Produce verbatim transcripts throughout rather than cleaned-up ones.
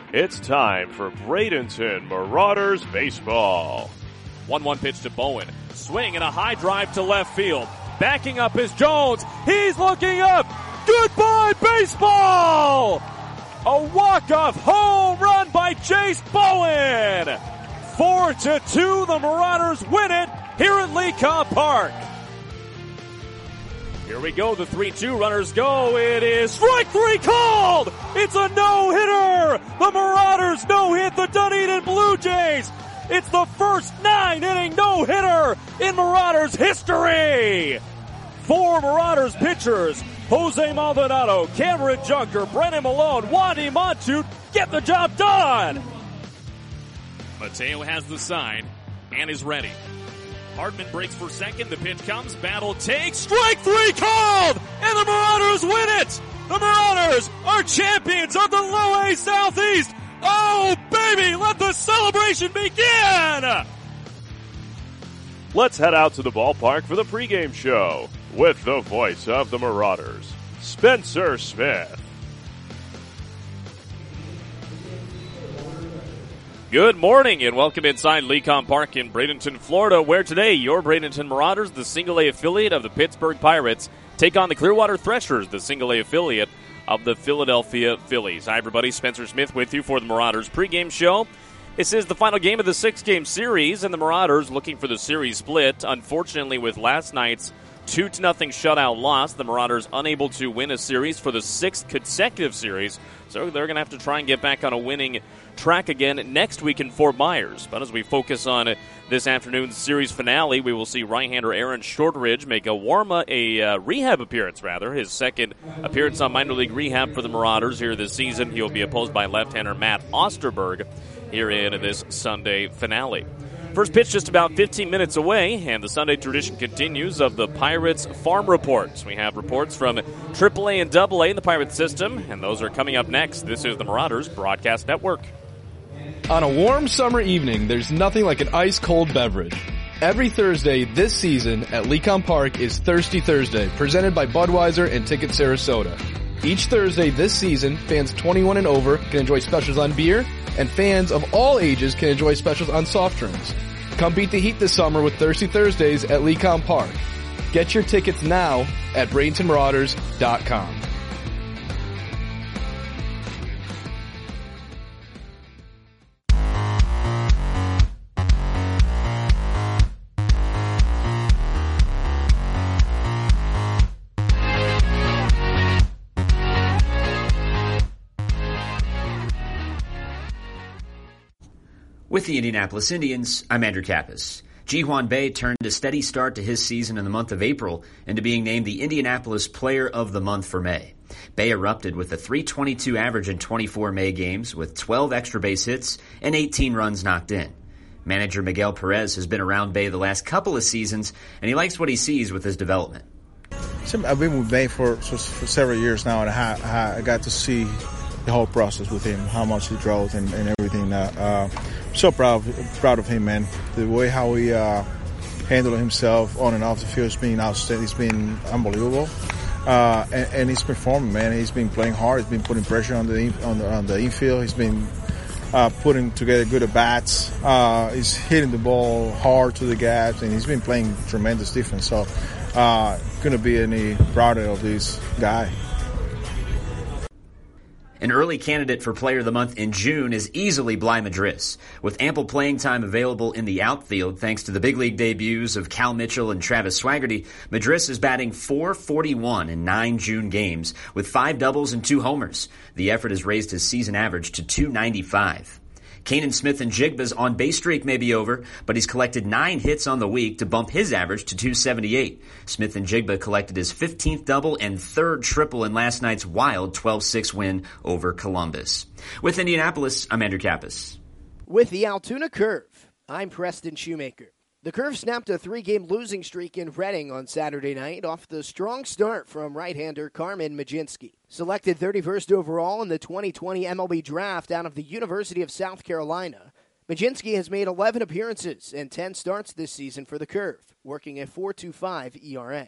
It's time for Bradenton Marauders Baseball. one one pitch to Bowen. Swing and a high drive to left field. Backing up is Jones. He's looking up. Goodbye, baseball! A walk-off home run by Jace Bowen. Four to two, the Marauders win it here at Lecom Park. Here we go, the three two runners go. It is strike three called! It's a no-hitter! The Marauders no-hit the Dunedin Blue Jays! It's the first nine-inning no-hitter in Marauders history! Four Marauders pitchers, Jose Maldonado, Cameron Junker, Brennan Malone, Wandy Montoot, get the job done! Mateo has the sign and is ready. Hardman breaks for second. The pitch comes. Battle takes. Strike three called! And the Marauders win it! The Marauders are champions of the Low A Southeast! Oh, baby! Let the celebration begin! Let's head out to the ballpark for the pregame show with the voice of the Marauders, Spencer Smith. Good morning and welcome inside Lecom Park in Bradenton, Florida, where today your Bradenton Marauders, the single A affiliate of the Pittsburgh Pirates, take on the Clearwater Threshers, the single A affiliate of the Philadelphia Phillies. Hi everybody, Spencer Smith with you for the Marauders pregame show. This is the final game of the six-game series, and the Marauders looking for the series split. Unfortunately, with last night's two to nothing shutout loss, the Marauders unable to win a series for the sixth consecutive series, so they're going to have to try and get back on a winning track again next week in Fort Myers. But as we focus on this afternoon's series finale, we will see right-hander Aaron Shortridge make a warm up, a uh, rehab appearance, rather, his second appearance on minor league rehab for the Marauders here this season. He will be opposed by left-hander Matt Osterberg here in this Sunday finale. First pitch just about fifteen minutes away, and the Sunday tradition continues of the Pirates Farm Reports. We have reports from triple A and double A in the Pirates system, and those are coming up next. This is the Marauders Broadcast Network. On a warm summer evening, there's nothing like an ice-cold beverage. Every Thursday this season at Lecom Park is Thirsty Thursday, presented by Budweiser and Ticket Sarasota. Each Thursday this season, fans twenty-one and over can enjoy specials on beer, and fans of all ages can enjoy specials on soft drinks. Come beat the heat this summer with Thirsty Thursdays at Lecom Park. Get your tickets now at Bradenton Marauders dot com. With the Indianapolis Indians, I'm Andrew Kappas. Ji-Hwan Bae turned a steady start to his season in the month of April into being named the Indianapolis Player of the Month for May. Bae erupted with a three twenty-two average in twenty-four May games with twelve extra base hits and eighteen runs knocked in. Manager Miguel Perez has been around Bae the last couple of seasons, and he likes what he sees with his development. I've been with Bae for, for, for several years now, and I, I got to see the whole process with him, how much he drove and, and everything. Uh, uh, so proud, proud of him, man. The way how he uh, handled himself on and off the field has been outstanding. It's been unbelievable, uh, and, and he's performing, man. He's been playing hard. He's been putting pressure on the on the, on the infield. He's been uh, putting together good at bats. Uh, he's hitting the ball hard to the gaps, and he's been playing tremendous defense. So, uh, couldn't be any prouder of this guy. An early candidate for Player of the Month in June is easily Bly Madris. With ample playing time available in the outfield thanks to the big league debuts of Cal Mitchell and Travis Swaggerty, Madris is batting four forty-one in nine June games with five doubles and two homers. The effort has raised his season average to two ninety-five. Kanan Smith-Njigba's on-base streak may be over, but he's collected nine hits on the week to bump his average to two seventy-eight. Smith-Njigba collected his fifteenth double and third triple in last night's wild twelve six win over Columbus. With Indianapolis, I'm Andrew Kappas. With the Altoona Curve, I'm Preston Shoemaker. The Curve snapped a three-game losing streak in Reading on Saturday night off the strong start from right-hander Carmen Mlodzinski. Selected thirty-first overall in the twenty twenty M L B Draft out of the University of South Carolina, Mlodzinski has made eleven appearances and ten starts this season for the Curve, working a four point two five E R A.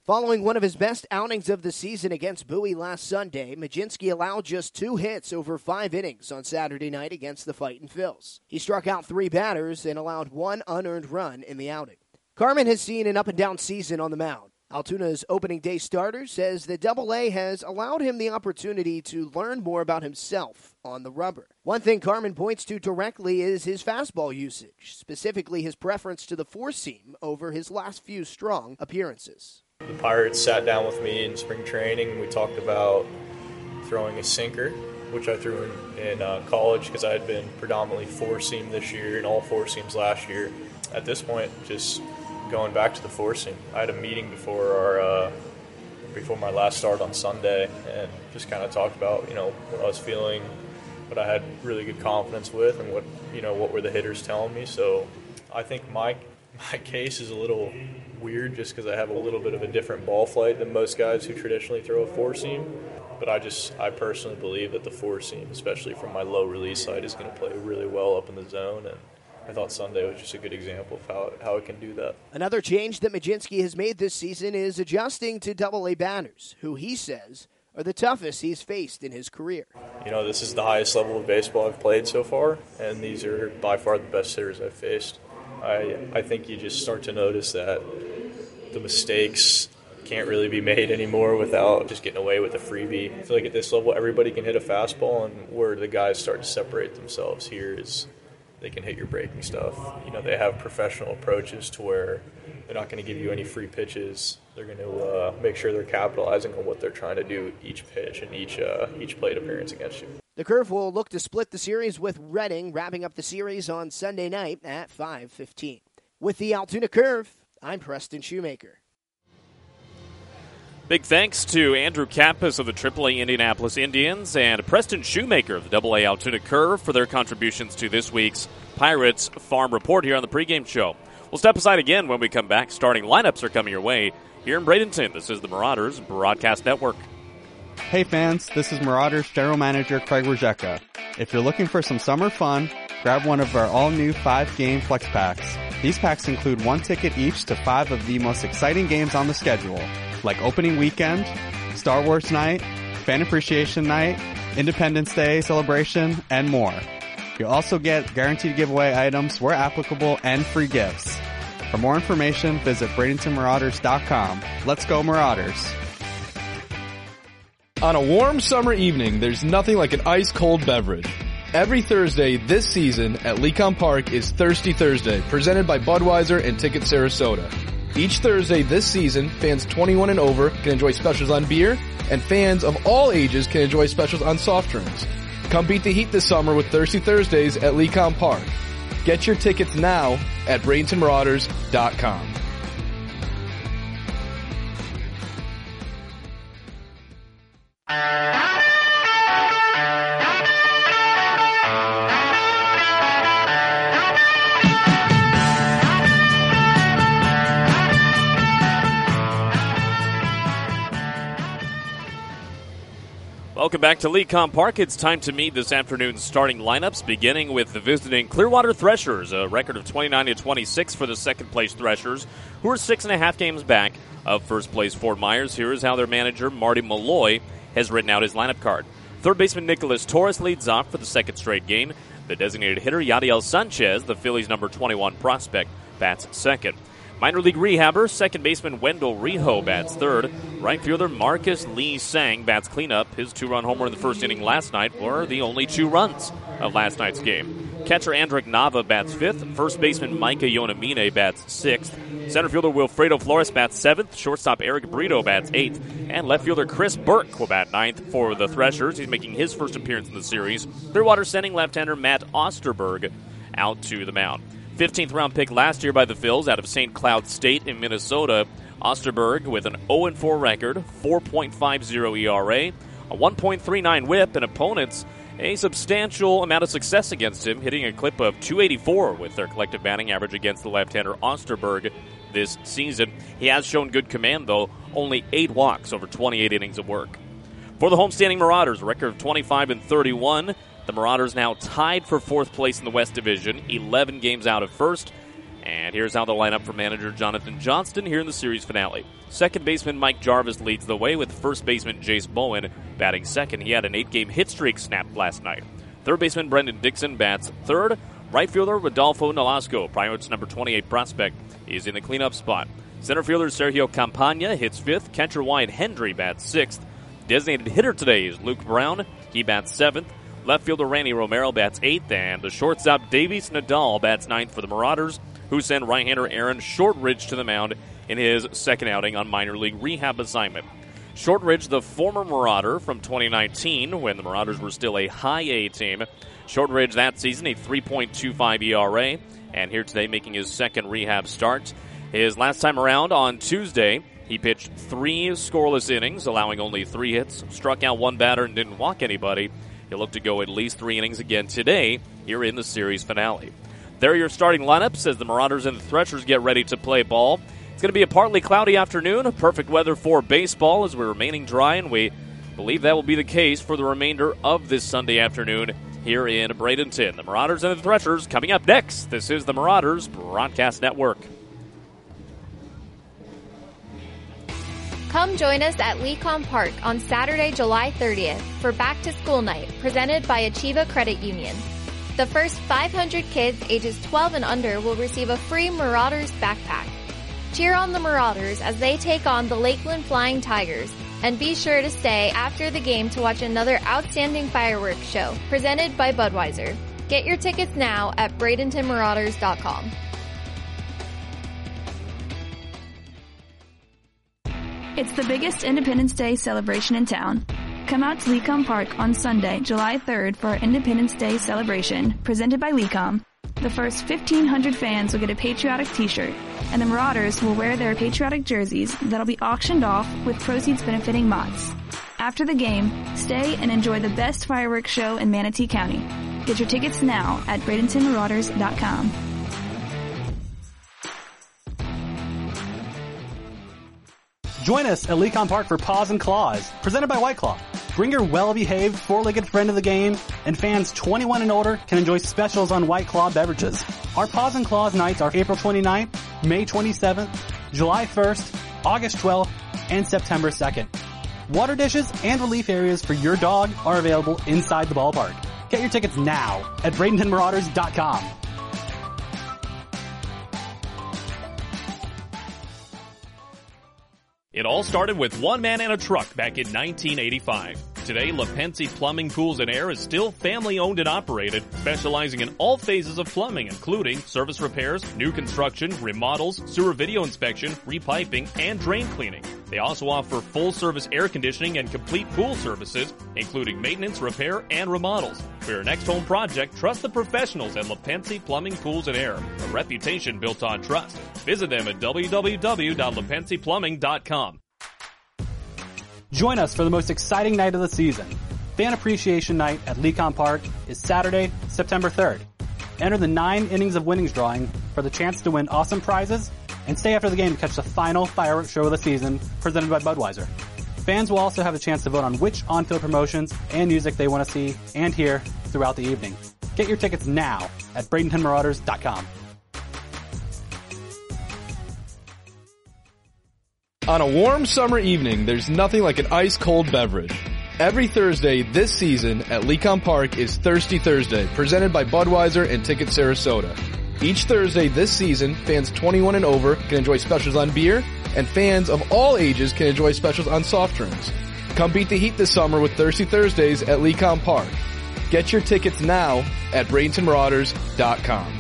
Following one of his best outings of the season against Bowie last Sunday, Mlodzinski allowed just two hits over five innings on Saturday night against the Fightin' Phils. He struck out three batters and allowed one unearned run in the outing. Carmen has seen an up-and-down season on the mound. Altoona's opening day starter says that Double A has allowed him the opportunity to learn more about himself on the rubber. One thing Carmen points to directly is his fastball usage, specifically his preference to the four-seam over his last few strong appearances. The Pirates sat down with me in spring training and we talked about throwing a sinker, which I threw in, in uh, college because I had been predominantly four-seam this year and all four-seams last year. At this point, just going back to the four-seam. I had a meeting before our uh, before my last start on Sunday and just kind of talked about, you know, what I was feeling, what I had really good confidence with, and what, you know, what were the hitters telling me. So I think my my case is a little weird just because I have a little bit of a different ball flight than most guys who traditionally throw a four-seam. But I just, I personally believe that the four-seam, especially from my low release side, is going to play really well up in the zone, and I thought Sunday was just a good example of how, how it can do that. Another change that Mlodzinski has made this season is adjusting to Double A batters, who he says are the toughest he's faced in his career. You know, this is the highest level of baseball I've played so far, and these are by far the best hitters I've faced. I I think you just start to notice that the mistakes can't really be made anymore without just getting away with a freebie. I feel like at this level, everybody can hit a fastball, and where the guys start to separate themselves here is they can hit your breaking stuff. You know, they have professional approaches to where they're not going to give you any free pitches. They're going to uh, make sure they're capitalizing on what they're trying to do each pitch and each uh, each plate appearance against you. The Curve will look to split the series with Reading, wrapping up the series on Sunday night at five fifteen. With the Altoona Curve, I'm Preston Shoemaker. Big thanks to Andrew Kappas of the triple A Indianapolis Indians and Preston Shoemaker of the double A Altoona Curve for their contributions to this week's Pirates Farm Report here on the pregame show. We'll step aside again when we come back. Starting lineups are coming your way here in Bradenton. This is the Marauders Broadcast Network. Hey fans, this is Marauders General Manager Craig Rajeka. If you're looking for some summer fun, grab one of our all-new five-game flex packs. These packs include one ticket each to five of the most exciting games on the schedule, like Opening Weekend, Star Wars Night, Fan Appreciation Night, Independence Day Celebration, and more. You'll also get guaranteed giveaway items where applicable and free gifts. For more information, visit Bradenton Marauders dot com. Let's go Marauders! On a warm summer evening, there's nothing like an ice-cold beverage. Every Thursday this season at Lecom Park is Thirsty Thursday, presented by Budweiser and Ticket Sarasota. Each Thursday this season, fans twenty-one and over can enjoy specials on beer, and fans of all ages can enjoy specials on soft drinks. Come beat the heat this summer with Thirsty Thursdays at Lecom Park. Get your tickets now at Bradenton Marauders dot com. Welcome back to Lecom Park. It's time to meet this afternoon's starting lineups, beginning with the visiting Clearwater Threshers, a record of twenty-nine to twenty-six for the second-place Threshers, who are six and a half games back of first-place Fort Myers. Here is how their manager, Marty Malloy, has written out his lineup card. Third baseman Nicholas Torres leads off for the second straight game. The designated hitter, Yadiel Sanchez, the Phillies' number twenty-one prospect, bats second. Minor league rehabber, second baseman Wendell Rijo bats third. Right fielder Marcus Lee Sang bats cleanup. His two-run homer in the first inning last night were the only two runs of last night's game. Catcher Andrick Nava bats fifth. First baseman Micah Yonamine bats sixth. Center fielder Wilfredo Flores bats seventh. Shortstop Eric Brito bats eighth. And left fielder Chris Burke will bat ninth for the Threshers. He's making his first appearance in the series. Clearwater sending left-hander Matt Osterberg out to the mound. fifteenth round pick last year by the Phils out of Saint Cloud State in Minnesota. Osterberg with an oh and four record, four point five oh E R A, a one point three nine whip, and opponents a substantial amount of success against him, hitting a clip of two eighty-four with their collective batting average against the left-hander Osterberg this season. He has shown good command, though, only eight walks over twenty-eight innings of work. For the homestanding Marauders, a record of twenty-five and thirty-one. The Marauders now tied for fourth place in the West Division, eleven games out of first, And here's how they'll line up for manager Jonathan Johnston here in the series finale. Second baseman Mike Jarvis leads the way with first baseman Jace Bowen batting second. He had an eight-game hit streak snapped last night. Third baseman Brendan Dixon bats third. Right fielder Rodolfo Nolasco, Pirates number twenty-eight prospect, is in the cleanup spot. Center fielder Sergio Campana hits fifth. Catcher Wyatt Hendry bats sixth. Designated hitter today is Luke Brown. He bats seventh. Left fielder Randy Romero bats eighth. And the shortstop Davies Nadal bats ninth for the Marauders, who send right-hander Aaron Shortridge to the mound in his second outing on minor league rehab assignment. Shortridge, the former Marauder from twenty nineteen, when the Marauders were still a high A team. Shortridge that season, a three point two five E R A, and here today making his second rehab start. His last time around on Tuesday, he pitched three scoreless innings, allowing only three hits, struck out one batter, and didn't walk anybody. He'll look to go at least three innings again today here in the series finale. There are your starting lineups as the Marauders and the Threshers get ready to play ball. It's going to be a partly cloudy afternoon, perfect weather for baseball as we're remaining dry, and we believe that will be the case for the remainder of this Sunday afternoon here in Bradenton. The Marauders and the Threshers coming up next. This is the Marauders Broadcast Network. Come join us at Lecom Park on Saturday, July thirtieth for Back to School Night, presented by Achieva Credit Union. The first five hundred kids ages twelve and under will receive a free Marauders backpack. Cheer on the Marauders as they take on the Lakeland Flying Tigers, and be sure to stay after the game to watch another outstanding fireworks show presented by Budweiser. Get your tickets now at Bradenton Marauders dot com. It's the biggest Independence Day celebration in town. Come out to Lecom Park on Sunday, July third for our Independence Day celebration, presented by Lecom. The first fifteen hundred fans will get a patriotic t-shirt, and the Marauders will wear their patriotic jerseys that'll be auctioned off with proceeds benefiting Mott's. After the game, stay and enjoy the best fireworks show in Manatee County. Get your tickets now at Bradenton Marauders dot com. Join us at Lecom Park for Paws and Claws, presented by White Claw. Bring your well-behaved, four-legged friend to the game, and fans twenty-one and older can enjoy specials on White Claw beverages. Our Paws and Claws nights are April twenty-ninth, May twenty-seventh, July first, August twelfth, and September second. Water dishes and relief areas for your dog are available inside the ballpark. Get your tickets now at Bradenton Marauders dot com. It all started with one man and a truck back in nineteen eighty-five. Today, LaPensi Plumbing, Pools, and Air is still family-owned and operated, specializing in all phases of plumbing, including service repairs, new construction, remodels, sewer video inspection, repiping, and drain cleaning. They also offer full-service air conditioning and complete pool services, including maintenance, repair, and remodels. For your next home project, trust the professionals at LaPensi Plumbing, Pools, and Air, a reputation built on trust. Visit them at w w w dot lapensi plumbing dot com. Join us for the most exciting night of the season. Fan Appreciation Night at Lecom Park is Saturday, September third. Enter the nine innings of winnings drawing for the chance to win awesome prizes, and stay after the game to catch the final fireworks show of the season presented by Budweiser. Fans will also have a chance to vote on which on-field promotions and music they want to see and hear throughout the evening. Get your tickets now at Bradenton Marauders dot com. On a warm summer evening, there's nothing like an ice-cold beverage. Every Thursday this season at Lecom Park is Thirsty Thursday, presented by Budweiser and Ticket Sarasota. Each Thursday this season, fans twenty-one and over can enjoy specials on beer, and fans of all ages can enjoy specials on soft drinks. Come beat the heat this summer with Thirsty Thursdays at Lecom Park. Get your tickets now at Bradenton Marauders dot com.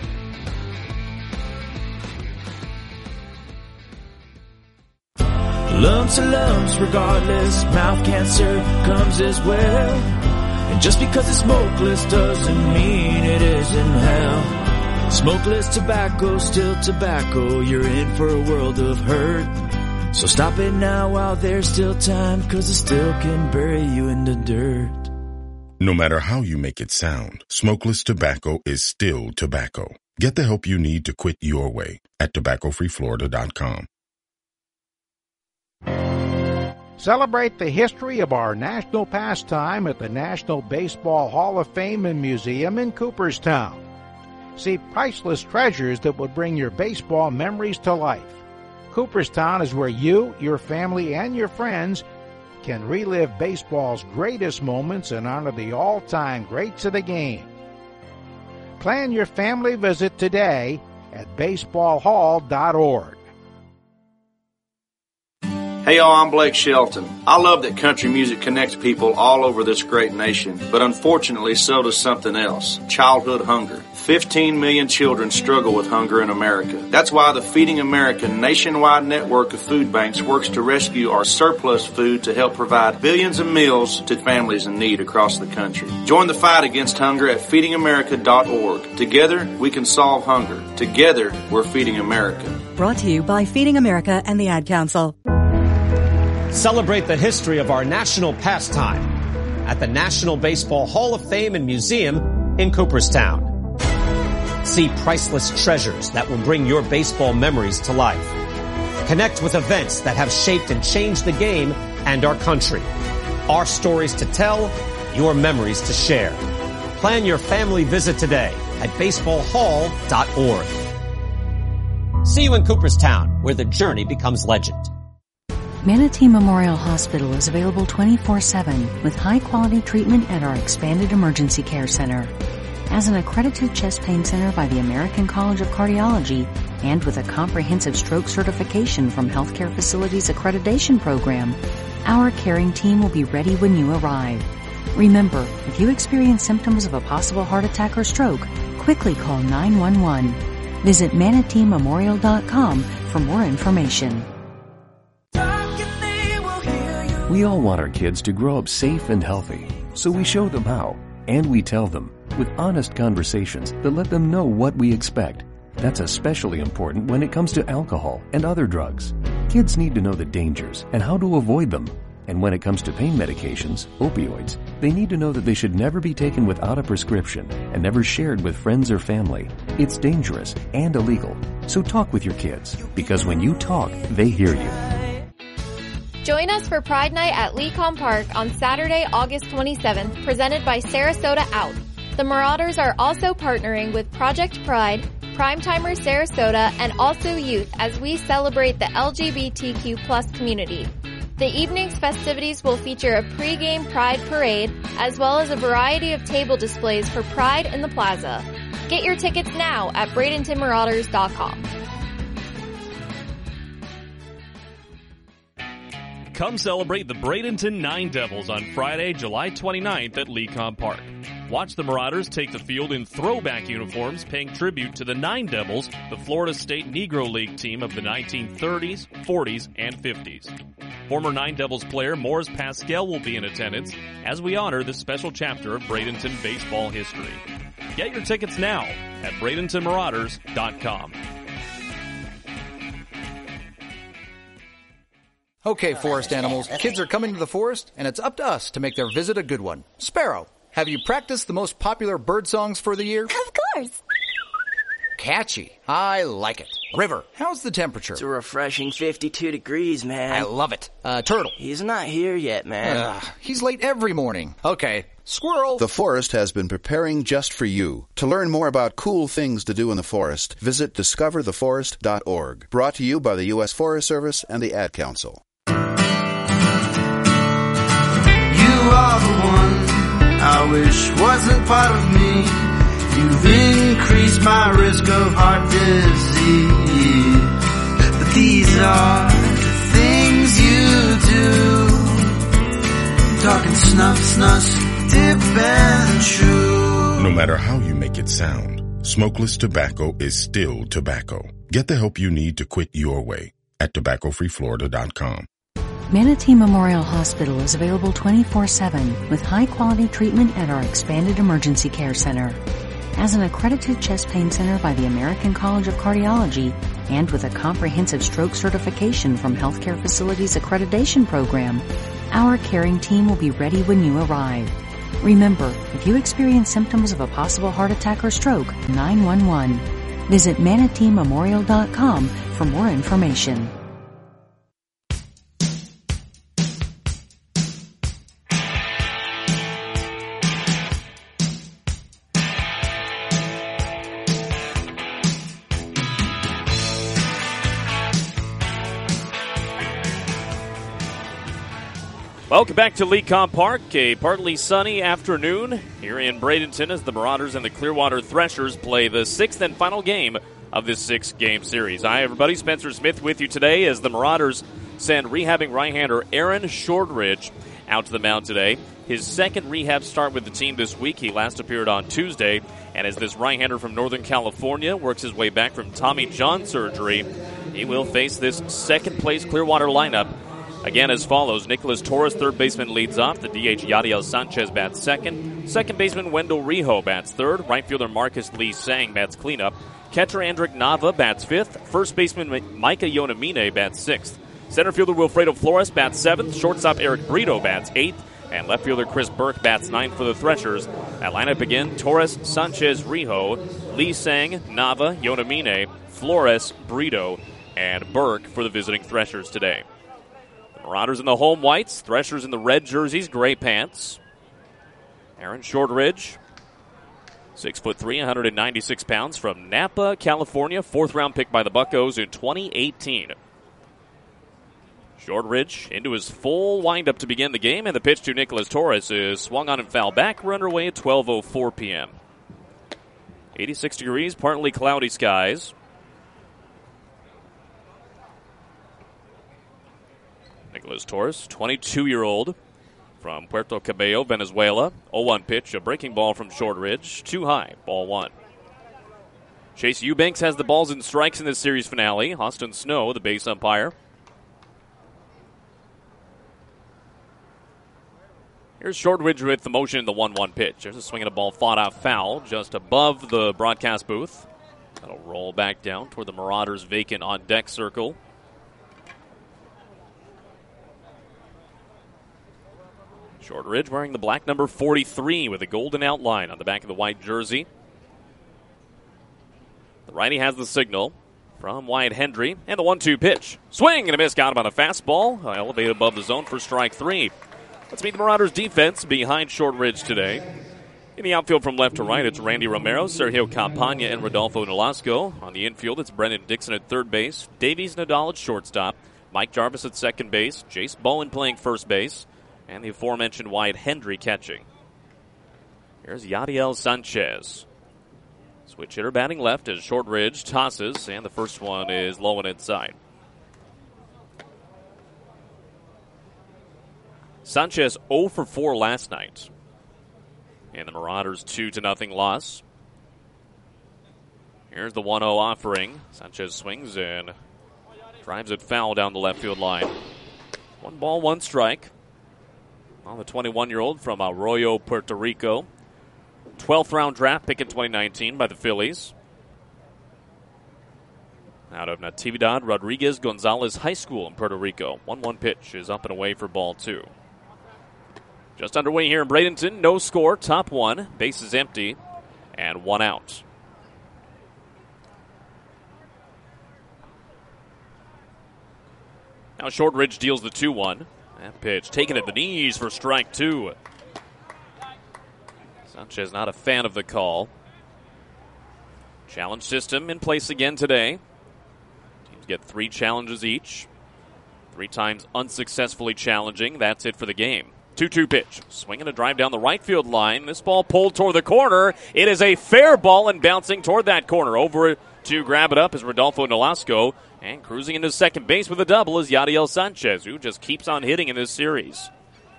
Lumps and lumps regardless, mouth cancer comes as well. And just because it's smokeless doesn't mean it isn't hell. Smokeless tobacco, still tobacco, you're in for a world of hurt. So stop it now while there's still time, cause it still can bury you in the dirt. No matter how you make it sound, smokeless tobacco is still tobacco. Get the help you need to quit your way at tobacco free florida dot com. Celebrate the history of our national pastime at the National Baseball Hall of Fame and Museum in Cooperstown. See priceless treasures that will bring your baseball memories to life. Cooperstown is where you, your family, and your friends can relive baseball's greatest moments and honor the all-time greats of the game. Plan your family visit today at baseball hall dot org. Hey y'all, I'm Blake Shelton. I love that country music connects people all over this great nation, but unfortunately so does something else, childhood hunger. fifteen million children struggle with hunger in America. That's why the Feeding America nationwide network of food banks works to rescue our surplus food to help provide billions of meals to families in need across the country. Join the fight against hunger at feeding america dot org. Together, we can solve hunger. Together, we're Feeding America. Brought to you by Feeding America and the Ad Council. Celebrate the history of our national pastime at the National Baseball Hall of Fame and Museum in Cooperstown. See priceless treasures that will bring your baseball memories to life. Connect with events that have shaped and changed the game and our country. Our stories to tell, your memories to share. Plan your family visit today at baseball hall dot org. See you in Cooperstown, where the journey becomes legend. Manatee Memorial Hospital is available twenty-four seven with high-quality treatment at our expanded emergency care center. As an accredited chest pain center by the American College of Cardiology and with a comprehensive stroke certification from Healthcare Facilities Accreditation Program, our caring team will be ready when you arrive. Remember, if you experience symptoms of a possible heart attack or stroke, quickly call nine one one. Visit manatee memorial dot com for more information. We all want our kids to grow up safe and healthy, so we show them how, and we tell them with honest conversations that let them know what we expect. That's especially important when it comes to alcohol and other drugs. Kids need to know the dangers and how to avoid them. And when it comes to pain medications, opioids, they need to know that they should never be taken without a prescription and never shared with friends or family. It's dangerous and illegal. So talk with your kids, because when you talk, they hear you. Join us for Pride Night at Lecom Park on Saturday, August twenty-seventh, presented by Sarasota Out. The Marauders are also partnering with Project Pride, Primetimers Sarasota, and Also Youth as we celebrate the L G B T Q plus community. The evening's festivities will feature a pre-game Pride parade, as well as a variety of table displays for Pride in the Plaza. Get your tickets now at bradenton marauders dot com. Come celebrate the Bradenton Nine Devils on Friday, July twenty-ninth at Lecom Park. Watch the Marauders take the field in throwback uniforms, paying tribute to the Nine Devils, the Florida State Negro League team of the nineteen thirties, forties, and fifties. Former Nine Devils player Morris Pascal will be in attendance as we honor this special chapter of Bradenton baseball history. Get your tickets now at bradenton marauders dot com. Okay, forest animals, kids are coming to the forest, and it's up to us to make their visit a good one. Sparrow, have you practiced the most popular bird songs for the year? Of course. Catchy. I like it. River, how's the temperature? It's a refreshing fifty-two degrees, man. I love it. Uh, Turtle. He's not here yet, man. Uh, he's late every morning. Okay. Squirrel. The forest has been preparing just for you. To learn more about cool things to do in the forest, visit discover the forest dot org. Brought to you by the U S Forest Service and the Ad Council. You are the one I wish wasn't part of me. You've increased my risk of heart disease. But these are the things you do. Talking snuff, snus, dip and chew. No matter how you make it sound, smokeless tobacco is still tobacco. Get the help you need to quit your way at tobacco free florida dot com. Manatee Memorial Hospital is available twenty-four seven with high-quality treatment at our expanded emergency care center. As an accredited chest pain center by the American College of Cardiology and with a comprehensive stroke certification from Healthcare Facilities Accreditation Program, our caring team will be ready when you arrive. Remember, if you experience symptoms of a possible heart attack or stroke, nine one one. Visit manatee memorial dot com for more information. Welcome back to Lecom Park, a partly sunny afternoon here in Bradenton as the Marauders and the Clearwater Threshers play the sixth and final game of this six-game series. Hi, everybody. Spencer Smith with you today as the Marauders send rehabbing right-hander Aaron Shortridge out to the mound today. His second rehab start with the team this week. He last appeared on Tuesday, and as this right-hander from Northern California works his way back from Tommy John surgery, he will face this second-place Clearwater lineup again as follows. Nicholas Torres, third baseman, leads off. The D H Yadiel Sanchez bats second. Second baseman Wendell Rijo bats third. Right fielder Marcus Lee Sang bats cleanup. Catcher Andrick Nava bats fifth. First baseman Micah Yonamine bats sixth. Center fielder Wilfredo Flores bats seventh. Shortstop Eric Brito bats eighth. And left fielder Chris Burke bats ninth for the Threshers. That lineup again: Torres, Sanchez, Rijo, Lee Sang, Nava, Yonamine, Flores, Brito, and Burke for the visiting Threshers today. Marauders in the home whites, Threshers in the red jerseys, gray pants. Aaron Shortridge, six foot three, one hundred ninety-six pounds, from Napa, California, fourth round pick by the Buccos in twenty eighteen. Shortridge into his full windup to begin the game, and the pitch to Nicholas Torres is swung on and foul back. We're underway at twelve oh four p.m. eighty-six degrees, partly cloudy skies. Nicholas Torres, twenty-two-year-old from Puerto Cabello, Venezuela. oh one pitch, a breaking ball from Shortridge. Too high, ball one. Chase Eubanks has the balls and strikes in this series finale. Austin Snow, the base umpire. Here's Shortridge with the motion in the one one pitch. There's a swing and a ball fought out foul just above the broadcast booth. That'll roll back down toward the Marauders' vacant on-deck circle. Shortridge wearing the black number forty-three with a golden outline on the back of the white jersey. The righty has the signal from Wyatt Hendry, and the one two pitch. Swing and a miss, got him on a fastball. Elevated above the zone for strike three. Let's meet the Marauders' defense behind Shortridge today. In the outfield from left to right, it's Randy Romero, Sergio Campagna, and Rodolfo Nolasco. On the infield, it's Brendan Dixon at third base, Davies Nadal at shortstop, Mike Jarvis at second base, Jace Bowen playing first base, and the aforementioned Wyatt Hendry catching. Here's Yadiel Sanchez. Switch hitter batting left as Shortridge tosses, and the first one is low and inside. Sanchez oh for four last night. And the Marauders two to nothing loss. Here's the one oh offering. Sanchez swings and drives it foul down the left field line. One ball, one strike. On the twenty-one-year-old from Arroyo, Puerto Rico. twelfth round draft pick in twenty nineteen by the Phillies. Out of Natividad Rodriguez Gonzalez High School in Puerto Rico. one one pitch is up and away for ball two. Just underway here in Bradenton. No score. Top one. Base is empty. And one out. Now Shortridge deals the two one. That pitch taken at the knees for strike two. Sanchez not a fan of the call. Challenge system in place again today. Teams get three challenges each. Three times unsuccessfully challenging. That's it for the game. two two pitch. Swinging a drive down the right field line. This ball pulled toward the corner. It is a fair ball and bouncing toward that corner. Over to grab it up is Rodolfo Nolasco. And cruising into second base with a double is Yadiel Sanchez, who just keeps on hitting in this series.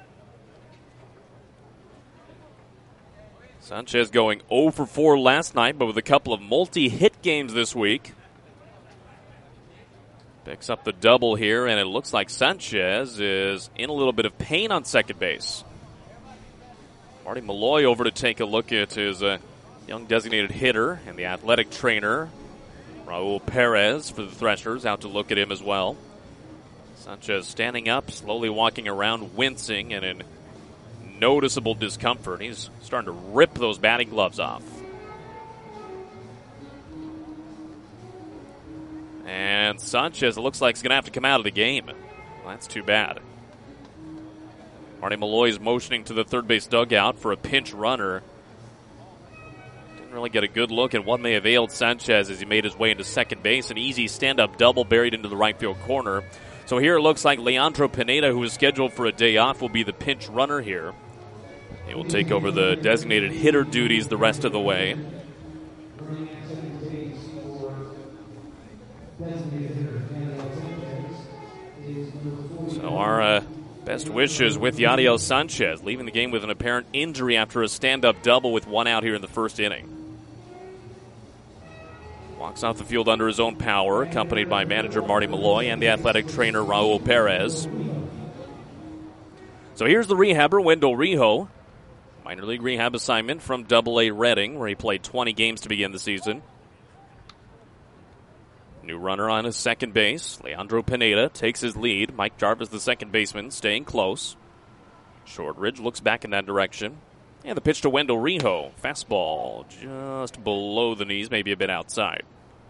Sanchez going oh for four last night, but with a couple of multi-hit games this week. Picks up the double here, and it looks like Sanchez is in a little bit of pain on second base. Marty Malloy over to take a look at his uh, young designated hitter and the athletic trainer, Raul Perez, for the Threshers, out to look at him as well. Sanchez standing up, slowly walking around, wincing, and in noticeable discomfort. He's starting to rip those batting gloves off. And Sanchez, it looks like he's going to have to come out of the game. Well, that's too bad. Marty Malloy is motioning to the third base dugout for a pinch runner. Didn't really get a good look at what may have ailed Sanchez as he made his way into second base. An easy stand-up double buried into the right field corner. So here it looks like Leandro Pineda, who is scheduled for a day off, will be the pinch runner here. He will take over the designated hitter duties the rest of the way. So our uh, best wishes with Yadiel Sanchez, leaving the game with an apparent injury after a stand-up double with one out here in the first inning. Walks off the field under his own power, accompanied by manager Marty Malloy and the athletic trainer Raul Perez. So here's the rehabber, Wendell Rijo. Minor league rehab assignment from Double A Reading, where he played twenty games to begin the season. New runner on his second base. Leandro Pineda takes his lead. Mike Jarvis, the second baseman, staying close. Shortridge looks back in that direction. And the pitch to Wendell Rijo. Fastball just below the knees, maybe a bit outside.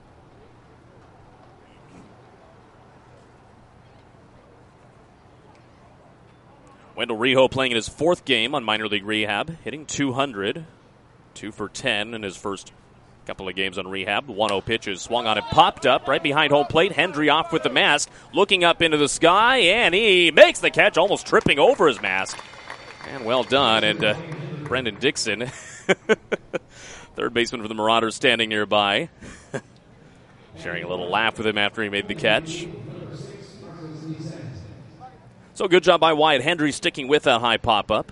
Wendell Rijo playing in his fourth game on minor league rehab, hitting two hundred. Two for ten in his first couple of games on rehab. one oh pitch is swung on it, popped up right behind home plate. Hendry off with the mask, looking up into the sky, and he makes the catch, almost tripping over his mask. And well done. And uh, Brendan Dixon, third baseman for the Marauders, standing nearby, sharing a little laugh with him after he made the catch. So good job by Wyatt Hendry sticking with that high pop-up.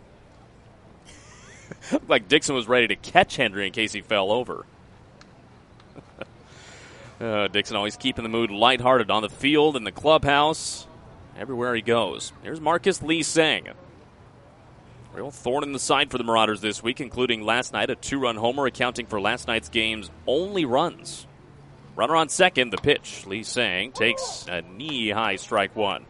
Looked like Dixon was ready to catch Hendry in case he fell over. uh, Dixon always keeping the mood lighthearted on the field, in the clubhouse, everywhere he goes. Here's Marcus Lee Sang. Real thorn in the side for the Marauders this week, including last night a two-run homer, accounting for last night's game's only runs. Runner on second, the pitch. Lee Sang takes a knee-high strike one.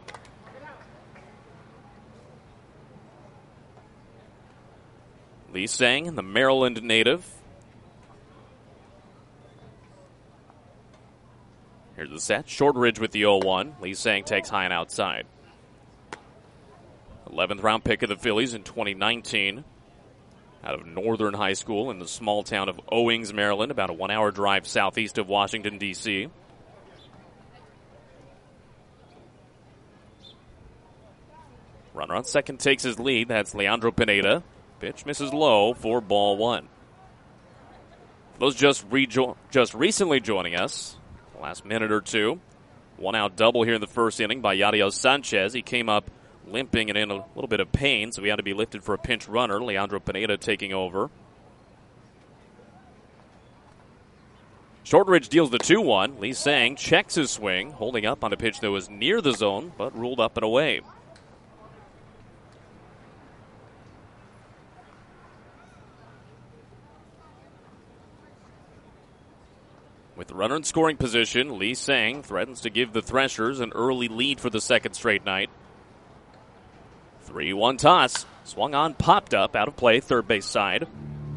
Lee Sang, the Maryland native. Here's the set. Shortridge with the oh one. Lee Sang takes high and outside. eleventh round pick of the Phillies in twenty nineteen. Out of Northern High School in the small town of Owings, Maryland, about a one-hour drive southeast of Washington, D C Runner on second takes his lead. That's Leandro Pineda. Pitch misses low for ball one. Those just rejo- just recently joining us, the last minute or two. One out double here in the first inning by Yadiel Sanchez. He came up limping and in a little bit of pain, so he had to be lifted for a pinch runner. Leandro Pineda taking over. Shortridge deals the two one. Lee Sang checks his swing, holding up on a pitch that was near the zone, but ruled up and away. With the runner in scoring position, Lee Sang threatens to give the Threshers an early lead for the second straight night. three one toss. Swung on, popped up, out of play, third base side.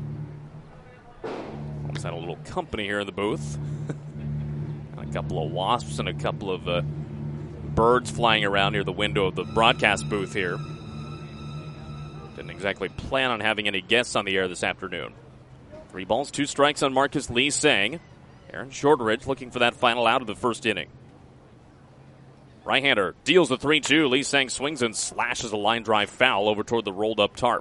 Almost had a little company here in the booth. A couple of wasps and a couple of uh, birds flying around near the window of the broadcast booth here. Didn't exactly plan on having any guests on the air this afternoon. Three balls, two strikes on Marcus Lee Sang. Aaron Shortridge looking for that final out of the first inning. Right-hander deals the three two. Lee Sang swings and slashes a line drive foul over toward the rolled-up tarp.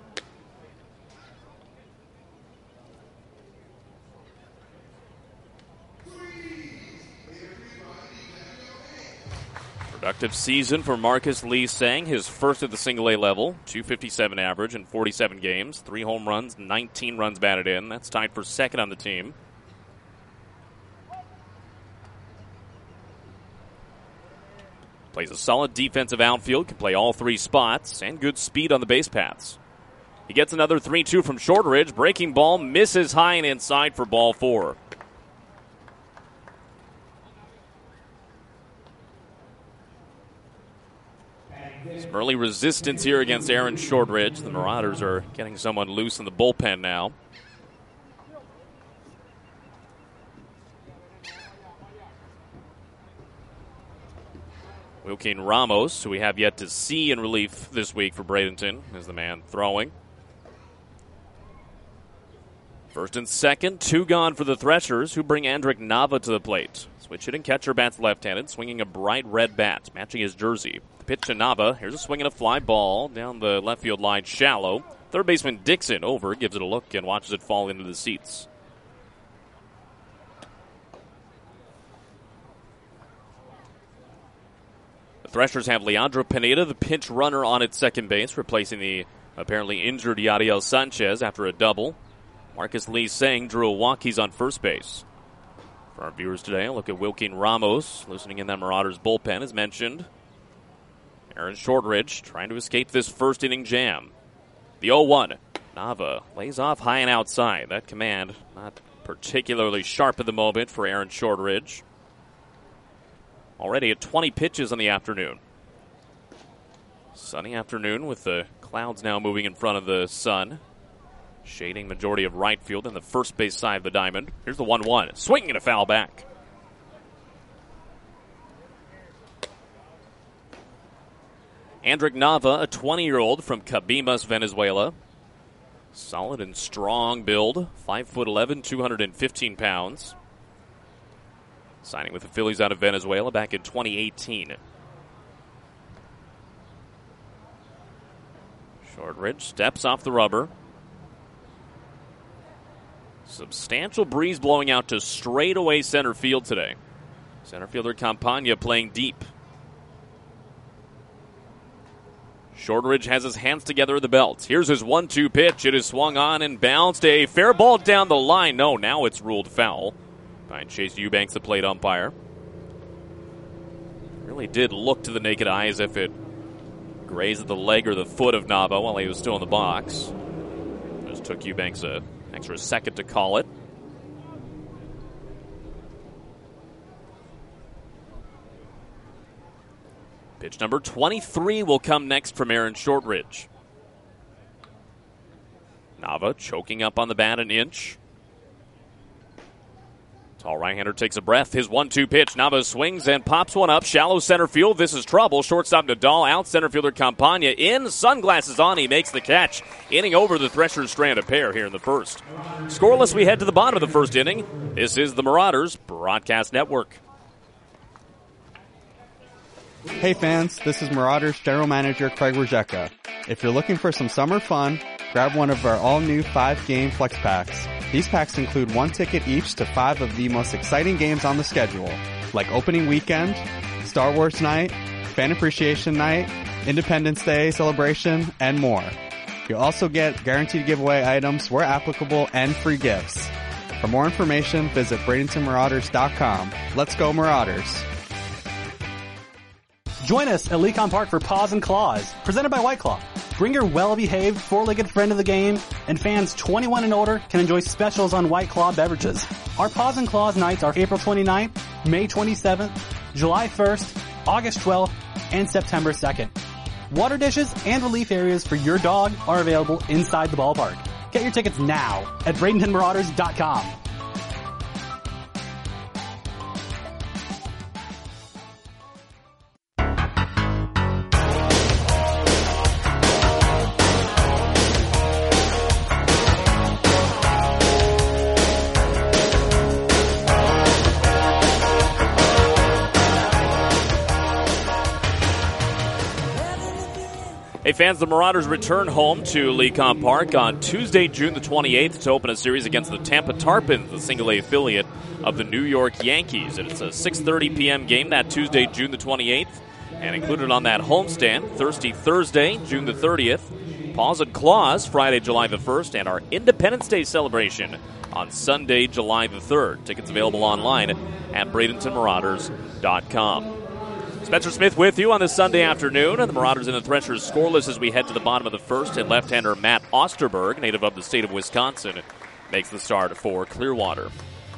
Productive season for Marcus Lee Sang, his first at the single A level. two fifty-seven average in forty-seven games. Three home runs, nineteen runs batted in. That's tied for second on the team. Plays a solid defensive outfield, can play all three spots, and good speed on the base paths. He gets another three two from Shortridge. Breaking ball misses high and inside for ball four. Some early resistance here against Aaron Shortridge. The Marauders are getting someone loose in the bullpen now. Joaquin Ramos, who we have yet to see in relief this week for Bradenton, is the man throwing. First and second, two gone for the Threshers, who bring Andrick Nava to the plate. Switch hitting catcher bats left-handed, swinging a bright red bat, matching his jersey. The pitch to Nava. Here's a swing and a fly ball down the left field line, shallow. Third baseman Dixon over, gives it a look and watches it fall into the seats. The Threshers have Leandro Pineda, the pinch runner, on at second base, replacing the apparently injured Yadiel Sanchez after a double. Marcus Lee Sang drew a walk. He's on first base. For our viewers today, a look at Wilking Ramos, loosening in that Marauders bullpen, as mentioned. Aaron Shortridge trying to escape this first inning jam. The oh one. Nava lays off high and outside. That command not particularly sharp at the moment for Aaron Shortridge. Already at twenty pitches in the afternoon. Sunny afternoon with the clouds now moving in front of the sun. Shading majority of right field and the first base side of the diamond. Here's the one one. Swinging a foul back. Andrick Nava, a twenty-year-old from Cabimas, Venezuela. Solid and strong build. five foot eleven, two hundred fifteen pounds. Signing with the Phillies out of Venezuela back in twenty eighteen. Shortridge steps off the rubber. Substantial breeze blowing out to straightaway center field today. Center fielder Campagna playing deep. Shortridge has his hands together at the belt. Here's his one two pitch. It is swung on and bounced. A fair ball down the line. No, now it's ruled foul by Chase Eubanks, the plate umpire. Really did look to the naked eye as if it grazed the leg or the foot of Nava while he was still in the box. Just took Eubanks a extra second to call it. Pitch number twenty-three will come next from Aaron Shortridge. Nava choking up on the bat an inch. Tall right-hander takes a breath. His one two pitch. Nava swings and pops one up. Shallow center field. This is trouble. Shortstop Nadal out. Center fielder Campagna in. Sunglasses on. He makes the catch. Inning over. The Threshers strand a pair here in the first. Scoreless, we head to the bottom of the first inning. This is the Marauders Broadcast Network. Hey fans, this is Marauders General Manager Craig Rajeka. If you're looking for some summer fun, grab one of our all-new five-game flex packs. These packs include one ticket each to five of the most exciting games on the schedule, like Opening Weekend, Star Wars Night, Fan Appreciation Night, Independence Day Celebration, and more. You'll also get guaranteed giveaway items where applicable and free gifts. For more information, visit Bradenton Marauders dot com. Let's go Marauders! Join us at Lecon Park for Paws and Claws, presented by White Claw. Bring your well-behaved four-legged friend of the game, and fans twenty-one and older can enjoy specials on White Claw beverages. Our Paws and Claws nights are April twenty-ninth, May twenty-seventh, July first, August twelfth, and September second. Water dishes and relief areas for your dog are available inside the ballpark. Get your tickets now at Bradenton Marauders dot com. Hey fans, the Marauders return home to Lecon Park on Tuesday, June the twenty-eighth to open a series against the Tampa Tarpons, the single A affiliate of the New York Yankees. And it's a six thirty p.m. game that Tuesday, June the twenty-eighth. And included on that homestand, Thirsty Thursday, June the thirtieth, Paws and Claws, Friday, July the first, and our Independence Day celebration on Sunday, July the third. Tickets available online at Bradenton Marauders dot com. Spencer Smith with you on this Sunday afternoon. And the Marauders and the Threshers scoreless as we head to the bottom of the first. And left-hander Matt Osterberg, native of the state of Wisconsin, makes the start for Clearwater.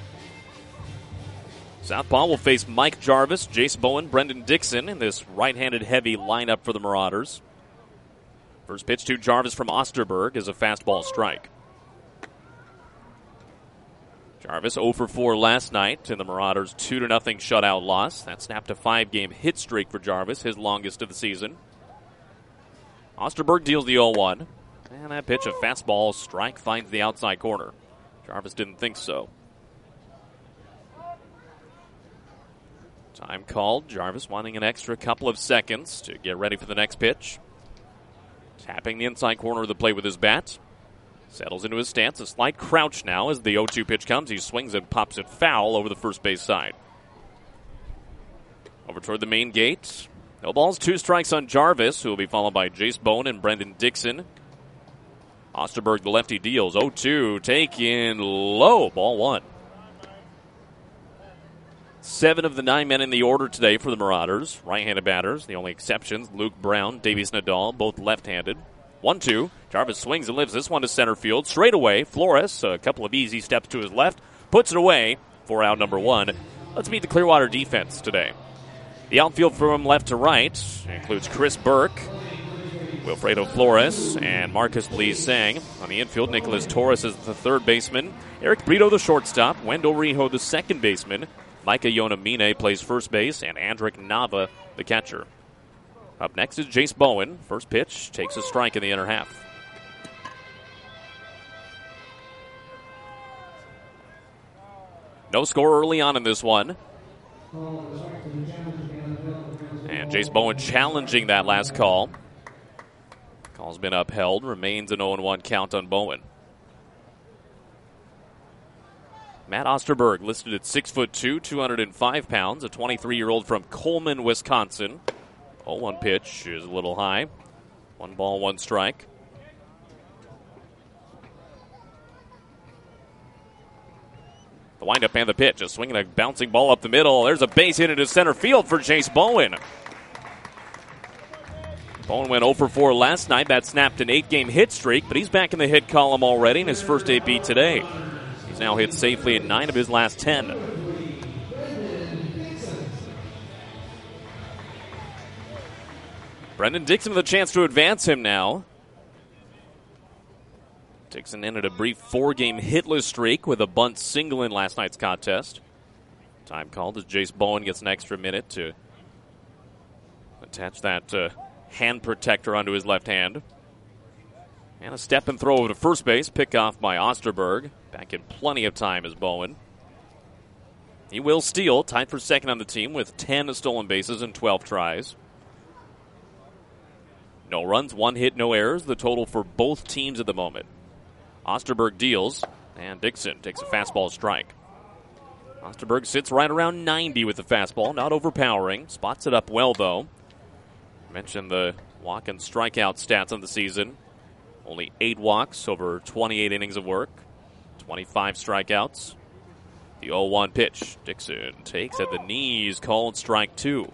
Southpaw will face Mike Jarvis, Jace Bowen, Brendan Dixon in this right-handed heavy lineup for the Marauders. First pitch to Jarvis from Osterberg is a fastball strike. Jarvis oh for four last night in the Marauders' two to nothing shutout loss. That snapped a five-game hit streak for Jarvis, his longest of the season. Osterberg deals the oh one. And that pitch, a fastball strike, finds the outside corner. Jarvis didn't think so. Time called. Jarvis wanting an extra couple of seconds to get ready for the next pitch. Tapping the inside corner of the plate with his bat. Settles into his stance. A slight crouch now as the oh two pitch comes. He swings and pops it foul over the first base side. Over toward the main gate. No balls, two strikes on Jarvis, who will be followed by Jace Bowen and Brendan Dixon. Osterberg, the lefty, deals. oh two, taken low. Ball one. Seven of the nine men in the order today for the Marauders. Right-handed batters. The only exceptions, Luke Brown, Davies Nadal, both left-handed. one two. Jarvis swings and lifts this one to center field. Straight away, Flores, a couple of easy steps to his left, puts it away for out number one. Let's meet the Clearwater defense today. The outfield from left to right includes Chris Burke, Wilfredo Flores, and Marcus Lee Sang. On the infield, Nicholas Torres is the third baseman. Eric Brito, the shortstop. Wendell Rijo, the second baseman. Micah Yonamine plays first base, and Andrick Nava, the catcher. Up next is Jace Bowen. First pitch takes a strike in the inner half. No score early on in this one. And Jace Bowen challenging that last call. Call's been upheld. Remains an oh one count on Bowen. Matt Osterberg listed at six foot two, two hundred five pounds, a twenty-three-year-old from Coleman, Wisconsin. oh one pitch is a little high. One ball, one strike. The windup and the pitch. Just swinging a bouncing ball up the middle. There's a base hit into center field for Jace Bowen. Bowen went oh for four last night. That snapped an eight-game hit streak, but he's back in the hit column already in his first A B today. He's now hit safely in nine of his last ten. Brendan Dixon with a chance to advance him now. Dixon ended a brief four-game hitless streak with a bunt single in last night's contest. Time called as Jace Bowen gets an extra minute to attach that uh, hand protector onto his left hand. And a step and throw over to first base, pick off by Osterberg. Back in plenty of time as Bowen. He will steal, tied for second on the team with ten stolen bases and twelve tries. No runs, one hit, no errors, the total for both teams at the moment. Osterberg deals, and Dixon takes a fastball strike. Osterberg sits right around ninety with the fastball, not overpowering. Spots it up well, though. Mentioned the walk and strikeout stats on the season. Only eight walks over twenty-eight innings of work. twenty-five strikeouts. The oh one pitch. Dixon takes at the knees, called strike two.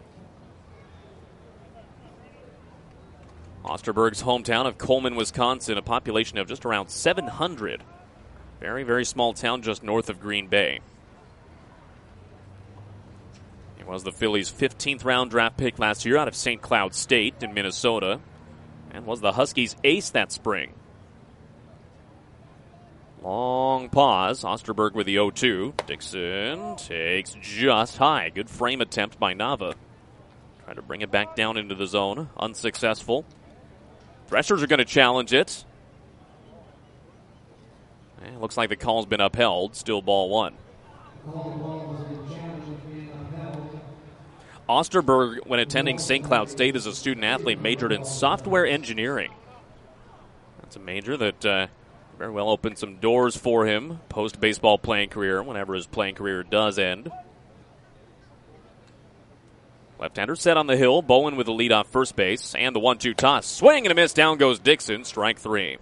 Osterberg's hometown of Coleman, Wisconsin, a population of just around seven hundred. Very, very small town just north of Green Bay. He was the Phillies' fifteenth round draft pick last year out of Saint Cloud State in Minnesota, and was the Huskies' ace that spring. Long pause. Osterberg with the oh two. Dixon takes just high. Good frame attempt by Nava. Trying to bring it back down into the zone. Unsuccessful. Threshers are going to challenge it. And it looks like the call's been upheld. Still ball one. Osterberg, when attending Saint Cloud State as a student athlete, majored in software engineering. That's a major that uh, very well opened some doors for him post-baseball playing career, whenever his playing career does end. Left-hander set on the hill. Bowen with the lead off first base. And the one two toss. Swing and a miss. Down goes Dixon. Strike three.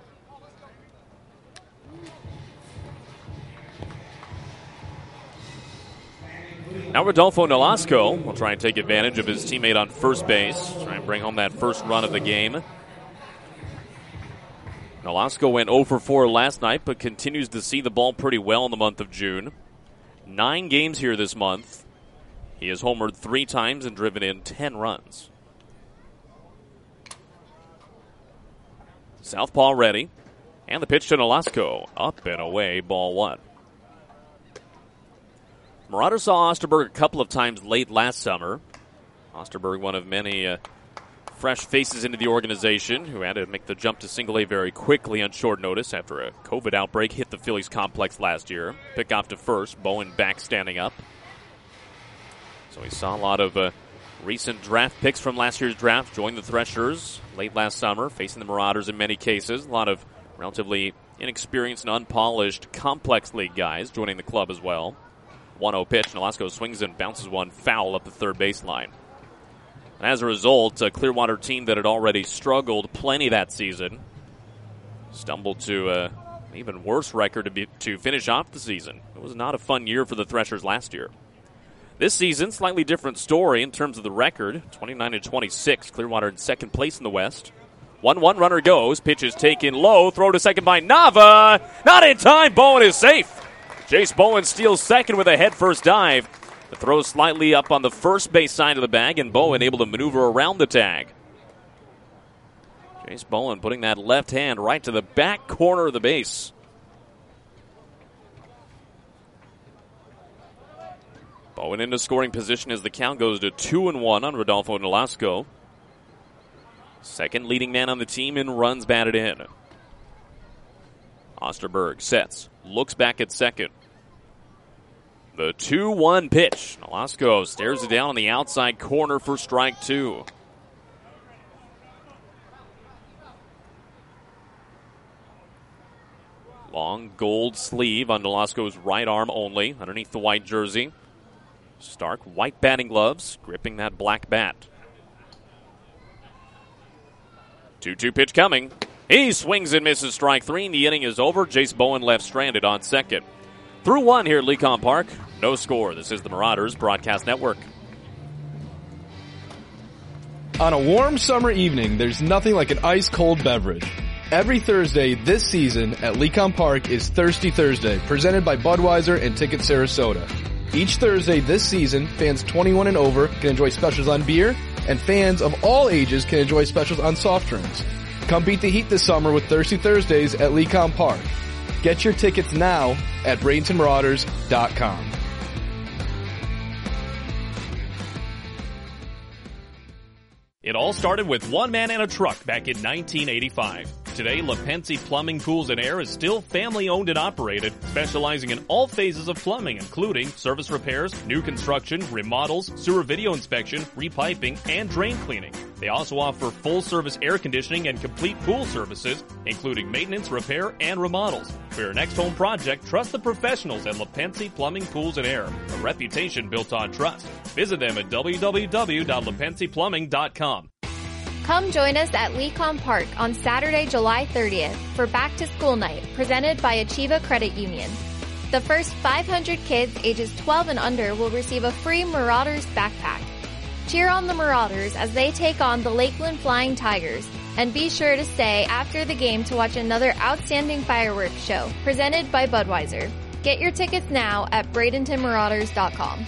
Now Rodolfo Nolasco will try and take advantage of his teammate on first base. Try and bring home that first run of the game. Nolasco went oh for four last night, but continues to see the ball pretty well in the month of June. Nine games here this month. He has homered three times and driven in ten runs. Southpaw ready. And the pitch to Nolasco. Up and away, ball one. Marauders saw Osterberg a couple of times late last summer. Osterberg, one of many uh, fresh faces into the organization, who had to make the jump to single A very quickly on short notice after a COVID outbreak hit the Phillies complex last year. Pick off to first. Bowen back standing up. So we saw a lot of uh, recent draft picks from last year's draft join the Threshers late last summer, facing the Marauders in many cases. A lot of relatively inexperienced and unpolished complex league guys joining the club as well. one oh pitch. Nolasco swings and bounces one foul up the third baseline. And as a result, a Clearwater team that had already struggled plenty that season stumbled to uh, an even worse record to, be, to finish off the season. It was not a fun year for the Threshers last year. This season, slightly different story in terms of the record. twenty-nine and twenty-six, Clearwater in second place in the West. one one runner goes, pitch is taken low, throw to second by Nava. Not in time, Bowen is safe. Jace Bowen steals second with a head-first dive. The throw slightly up on the first base side of the bag, and Bowen able to maneuver around the tag. Jace Bowen putting that left hand right to the back corner of the base. Bowen into scoring position as the count goes to two and one on Rodolfo Nolasco. Second leading man on the team in runs batted in. Osterberg sets, looks back at second. The two one pitch. Nolasco stares it down on the outside corner for strike two. Long gold sleeve on Nolasco's right arm only, underneath the white jersey. Stark white batting gloves, gripping that black bat. two two pitch coming. He swings and misses strike three, and the inning is over. Jace Bowen left stranded on second. Through one here at Lecom Park. No score. This is the Marauders Broadcast Network. On a warm summer evening, there's nothing like an ice-cold beverage. Every Thursday this season at Lecom Park is Thirsty Thursday, presented by Budweiser and Ticket Sarasota. Each Thursday this season, fans twenty-one and over can enjoy specials on beer, and fans of all ages can enjoy specials on soft drinks. Come beat the heat this summer with Thirsty Thursdays at Lecom Park. Get your tickets now at Bradenton Marauders dot com. It all started with one man and a truck back in nineteen eighty-five. Today, LaPensi Plumbing, Pools, and Air is still family-owned and operated, specializing in all phases of plumbing, including service repairs, new construction, remodels, sewer video inspection, repiping, and drain cleaning. They also offer full-service air conditioning and complete pool services, including maintenance, repair, and remodels. For your next home project, trust the professionals at LaPensi Plumbing, Pools, and Air, a reputation built on trust. Visit them at w w w dot lapensi plumbing dot com. Come join us at Lecom Park on Saturday, July thirtieth for Back to School Night, presented by Achieva Credit Union. The first five hundred kids ages twelve and under will receive a free Marauders backpack. Cheer on the Marauders as they take on the Lakeland Flying Tigers, and be sure to stay after the game to watch another outstanding fireworks show presented by Budweiser. Get your tickets now at Bradenton Marauders dot com.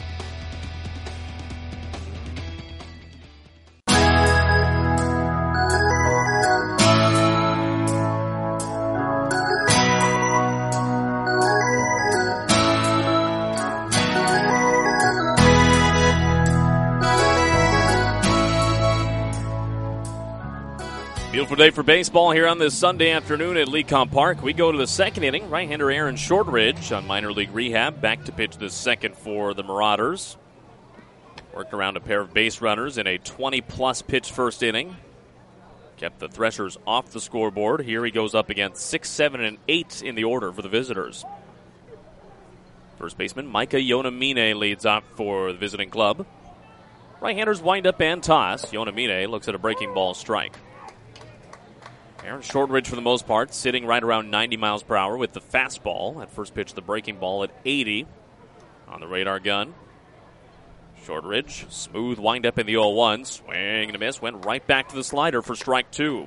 Beautiful day for baseball here on this Sunday afternoon at Lecom Park. We go to the second inning. Right-hander Aaron Shortridge on minor league rehab. Back to pitch the second for the Marauders. Worked around a pair of base runners in a twenty-plus pitch first inning. Kept the Threshers off the scoreboard. Here he goes up against six, seven, and eight in the order for the visitors. First baseman Micah Yonamine leads off for the visiting club. Right-handers wind up and toss. Yonamine looks at a breaking ball strike. Aaron Shortridge, for the most part, sitting right around ninety miles per hour with the fastball. At first pitch, the breaking ball at eighty on the radar gun. Shortridge, smooth windup in the oh one. Swing and a miss. Went right back to the slider for strike two.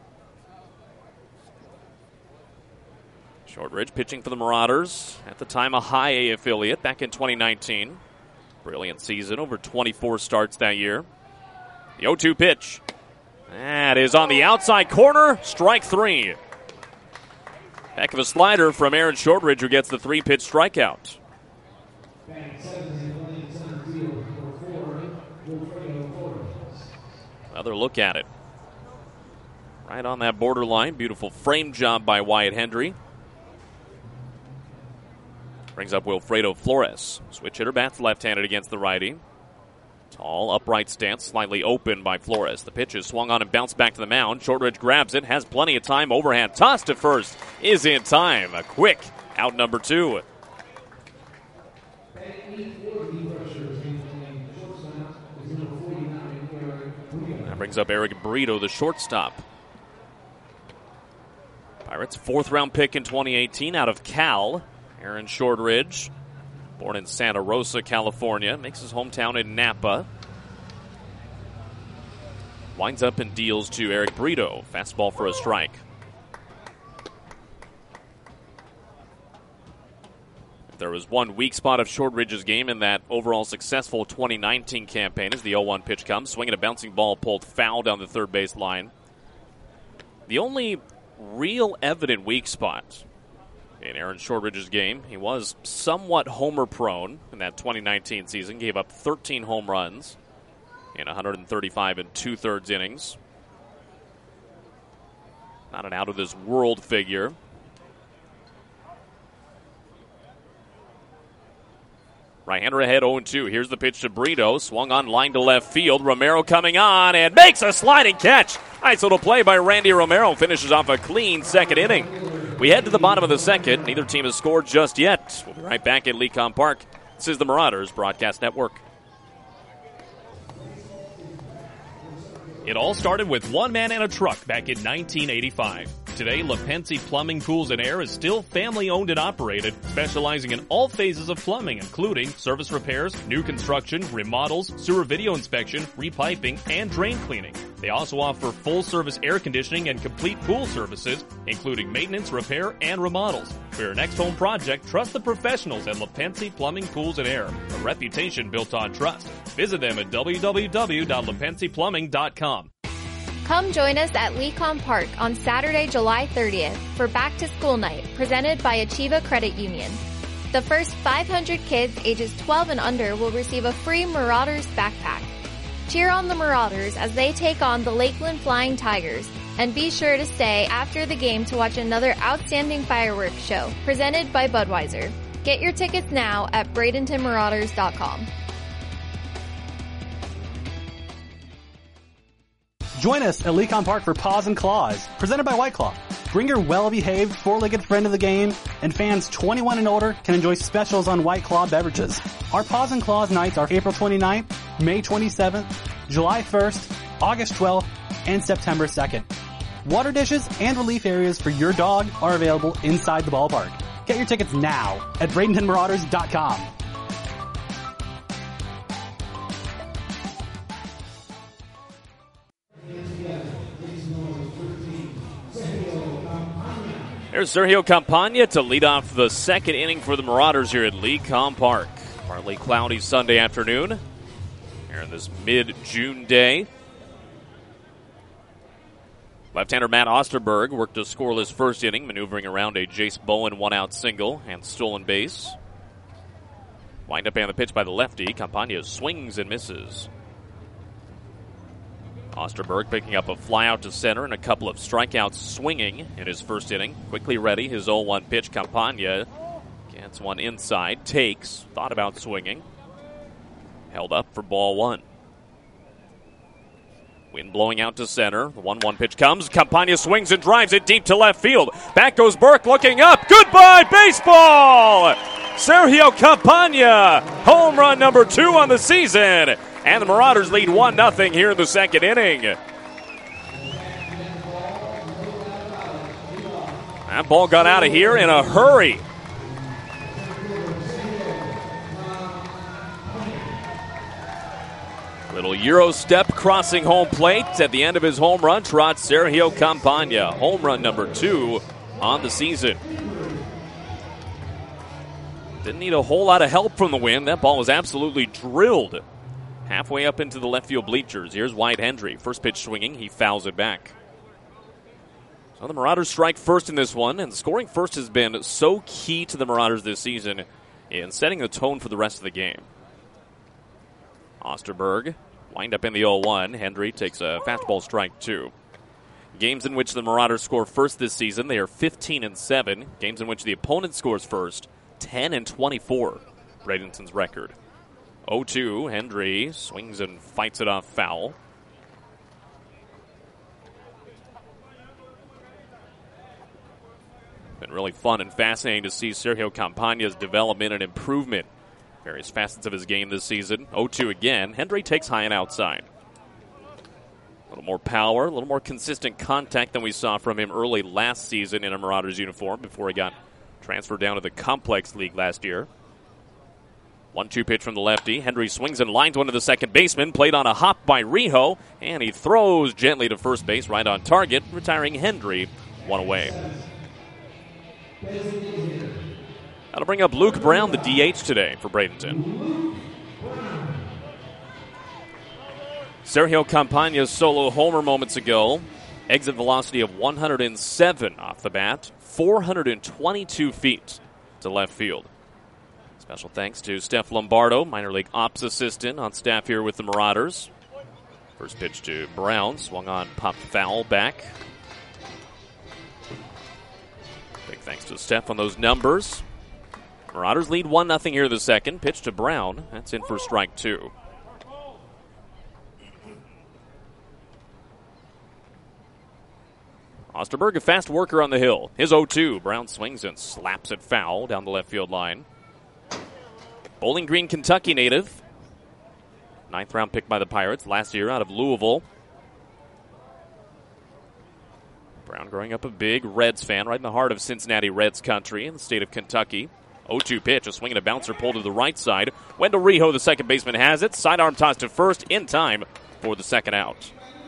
Shortridge pitching for the Marauders. At the time, a high A affiliate back in twenty nineteen. Brilliant season, over twenty-four starts that year. The oh two pitch. That is on the outside corner, strike three. Heck of a slider from Aaron Shortridge, who gets the three-pitch strikeout. Another look at it. Right on that borderline. Beautiful frame job by Wyatt Hendry. Brings up Wilfredo Flores. Switch hitter bats left-handed against the righty. Tall, upright stance, slightly open by Flores. The pitch is swung on and bounced back to the mound. Shortridge grabs it, has plenty of time. Overhand toss to first is in time. A quick out number two. That brings up Eric Brito, the shortstop. Pirates' fourth round pick in twenty eighteen out of Cal. Aaron Shortridge. Born in Santa Rosa, California, makes his hometown in Napa. Winds up and deals to Eric Brito. Fastball for a strike. If there was one weak spot of Shortridge's game in that overall successful twenty nineteen campaign as the oh one pitch comes. Swinging a bouncing ball pulled foul down the third base line. The only real evident weak spot in Aaron Shortridge's game, he was somewhat homer-prone in that twenty nineteen season. Gave up thirteen home runs in one hundred thirty-five and two-thirds innings. Not an out-of-this-world figure. Right-hander ahead oh two. Here's the pitch to Brito. Swung on line to left field. Romero coming on and makes a sliding catch. Nice little play by Randy Romero. Finishes off a clean second inning. We head to the bottom of the second. Neither team has scored just yet. We'll be right back at Lecom Park. This is the Marauders Broadcast Network. It all started with one man and a truck back in nineteen eighty-five. Today, LaPensi Plumbing, Pools, and Air is still family-owned and operated, specializing in all phases of plumbing, including service repairs, new construction, remodels, sewer video inspection, repiping, and drain cleaning. They also offer full-service air conditioning and complete pool services, including maintenance, repair, and remodels. For your next home project, trust the professionals at LaPensi Plumbing, Pools, and Air, a reputation built on trust. Visit them at w w w dot lapensi plumbing dot com. Come join us at Lecom Park on Saturday, July thirtieth for Back to School Night, presented by Achieva Credit Union. The first five hundred kids ages twelve and under will receive a free Marauders backpack. Cheer on the Marauders as they take on the Lakeland Flying Tigers, and be sure to stay after the game to watch another outstanding fireworks show presented by Budweiser. Get your tickets now at bradenton marauders dot com. Join us at Lecom Park for Paws and Claws, presented by White Claw. Bring your well-behaved four-legged friend to the game, and fans twenty-one and older can enjoy specials on White Claw beverages. Our Paws and Claws nights are April twenty-ninth, May twenty-seventh, July first, August twelfth, and September second. Water dishes and relief areas for your dog are available inside the ballpark. Get your tickets now at bradenton marauders dot com. There's Sergio Campagna to lead off the second inning for the Marauders here at Lecom Park. Partly cloudy Sunday afternoon here on this mid-June day. Left-hander Matt Osterberg worked a scoreless first inning, maneuvering around a Jace Bowen one-out single and stolen base. Wind up on the pitch by the lefty. Campagna swings and misses. Osterberg picking up a flyout to center and a couple of strikeouts swinging in his first inning. Quickly ready, his oh one pitch. Campagna gets one inside, takes, thought about swinging. Held up for ball one. Wind blowing out to center. The one one pitch comes. Campagna swings and drives it deep to left field. Back goes Burke looking up. Goodbye, baseball! Sergio Campagna, home run number two on the season. And the Marauders lead one nothing here in the second inning. That ball got out of here in a hurry. Little Euro step crossing home plate at the end of his home run trot. Sergio Campagna, home run number two on the season. Didn't need a whole lot of help from the wind. That ball was absolutely drilled halfway up into the left field bleachers. Here's Wyatt Hendry. First pitch swinging. He fouls it back. So the Marauders strike first in this one, and scoring first has been so key to the Marauders this season in setting the tone for the rest of the game. Osterberg wind up in the oh one. Hendry takes a fastball strike two. Games in which the Marauders score first this season, they are fifteen and seven. Games in which the opponent scores first, ten and twenty-four. Bradenton's record. oh two, Hendry swings and fights it off foul. Been really fun and fascinating to see Sergio Campana's development and improvement. Various facets of his game this season. oh two again. Hendry takes high and outside. A little more power, a little more consistent contact than we saw from him early last season in a Marauders uniform before he got transferred down to the Complex League last year. one two pitch from the lefty. Hendry swings and lines one to the second baseman. Played on a hop by Rijo, and he throws gently to first base right on target, retiring Hendry one away. That'll bring up Luke Brown, the D H today for Bradenton. Sergio Campana's solo homer moments ago. Exit velocity of one hundred seven off the bat. four hundred twenty-two feet to left field. Special thanks to Steph Lombardo, minor league ops assistant on staff here with the Marauders. First pitch to Brown. Swung on, popped foul back. Big thanks to Steph on those numbers. Marauders lead one nothing here the second. Pitch to Brown. That's in for strike two. Osterberg, a fast worker on the hill. His oh two. Brown swings and slaps it foul down the left field line. Bowling Green, Kentucky native. Ninth round pick by the Pirates last year out of Louisville. Brown growing up a big Reds fan right in the heart of Cincinnati Reds country in the state of Kentucky. oh two pitch, a swing and a bouncer pulled to the right side. Wendell Rijo, the second baseman, has it. Sidearm toss to first in time for the second out.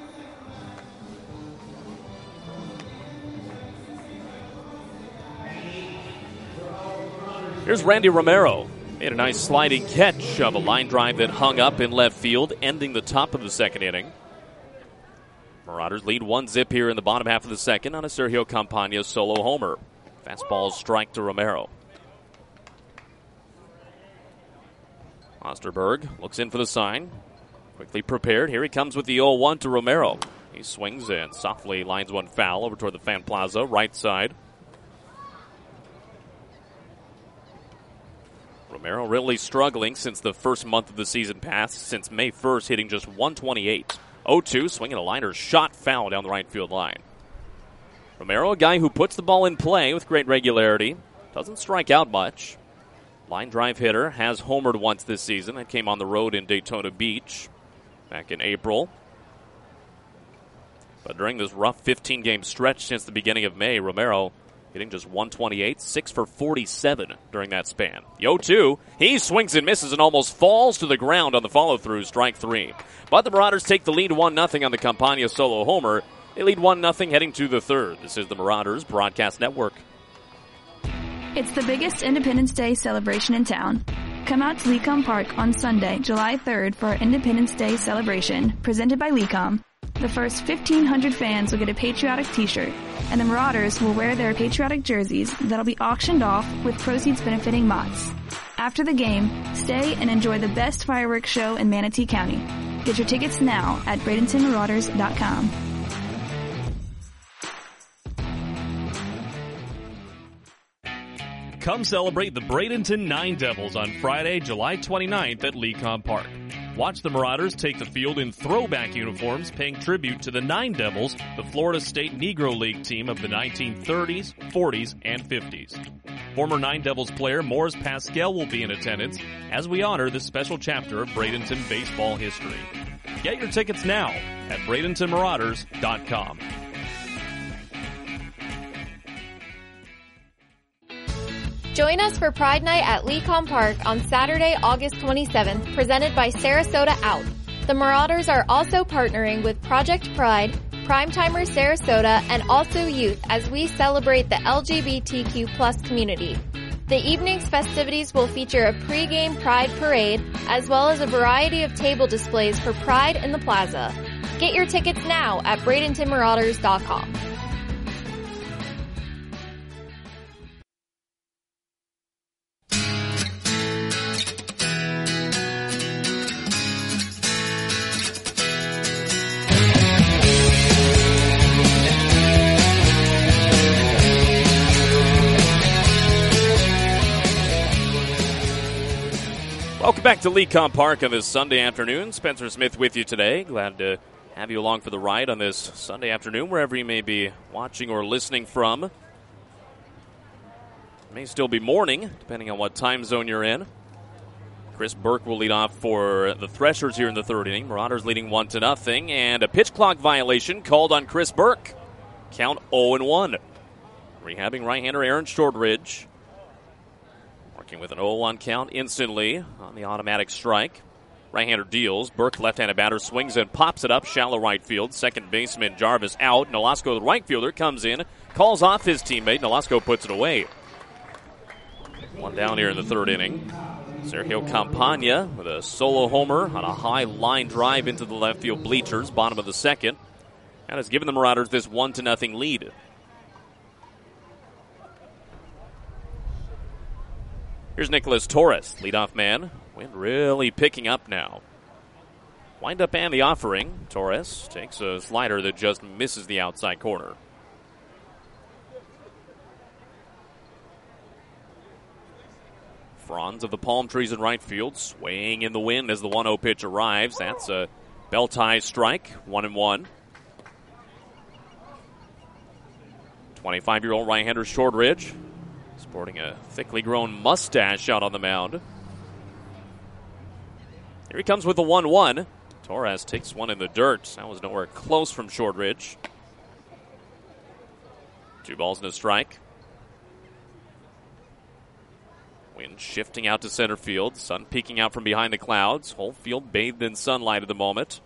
Here's Randy Romero. Made a nice sliding catch of a line drive that hung up in left field, ending the top of the second inning. Marauders lead one zip here in the bottom half of the second on a Sergio Campana solo homer. Fastball strike to Romero. Osterberg looks in for the sign. Quickly prepared. Here he comes with the oh one to Romero. He swings and softly lines one foul over toward the Fan Plaza, right side. Romero really struggling since the first month of the season passed, since May first, hitting just one twenty-eight. oh two, swinging a liner, shot foul down the right field line. Romero, a guy who puts the ball in play with great regularity, doesn't strike out much. Line drive hitter, has homered once this season. That came on the road in Daytona Beach back in April. But during this rough fifteen-game stretch since the beginning of May, Romero hitting just one twenty-eight, six for forty-seven during that span. The oh two, he swings and misses and almost falls to the ground on the follow-through, strike three. But the Marauders take the lead one nothing on the Campana solo homer. They lead one nothing heading to the third. This is the Marauders Broadcast Network. It's the biggest Independence Day celebration in town. Come out to Lecom Park on Sunday, July third for our Independence Day celebration, presented by Lecom. The first fifteen hundred fans will get a patriotic t-shirt, and the Marauders will wear their patriotic jerseys that'll be auctioned off with proceeds benefiting Mott's. After the game, stay and enjoy the best fireworks show in Manatee County. Get your tickets now at Bradenton Marauders dot com. Come celebrate the Bradenton Nine Devils on Friday, July twenty-ninth at Lecom Park. Watch the Marauders take the field in throwback uniforms, paying tribute to the Nine Devils, the Florida State Negro League team of the nineteen thirties, forties, and fifties. Former Nine Devils player Morris Pascal will be in attendance as we honor this special chapter of Bradenton baseball history. Get your tickets now at Bradenton Marauders dot com. Join us for Pride Night at Lecom Park on Saturday, August twenty-seventh, presented by Sarasota Out. The Marauders are also partnering with Project Pride, Primetimers Sarasota, and Also Youth as we celebrate the L G B T Q plus community. The evening's festivities will feature a pre-game Pride parade, as well as a variety of table displays for Pride in the Plaza. Get your tickets now at Bradenton Marauders dot com. Welcome back to Lecom Park on this Sunday afternoon. Spencer Smith with you today. Glad to have you along for the ride on this Sunday afternoon, wherever you may be watching or listening from. It may still be morning, depending on what time zone you're in. Chris Burke will lead off for the Threshers here in the third inning. Marauders leading one to nothing, and a pitch clock violation called on Chris Burke. Count oh and one. Rehabbing right-hander Aaron Shortridge. Working with an oh one count instantly on the automatic strike. Right-hander deals. Burke, left-handed batter, swings and pops it up shallow right field. Second baseman Jarvis out. Nolasco, the right fielder, comes in, calls off his teammate. Nolasco puts it away. One down here in the third inning. Sergio Campagna with a solo homer on a high line drive into the left field bleachers, bottom of the second. And has given the Marauders this one to nothing lead. Here's Nicholas Torres, leadoff man. Wind really picking up now. Wind up and the offering. Torres takes a slider that just misses the outside corner. Franz of the palm trees in right field, swaying in the wind as the one oh pitch arrives. That's a belt tie strike, one and one. twenty-five-year-old right-hander Shortridge, sporting a thickly grown mustache out on the mound. Here he comes with the one one. Torres takes one in the dirt. That was nowhere close from Shortridge. Two balls and a strike. Wind shifting out to center field. Sun peeking out from behind the clouds. Whole field bathed in sunlight at the moment.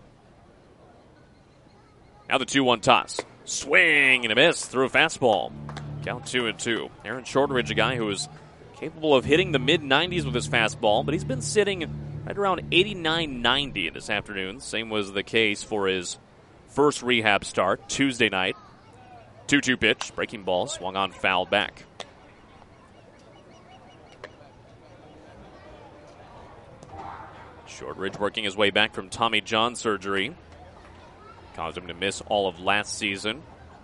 Now the two one toss. Swing and a miss through a fastball. Count two and two. Aaron Shortridge, a guy who is capable of hitting the mid nineties with his fastball, but he's been sitting right around eighty-nine ninety this afternoon. Same was the case for his first rehab start Tuesday night. two two pitch, breaking ball, swung on, fouled back. Shortridge working his way back from Tommy John surgery. Caused him to miss all of last season.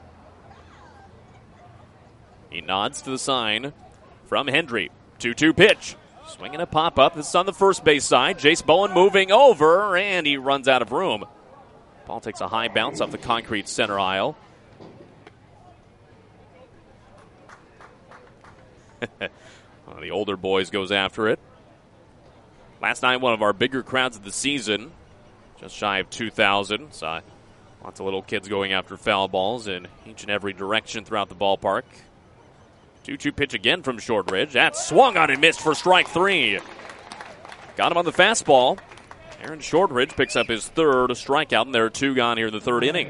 He nods to the sign from Hendry. two two pitch. Swinging a pop-up. This is on the first base side. Jace Bowen moving over, and he runs out of room. Ball takes a high bounce off the concrete center aisle. One of the older boys goes after it. Last night, one of our bigger crowds of the season. Just shy of two thousand. Saw lots of little kids going after foul balls in each and every direction throughout the ballpark. two two pitch again from Shortridge. That swung on and missed for strike three. Got him on the fastball. Aaron Shortridge picks up his third strikeout, and there are two gone here in the third inning.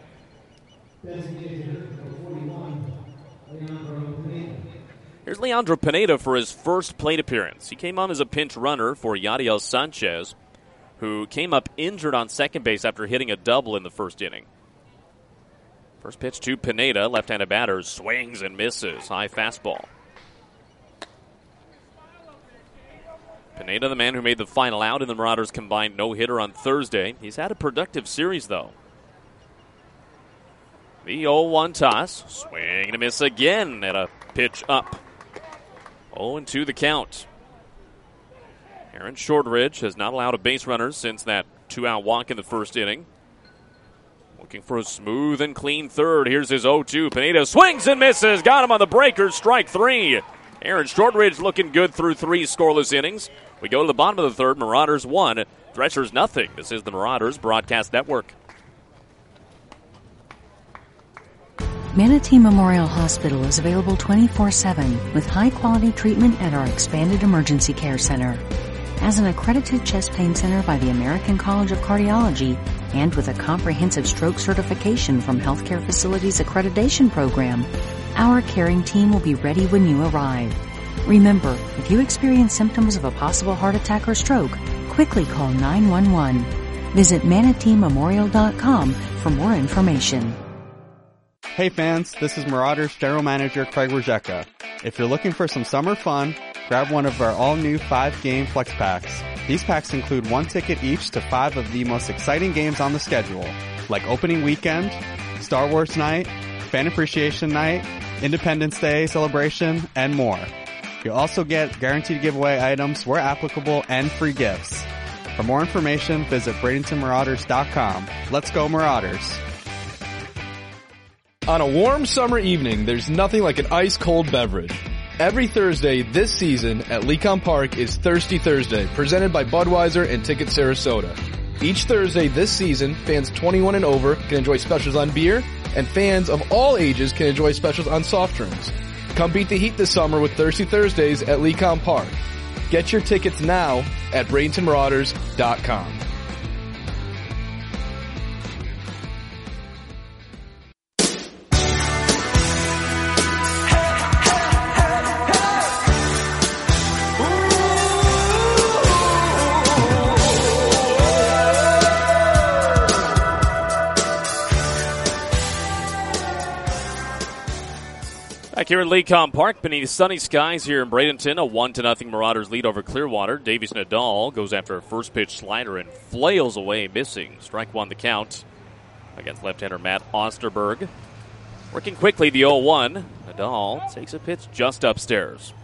Here's Leandro Pineda for his first plate appearance. He came on as a pinch runner for Yadiel Sanchez, who came up injured on second base after hitting a double in the first inning. First pitch to Pineda, left-handed batter, swings and misses. High fastball. Pineda, the man who made the final out in the Marauders' combined no-hitter on Thursday. He's had a productive series, though. The oh one toss. Swing and a miss again at a pitch up. oh and two the count. Aaron Shortridge has not allowed a base runner since that two-out walk in the first inning. Looking for a smooth and clean third. Here's his oh two. Pineda swings and misses. Got him on the breakers. Strike three. Aaron Shortridge looking good through three scoreless innings. We go to the bottom of the third. Marauders one. Threshers nothing. This is the Marauders Broadcast Network. Manatee Memorial Hospital is available twenty-four seven with high-quality treatment at our expanded emergency care center. As an accredited chest pain center by the American College of Cardiology and with a comprehensive stroke certification from Healthcare Facilities Accreditation Program, our caring team will be ready when you arrive. Remember, if you experience symptoms of a possible heart attack or stroke, quickly call nine one one. Visit manatee memorial dot com for more information. Hey fans, this is Marauders General Manager Craig Rajeka. If you're looking for some summer fun, grab one of our all-new five-game Flex Packs. These packs include one ticket each to five of the most exciting games on the schedule, like Opening Weekend, Star Wars Night, Fan Appreciation Night, Independence Day Celebration, and more. You'll also get guaranteed giveaway items where applicable and free gifts. For more information, visit Bradenton Marauders dot com. Let's go Marauders! On a warm summer evening, there's nothing like an ice-cold beverage. Every Thursday this season at Lecom Park is Thirsty Thursday, presented by Budweiser and Ticket Sarasota. Each Thursday this season, fans twenty-one and over can enjoy specials on beer, and fans of all ages can enjoy specials on soft drinks. Come beat the heat this summer with Thirsty Thursdays at Lecom Park. Get your tickets now at Bradenton Marauders dot com. Back here at Lecom Park, beneath sunny skies here in Bradenton, a one to nothing Marauders lead over Clearwater. Davies Nadal goes after a first pitch slider and flails away, missing. Strike one the count against left-hander Matt Osterberg. Working quickly, the oh one. Nadal takes a pitch just upstairs.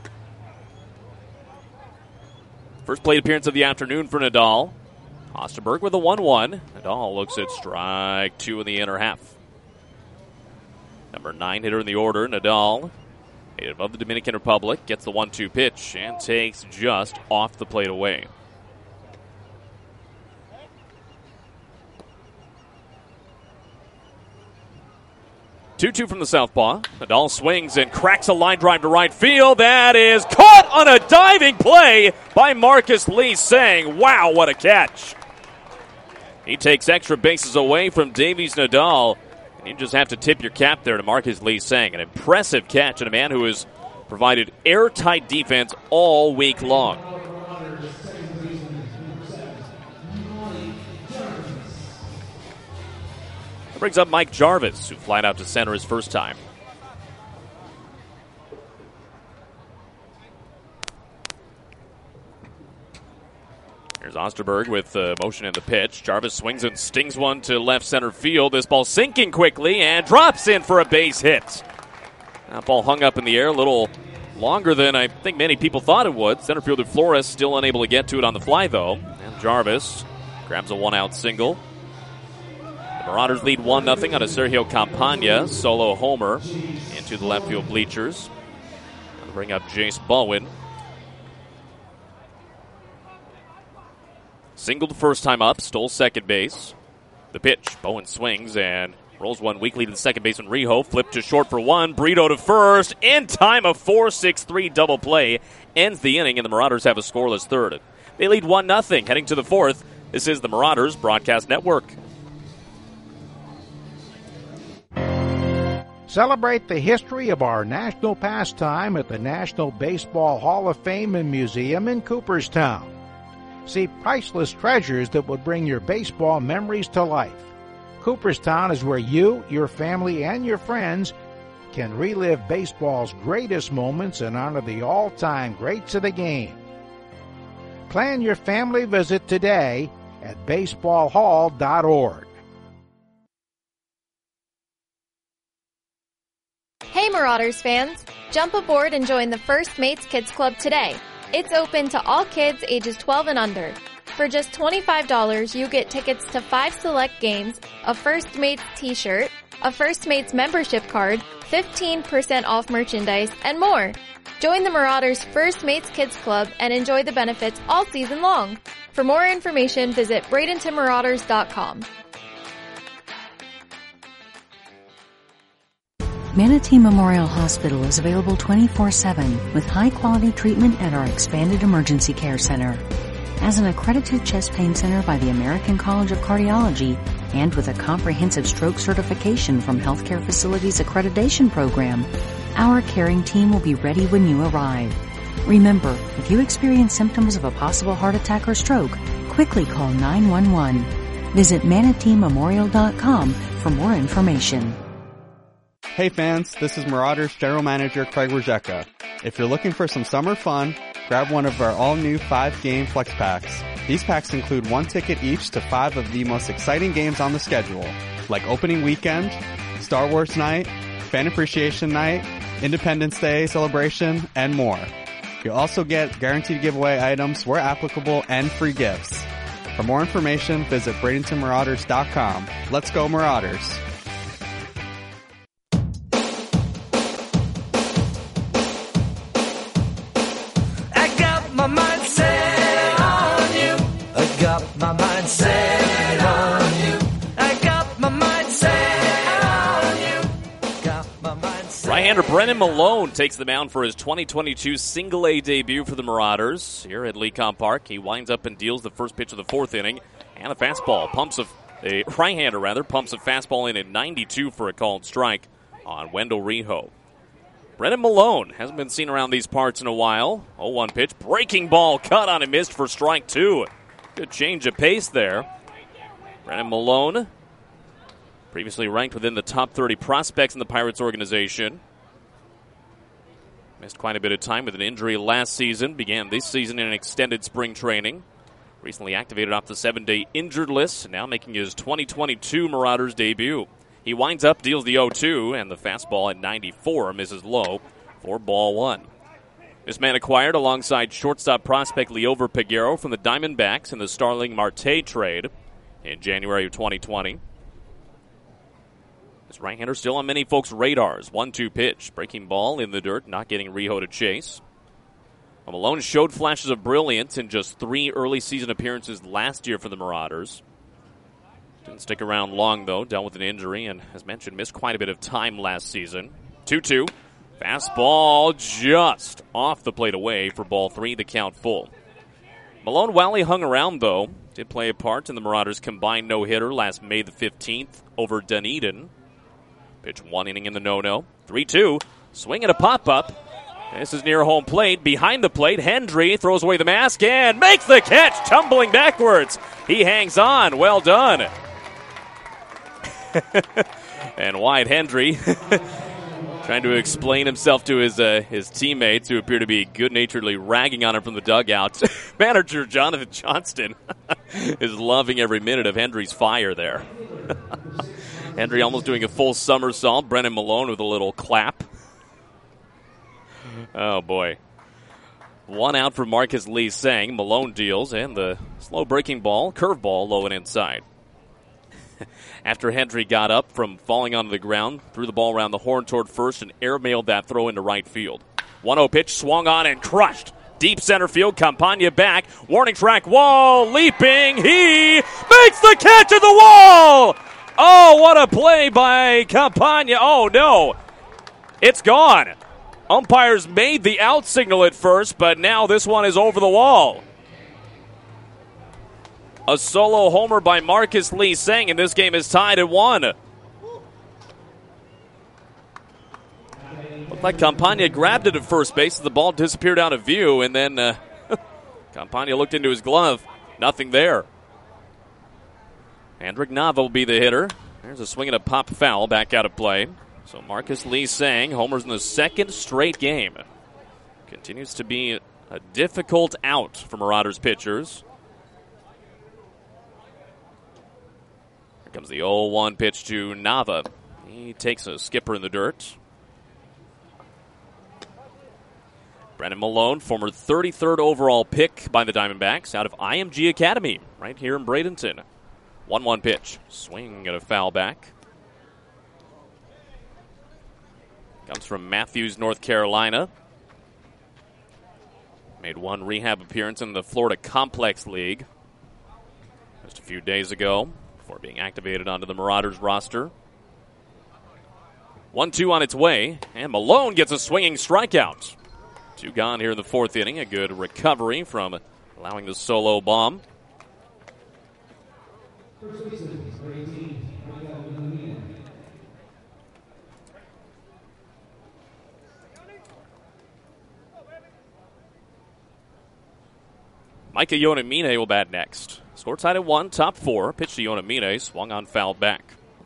First plate appearance of the afternoon for Nadal. Osterberg with a one one. Nadal looks at strike two in the inner half. Number nine hitter in the order, Nadal, native of the Dominican Republic, gets the one two pitch and takes just off the plate away. two two from the southpaw. Nadal swings and cracks a line drive to right field. That is caught on a diving play by Marcus Lee Sang. Wow, what a catch. He takes extra bases away from Davies Nadal. You just have to tip your cap there to Marcus Lee Sang. An impressive catch and a man who has provided airtight defense all week long. That brings up Mike Jarvis, who flied out to center his first time. Here's Osterberg with uh, motion in the pitch. Jarvis swings and stings one to left center field. This ball sinking quickly and drops in for a base hit. That ball hung up in the air a little longer than I think many people thought it would. Center fielder Flores still unable to get to it on the fly, though. And Jarvis grabs a one-out single. The Marauders lead one nothing on a Sergio Campagna solo homer into the left field bleachers. I'll bring up Jace Baldwin. Singled first time up, stole second base. The pitch, Bowen swings and rolls one weakly to the second baseman Rijo. Flip to short for one, Brito to first. In time, a four six three double play ends the inning, and the Marauders have a scoreless third. They lead one nothing heading to the fourth. This is the Marauders Broadcast Network. Celebrate the history of our national pastime at the National Baseball Hall of Fame and Museum in Cooperstown. See priceless treasures that will bring your baseball memories to life. Cooperstown is where you, your family, and your friends can relive baseball's greatest moments and honor the all-time greats of the game. Plan your family visit today at baseball hall dot org. Hey Marauders fans! Jump aboard and join the First Mates Kids Club today. It's open to all kids ages twelve and under. For just twenty-five dollars, you get tickets to five select games, a First Mates t-shirt, a First Mates membership card, fifteen percent off merchandise, and more. Join the Marauders First Mates Kids Club and enjoy the benefits all season long. For more information, visit Bradenton Marauders dot com. Manatee Memorial Hospital is available twenty-four seven with high-quality treatment at our expanded emergency care center. As an accredited chest pain center by the American College of Cardiology and with a comprehensive stroke certification from Healthcare Facilities Accreditation Program, our caring team will be ready when you arrive. Remember, if you experience symptoms of a possible heart attack or stroke, quickly call nine one one. Visit manatee memorial dot com for more information. Hey fans, this is Marauders General Manager Craig Rajeka. If you're looking for some summer fun, grab one of our all-new five-game flex packs. These packs include one ticket each to five of the most exciting games on the schedule, like Opening Weekend, Star Wars Night, Fan Appreciation Night, Independence Day Celebration, and more. You'll also get guaranteed giveaway items where applicable and free gifts. For more information, visit Bradenton Marauders dot com. Let's go Marauders! I got my mind set on you. I got my mind set on you. I got my mind set on you. Got my mind set. Right-hander Brennan Malone takes the mound for his twenty twenty-two single-A debut for the Marauders here at Lecom Park. He winds up and deals the first pitch of the fourth inning, and a fastball pumps a, a right-hander rather pumps a fastball in at ninety-two for a called strike on Wendell Rijo. Brennan Malone hasn't been seen around these parts in a while. oh one pitch, breaking ball, cut on and missed for strike two. Good change of pace there. Brennan Malone, previously ranked within the top thirty prospects in the Pirates organization. Missed quite a bit of time with an injury last season. Began this season in an extended spring training. Recently activated off the seven-day injured list. Now making his twenty twenty-two Marauders debut. He winds up, deals the oh two, and the fastball at ninety-four misses low for ball one. This man acquired alongside shortstop prospect Leover Peguero from the Diamondbacks in the Starling Marte trade in January of twenty twenty. This right-hander still on many folks' radars. one two pitch. Breaking ball in the dirt, not getting Rijo to chase. Well, Malone showed flashes of brilliance in just three early season appearances last year for the Marauders. Didn't stick around long, though. Dealt with an injury and, as mentioned, missed quite a bit of time last season. two two. Fastball just off the plate away for ball three, the count full. Malone, while he hung around, though, did play a part in the Marauders' combined no-hitter last May the fifteenth over Dunedin. Pitch one inning in the no-no. three two. Swing and a pop-up. This is near home plate. Behind the plate, Hendry throws away the mask and makes the catch, tumbling backwards. He hangs on. Well done. And Wyatt Hendry trying to explain himself to his uh, his teammates, who appear to be good-naturedly ragging on him from the dugout. Manager Jonathan Johnston is loving every minute of Hendry's fire there. Hendry almost doing a full somersault. Brennan Malone with a little clap. Oh, boy. One out for Marcus Lee Sang. Malone deals, and the slow breaking ball, curveball, low and inside. After Hendry got up from falling onto the ground, threw the ball around the horn toward first and airmailed that throw into right field. one oh pitch, swung on and crushed. Deep center field, Campagna back. Warning track wall, leaping. He makes the catch at the wall! Oh, what a play by Campagna. Oh, no. It's gone. Umpires made the out signal at first, but now this one is over the wall. A solo homer by Marcus Lee Sang, and this game is tied at one. Looked like Campagna grabbed it at first base as the ball disappeared out of view, and then uh, Campagna looked into his glove. Nothing there. Hendrik Nava will be the hitter. There's a swing and a pop foul back out of play. So Marcus Lee Sang homers in the second straight game. Continues to be a difficult out for Marauders pitchers. Here comes the oh one pitch to Nava. He takes a skipper in the dirt. Brennan Malone, former thirty-third overall pick by the Diamondbacks out of I M G Academy right here in Bradenton. one one pitch. Swing and a foul back. Comes from Matthews, North Carolina. Made one rehab appearance in the Florida Complex League just a few days ago before being activated onto the Marauders roster. one two on its way, and Malone gets a swinging strikeout. Two gone here in the fourth inning. A good recovery from allowing the solo bomb. Micah Yonamine will bat next. Score tied at one, top four. Pitch to Yonamine, swung on, fouled back.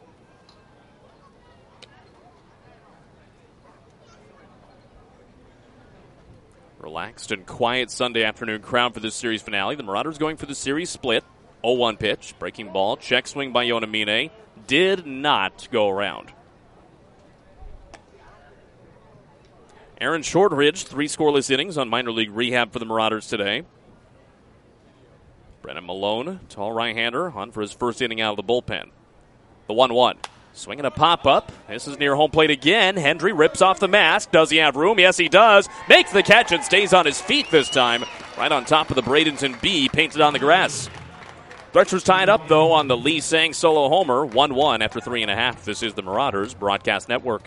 Relaxed and quiet Sunday afternoon crowd for this series finale. The Marauders going for the series split. oh one pitch, breaking ball, check swing by Yonamine. Did not go around. Aaron Shortridge, three scoreless innings on minor league rehab for the Marauders today. Brennan Malone, tall right-hander, on for his first inning out of the bullpen. The one one. Swinging a pop-up. This is near home plate again. Hendry rips off the mask. Does he have room? Yes, he does. Makes the catch and stays on his feet this time. Right on top of the Bradenton B, painted on the grass. Threshers tied up, though, on the Lee Sang solo homer. one one after three and a half. This is the Marauders Broadcast Network.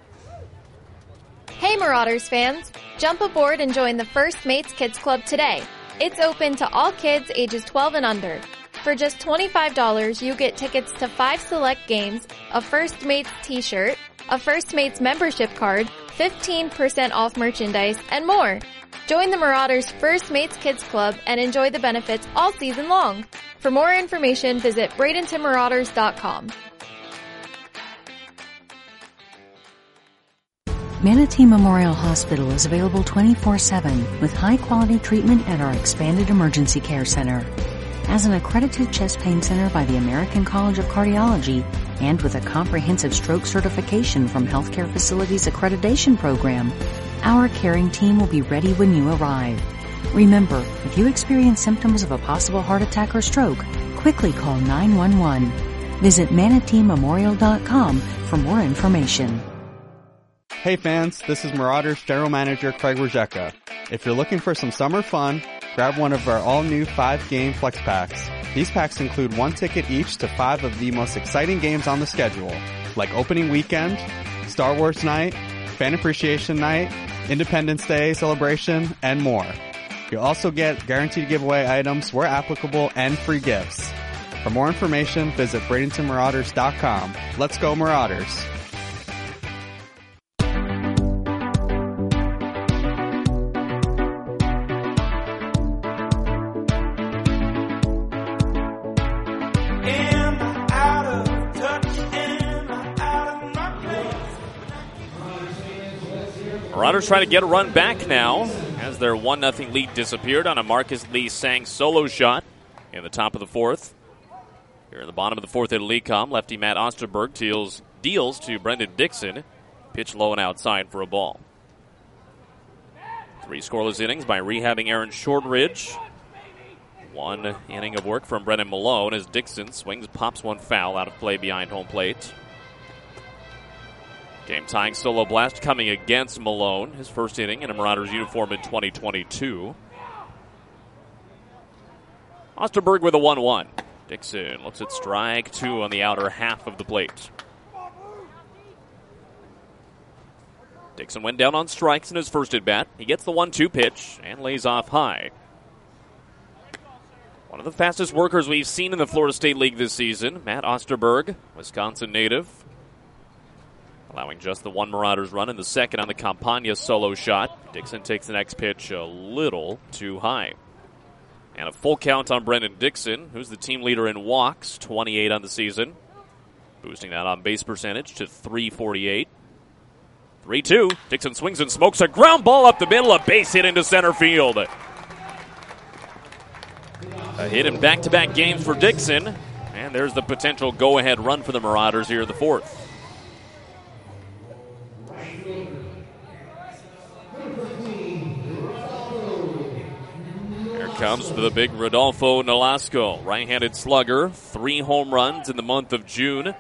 Hey Marauders fans, jump aboard and join the First Mates Kids Club today. It's open to all kids ages twelve and under. For just twenty-five dollars, you get tickets to five select games, a First Mates t-shirt, a First Mates membership card, fifteen percent off merchandise, and more. Join the Marauders First Mates Kids Club and enjoy the benefits all season long. For more information, visit Bradenton Marauders dot com. Manatee Memorial Hospital is available twenty-four seven with high-quality treatment at our expanded emergency care center. As an accredited chest pain center by the American College of Cardiology and with a comprehensive stroke certification from Healthcare Facilities Accreditation Program, our caring team will be ready when you arrive. Remember, if you experience symptoms of a possible heart attack or stroke, quickly call nine one one. Visit Manatee Memorial dot com for more information. Hey fans, this is Marauders General Manager Craig Rajeka. If you're looking for some summer fun, grab one of our all-new five-game flex packs. These packs include one ticket each to five of the most exciting games on the schedule, like Opening Weekend, Star Wars Night, Fan Appreciation Night, Independence Day Celebration, and more. You'll also get guaranteed giveaway items where applicable and free gifts. For more information, visit Bradenton Marauders dot com. Let's go Marauders! Marauders trying to get a run back now as their one nothing lead disappeared on a Marcus Lee Sang solo shot in the top of the fourth. Here in the bottom of the fourth at Lecom, lefty Matt Osterberg deals, deals to Brendan Dixon. Pitch low and outside for a ball. Three scoreless innings by rehabbing Aaron Shortridge. One inning of work from Brennan Malone as Dixon swings, pops one foul out of play behind home plate. Game tying solo blast coming against Malone, his first inning in a Marauders uniform in twenty twenty-two. Osterberg with a one one. Dixon looks at strike two on the outer half of the plate. Dixon went down on strikes in his first at bat. He gets the one two pitch and lays off high. One of the fastest workers we've seen in the Florida State League this season, Matt Osterberg, Wisconsin native. Allowing just the one Marauders run in the second on the Campagna solo shot. Dixon takes the next pitch a little too high. And a full count on Brendan Dixon, who's the team leader in walks, twenty-eight on the season. Boosting that on base percentage to three forty-eight. three two. Dixon swings and smokes a ground ball up the middle, a base hit into center field. A hit in back-to-back games for Dixon. And there's the potential go-ahead run for the Marauders here in the fourth. Comes to the big Rodolfo Nolasco, right-handed slugger, three home runs in the month of June.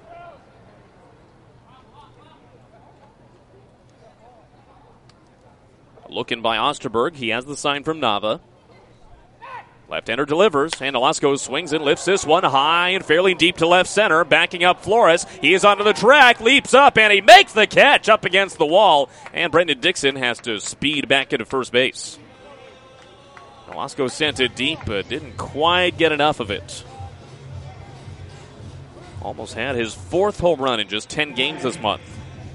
Looking by Osterberg, he has the sign from Nava. Left-hander delivers, and Nolasco swings and lifts this one high and fairly deep to left center, backing up Flores. He is onto the track, leaps up, and he makes the catch up against the wall, and Brendan Dixon has to speed back into first base. Nolasco sent it deep, but didn't quite get enough of it. Almost had his fourth home run in just ten games this month.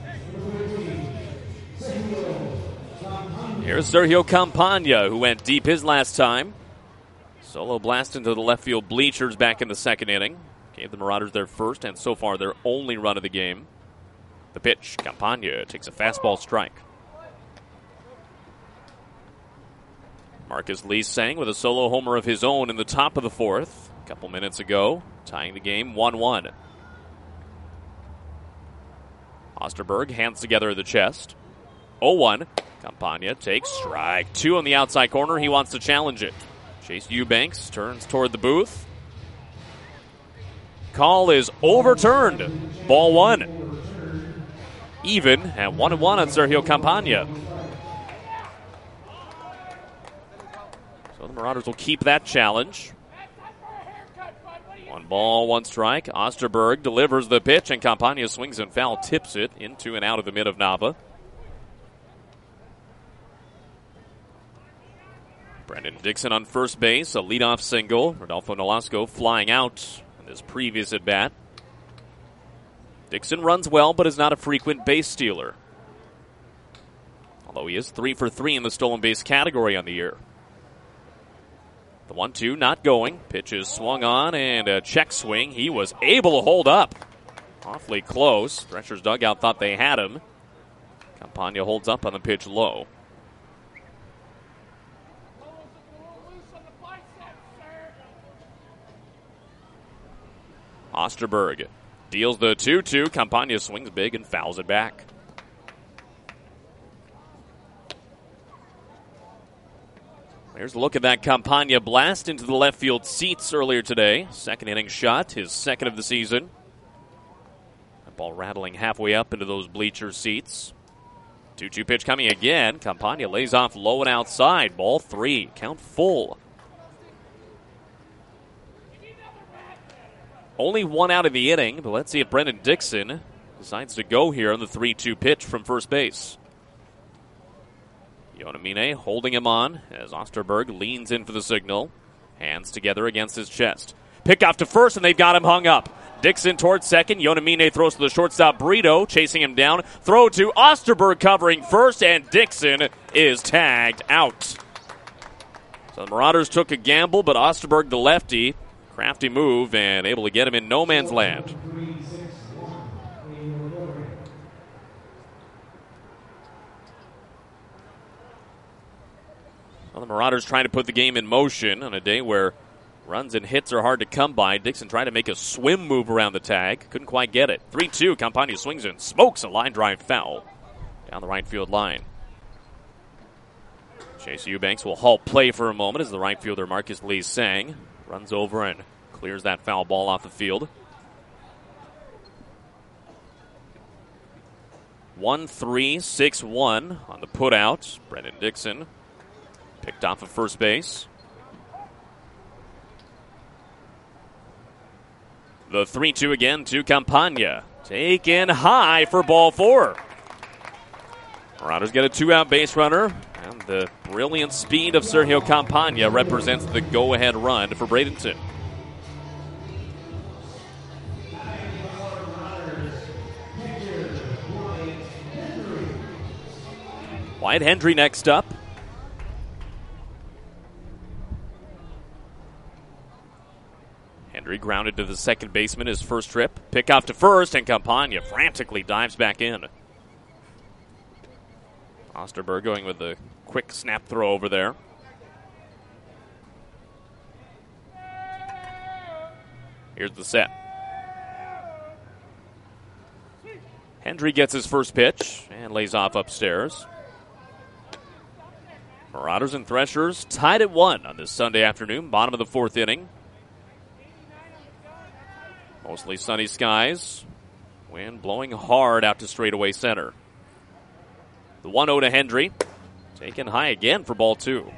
Here's Sergio Campagna, who went deep his last time. Solo blast into the left field bleachers back in the second inning. Gave the Marauders their first and so far their only run of the game. The pitch, Campagna takes a fastball strike. Marcus Lee Sang with a solo homer of his own in the top of the fourth a couple minutes ago, tying the game one one. Osterberg hands together the chest. oh one. Campagna takes strike two on the outside corner. He wants to challenge it. Chase Eubanks turns toward the booth. Call is overturned. Ball one. Even at one and one on Sergio Campagna. So the Marauders will keep that challenge. One ball, one strike. Osterberg delivers the pitch, and Campagna swings and foul, tips it into and out of the mid of Nava. Brendan Dixon on first base, a leadoff single. Rodolfo Nolasco flying out in his previous at-bat. Dixon runs well, but is not a frequent base stealer. Although he is three for three in the stolen base category on the year. The one two not going. Pitch is swung on and a check swing. He was able to hold up. Awfully close. Thresher's dugout thought they had him. Campagna holds up on the pitch low. Osterberg deals the two two. Campagna swings big and fouls it back. Here's a look at that Campagna blast into the left field seats earlier today. Second inning shot, his second of the season. That ball rattling halfway up into those bleacher seats. two two pitch coming again. Campagna lays off low and outside. Ball three. Count full. Only one out of the inning, but let's see if Brendan Dixon decides to go here on the three two pitch from first base. Yonamine holding him on as Osterberg leans in for the signal. Hands together against his chest. Pick off to first, and they've got him hung up. Dixon towards second. Yonamine throws to the shortstop, Brito, chasing him down. Throw to Osterberg covering first, and Dixon is tagged out. So the Marauders took a gamble, but Osterberg, the lefty, crafty move and able to get him in no man's land. Well, the Marauders trying to put the game in motion on a day where runs and hits are hard to come by. Dixon trying to make a swim move around the tag. Couldn't quite get it. three two. Campagna swings and smokes a line drive foul down the right field line. Chase Eubanks will halt play for a moment as the right fielder Marcus Lee Sang runs over and clears that foul ball off the field. one three six one on the putout. Brendan Dixon picked off of first base. The three two again to Campagna. Taken high for ball four. Marauders get a two-out base runner, and the brilliant speed of Sergio Campagna represents the go-ahead run for Bradenton. Wyatt Hendry next up. Hendry grounded to the second baseman his first trip. Pick off to first, and Campagna frantically dives back in. Osterberg going with the quick snap throw over there. Here's the set. Hendry gets his first pitch and lays off upstairs. Marauders and Threshers tied at one on this Sunday afternoon, bottom of the fourth inning. Mostly sunny skies. Wind blowing hard out to straightaway center. The one oh to Hendry. Taken high again for ball two.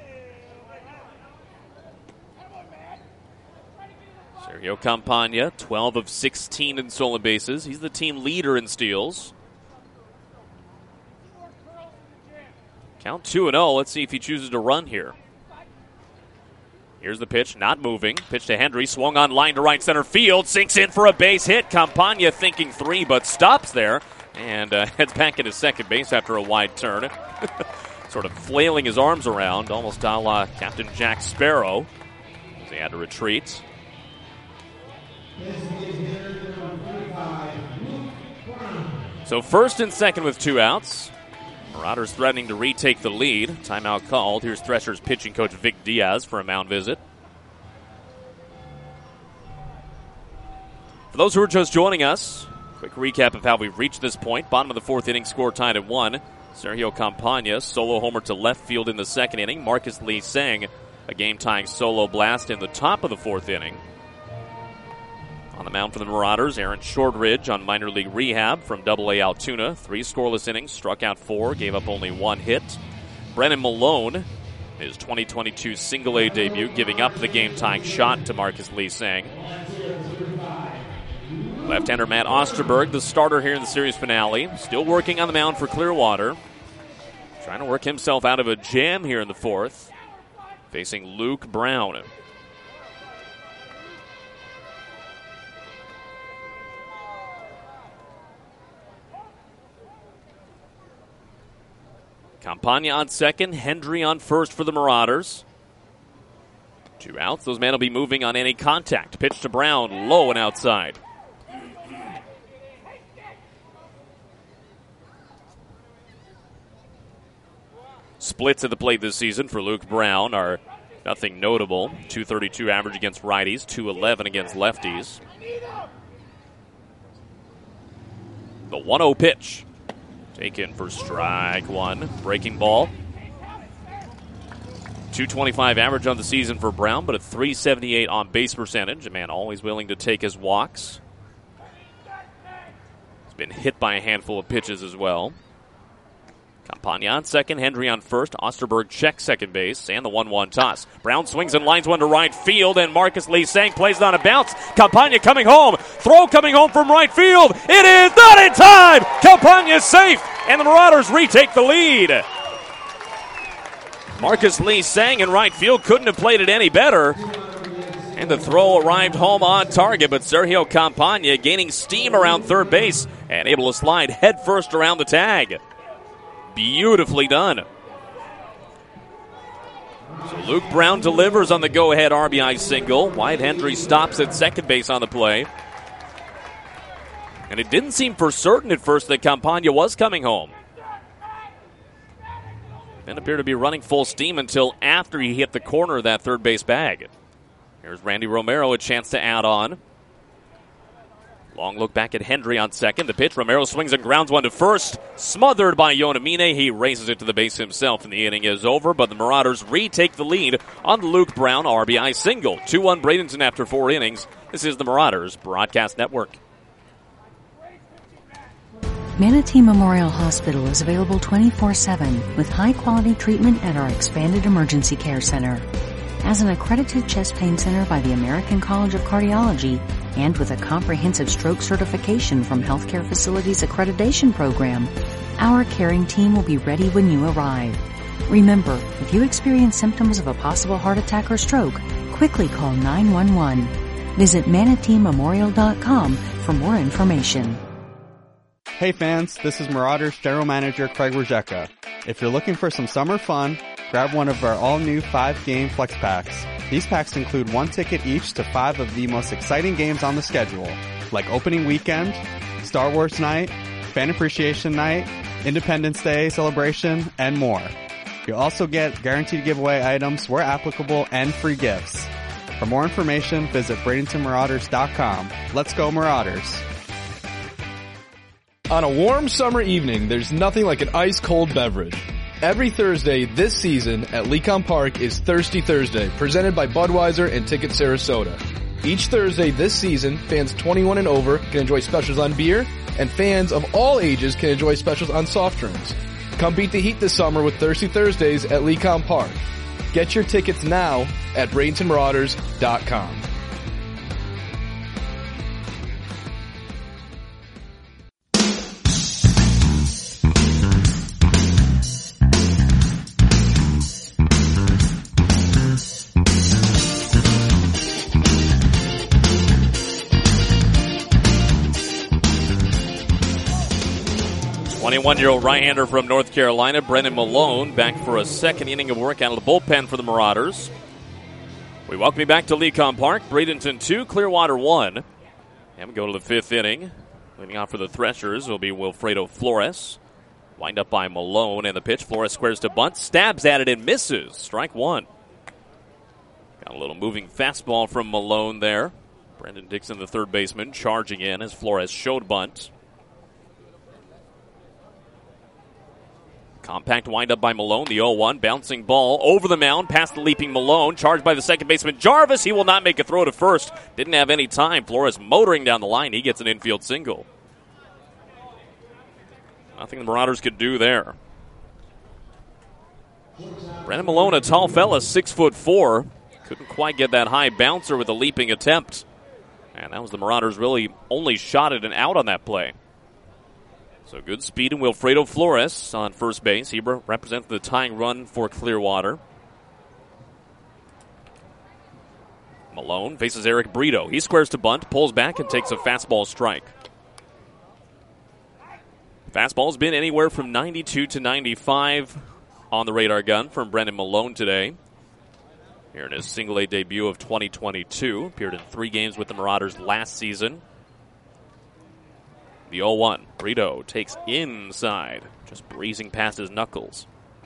Sergio Campagna, twelve of sixteen in stolen bases. He's the team leader in steals. Count two and oh. Let's see if he chooses to run here. Here's the pitch, not moving. Pitch to Hendry, swung on line to right center field. Sinks in for a base hit. Campagna thinking three, but stops there. And uh, heads back into second base after a wide turn. Sort of flailing his arms around, almost a la Captain Jack Sparrow. As he had to retreat. So first and second with two outs. Marauders threatening to retake the lead. Timeout called. Here's Threshers pitching coach Vic Diaz for a mound visit. For those who are just joining us, quick recap of how we've reached this point. Bottom of the fourth inning, score tied at one. Sergio Campagna, solo homer to left field in the second inning. Marcus Lee sang a game-tying solo blast in the top of the fourth inning. On the mound for the Marauders, Aaron Shortridge on minor league rehab from double A Altoona. Three scoreless innings, struck out four, gave up only one hit. Brennan Malone, his twenty twenty-two single A debut, giving up the game-tying shot to Marcus Lee sang. Left-hander Matt Osterberg, the starter here in the series finale, still working on the mound for Clearwater. Trying to work himself out of a jam here in the fourth, facing Luke Brown. Campagna on second, Hendry on first for the Marauders. Two outs. Those men will be moving on any contact. Pitch to Brown, low and outside. Splits at the plate this season for Luke Brown are nothing notable. two thirty-two average against righties, two eleven against lefties. The one oh pitch. Taken for strike one. Breaking ball. two twenty-five average on the season for Brown, but a three seventy-eight on base percentage. A man always willing to take his walks. He's been hit by a handful of pitches as well. Campagna on second, Hendry on first. Osterberg checks second base, and the one one toss. Brown swings and lines one to right field, and Marcus Lee Sang plays it on a bounce. Campagna coming home. Throw coming home from right field. It is not in time. Campagna is safe, and the Marauders retake the lead. Marcus Lee Sang in right field couldn't have played it any better. And the throw arrived home on target, but Sergio Campagna gaining steam around third base and able to slide headfirst around the tag. Beautifully done. So Luke Brown delivers on the go-ahead R B I single. Wyatt Hendry stops at second base on the play. And it didn't seem for certain at first that Campagna was coming home. Didn't appear to be running full steam until after he hit the corner of that third base bag. Here's Randy Romero, a chance to add on. Long look back at Hendry on second. The pitch, Romero swings and grounds one to first. Smothered by Yonamine. He raises it to the base himself, and the inning is over. But the Marauders retake the lead on the Luke Brown R B I single. two one Bradenton after four innings. This is the Marauders Broadcast Network. Manatee Memorial Hospital is available twenty-four seven with high-quality treatment at our expanded emergency care center. As an accredited chest pain center by the American College of Cardiology and with a comprehensive stroke certification from Healthcare Facilities Accreditation Program, our caring team will be ready when you arrive. Remember, if you experience symptoms of a possible heart attack or stroke, quickly call nine one one. Visit manatee memorial dot com for more information. Hey fans, this is Marauders General Manager Craig Rajeka. If you're looking for some summer fun, grab one of our all-new five-game Flex Packs. These packs include one ticket each to five of the most exciting games on the schedule, like Opening Weekend, Star Wars Night, Fan Appreciation Night, Independence Day Celebration, and more. You'll also get guaranteed giveaway items where applicable and free gifts. For more information, visit Bradenton Marauders dot com. Let's go Marauders! On a warm summer evening, there's nothing like an ice-cold beverage. Every Thursday this season at Lecom Park is Thirsty Thursday, presented by Budweiser and Ticket Sarasota. Each Thursday this season, fans twenty-one and over can enjoy specials on beer, and fans of all ages can enjoy specials on soft drinks. Come beat the heat this summer with Thirsty Thursdays at Lecom Park. Get your tickets now at Bradenton Marauders dot com. twenty-one-year-old right-hander from North Carolina, Brennan Malone, back for a second inning of work out of the bullpen for the Marauders. We welcome you back to Lecom Park. Bradenton two, Clearwater one. And we go to the fifth inning. Leading off for the Threshers will be Wilfredo Flores. Lined up by Malone, and the pitch. Flores squares to bunt, stabs at it and misses. Strike one. Got a little moving fastball from Malone there. Brendan Dixon, the third baseman, charging in as Flores showed bunt. Compact windup by Malone, the oh one. Bouncing ball over the mound, past the leaping Malone. Charged by the second baseman Jarvis. He will not make a throw to first. Didn't have any time. Flores motoring down the line. He gets an infield single. Nothing the Marauders could do there. Brennan Malone, a tall fella, six foot four. Couldn't quite get that high bouncer with a leaping attempt. And that was the Marauders' really only shot at an out on that play. So good speed and Wilfredo Flores on first base. He represents the tying run for Clearwater. Malone faces Eric Brito. He squares to bunt, pulls back, and takes a fastball strike. Fastball's been anywhere from ninety-two to ninety-five on the radar gun from Brennan Malone today. Here in his single-A debut of twenty twenty-two. Appeared in three games with the Marauders last season. The oh one. Brito takes inside, just breezing past his knuckles.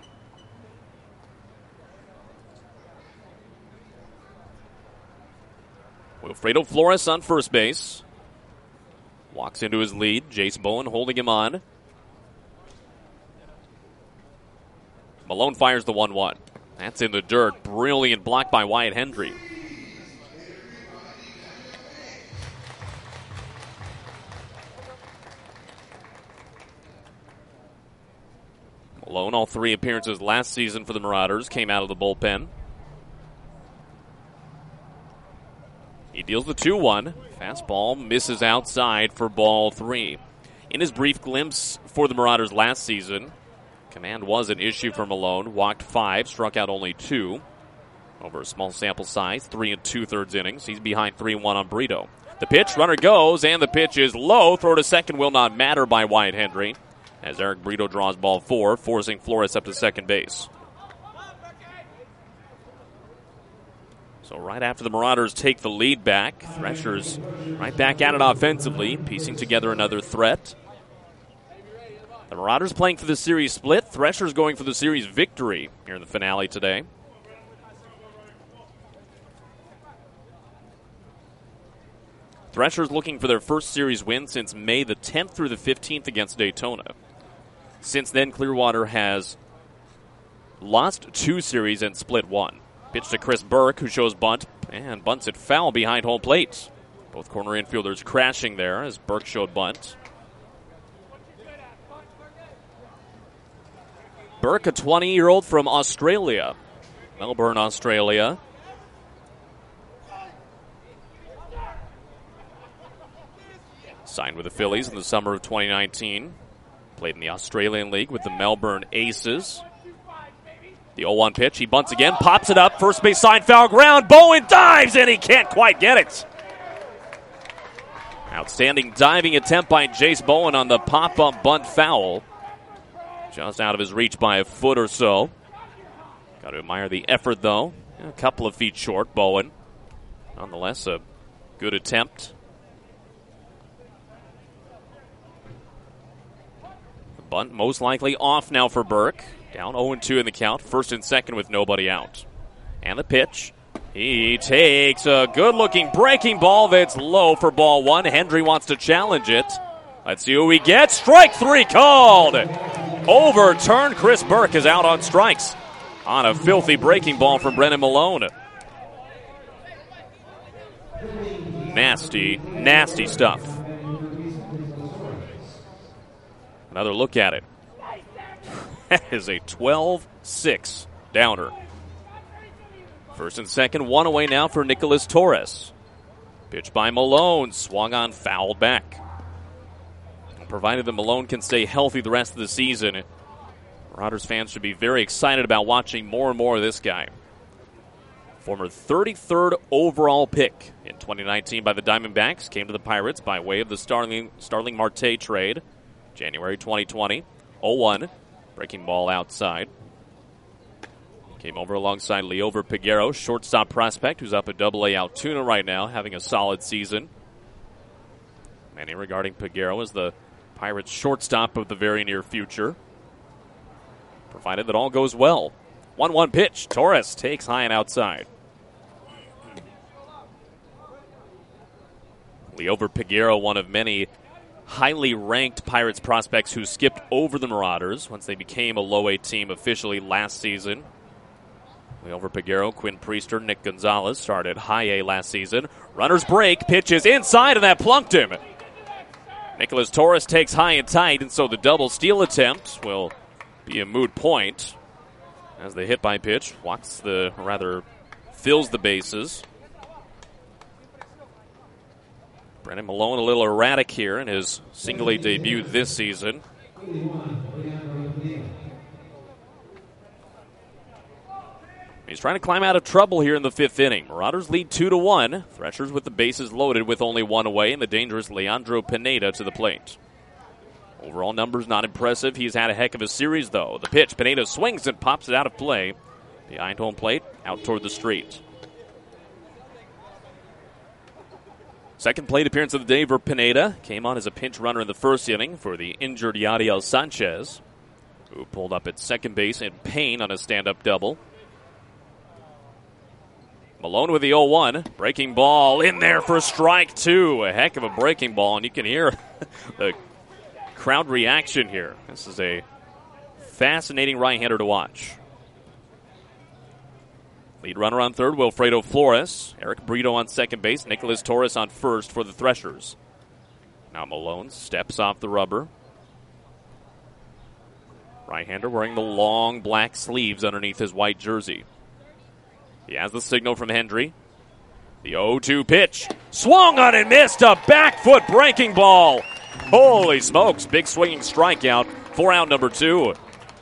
Wilfredo Flores on first base. Walks into his lead. Jace Bowen holding him on. Malone fires the one one. That's in the dirt. Brilliant block by Wyatt Hendry. Malone, all three appearances last season for the Marauders, came out of the bullpen. He deals the two one. Fastball misses outside for ball three. In his brief glimpse for the Marauders last season, command was an issue for Malone. Walked five, struck out only two. Over a small sample size, three and two-thirds innings. He's behind three and one on Brito. The pitch, runner goes, and the pitch is low. Throw to second will not matter by Wyatt Hendry, as Eric Brito draws ball four, forcing Flores up to second base. So right after the Marauders take the lead back, Threshers right back at it offensively, piecing together another threat. The Marauders playing for the series split. Threshers going for the series victory here in the finale today. Threshers looking for their first series win since May the tenth through the fifteenth against Daytona. Since then, Clearwater has lost two series and split one. Pitch to Chris Burke, who shows bunt, and bunts it foul behind home plate. Both corner infielders crashing there as Burke showed bunt. Burke, a twenty-year-old from Australia, Melbourne, Australia. Signed with the Phillies in the summer of twenty nineteen. Played in the Australian League with the Melbourne Aces. The oh one pitch, he bunts again, pops it up, first base side, foul ground, Bowen dives, and he can't quite get it. Outstanding diving attempt by Jace Bowen on the pop-up bunt foul. Just out of his reach by a foot or so. Got to admire the effort, though. A couple of feet short, Bowen. Nonetheless, a good attempt. The bunt most likely off now for Burke. Down oh two in the count, first and second with nobody out. And the pitch. He takes a good-looking breaking ball that's low for ball one. Hendry wants to challenge it. Let's see who we get. Strike three called. Overturned. Chris Burke is out on strikes on a filthy breaking ball from Brennan Malone. Nasty, nasty stuff. Another look at it. That is a twelve six downer. First and second, one away now for Nicholas Torres. Pitch by Malone, swung on, fouled back. And provided that Malone can stay healthy the rest of the season, Marauders fans should be very excited about watching more and more of this guy. Former thirty-third overall pick in twenty nineteen by the Diamondbacks, came to the Pirates by way of the Starling, Starling Marte trade, January twenty twenty. oh one. Breaking ball outside. Came over alongside Leover Piguero, shortstop prospect, who's up at double A Altoona right now, having a solid season. Many regarding Piguero as the Pirates' shortstop of the very near future, provided that all goes well. one one pitch. Torres takes high and outside. Leover Piguero, one of many highly ranked Pirates prospects who skipped over the Marauders once they became a low-A team officially last season. Wilver Peguero, Quinn Priester, Nick Gonzalez started high A last season. Runners break, pitches inside, and that plunked him. Nicholas Torres takes high and tight, and so the double steal attempt will be a moot point as the hit by pitch walks the, or rather, fills the bases. Brennan Malone a little erratic here in his single-A debut this season. He's trying to climb out of trouble here in the fifth inning. Marauders lead two to one. Threshers with the bases loaded with only one away, and the dangerous Leandro Pineda to the plate. Overall numbers not impressive. He's had a heck of a series, though. The pitch, Pineda swings and pops it out of play. Behind home plate, out toward the street. Second plate appearance of the day for Pineda. Came on as a pinch runner in the first inning for the injured Yadiel Sanchez, who pulled up at second base in pain on a stand-up double. Malone with the oh one. Breaking ball in there for strike two. A heck of a breaking ball, and you can hear the crowd reaction here. This is a fascinating right-hander to watch. Lead runner on third, Wilfredo Flores. Eric Brito on second base. Nicholas Torres on first for the Threshers. Now Malone steps off the rubber. Right-hander wearing the long black sleeves underneath his white jersey. He has the signal from Hendry. The oh two pitch. Swung on and missed. A back foot breaking ball. Holy smokes. Big swinging strikeout for out number two.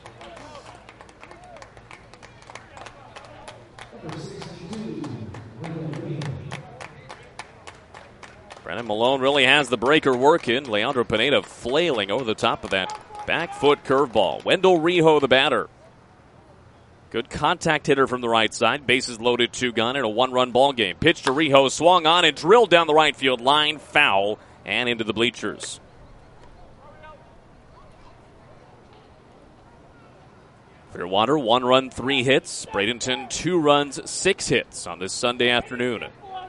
Brennan Malone really has the breaker working. Leandro Pineda flailing over the top of that back foot curveball. Wendell Rijo, the batter. Good contact hitter from the right side. Bases loaded, two gun, and a one-run ball game. Pitch to Rijo, swung on and drilled down the right field line, foul, and into the bleachers. Clearwater, one run, three hits. Bradenton, two runs, six hits on this Sunday afternoon.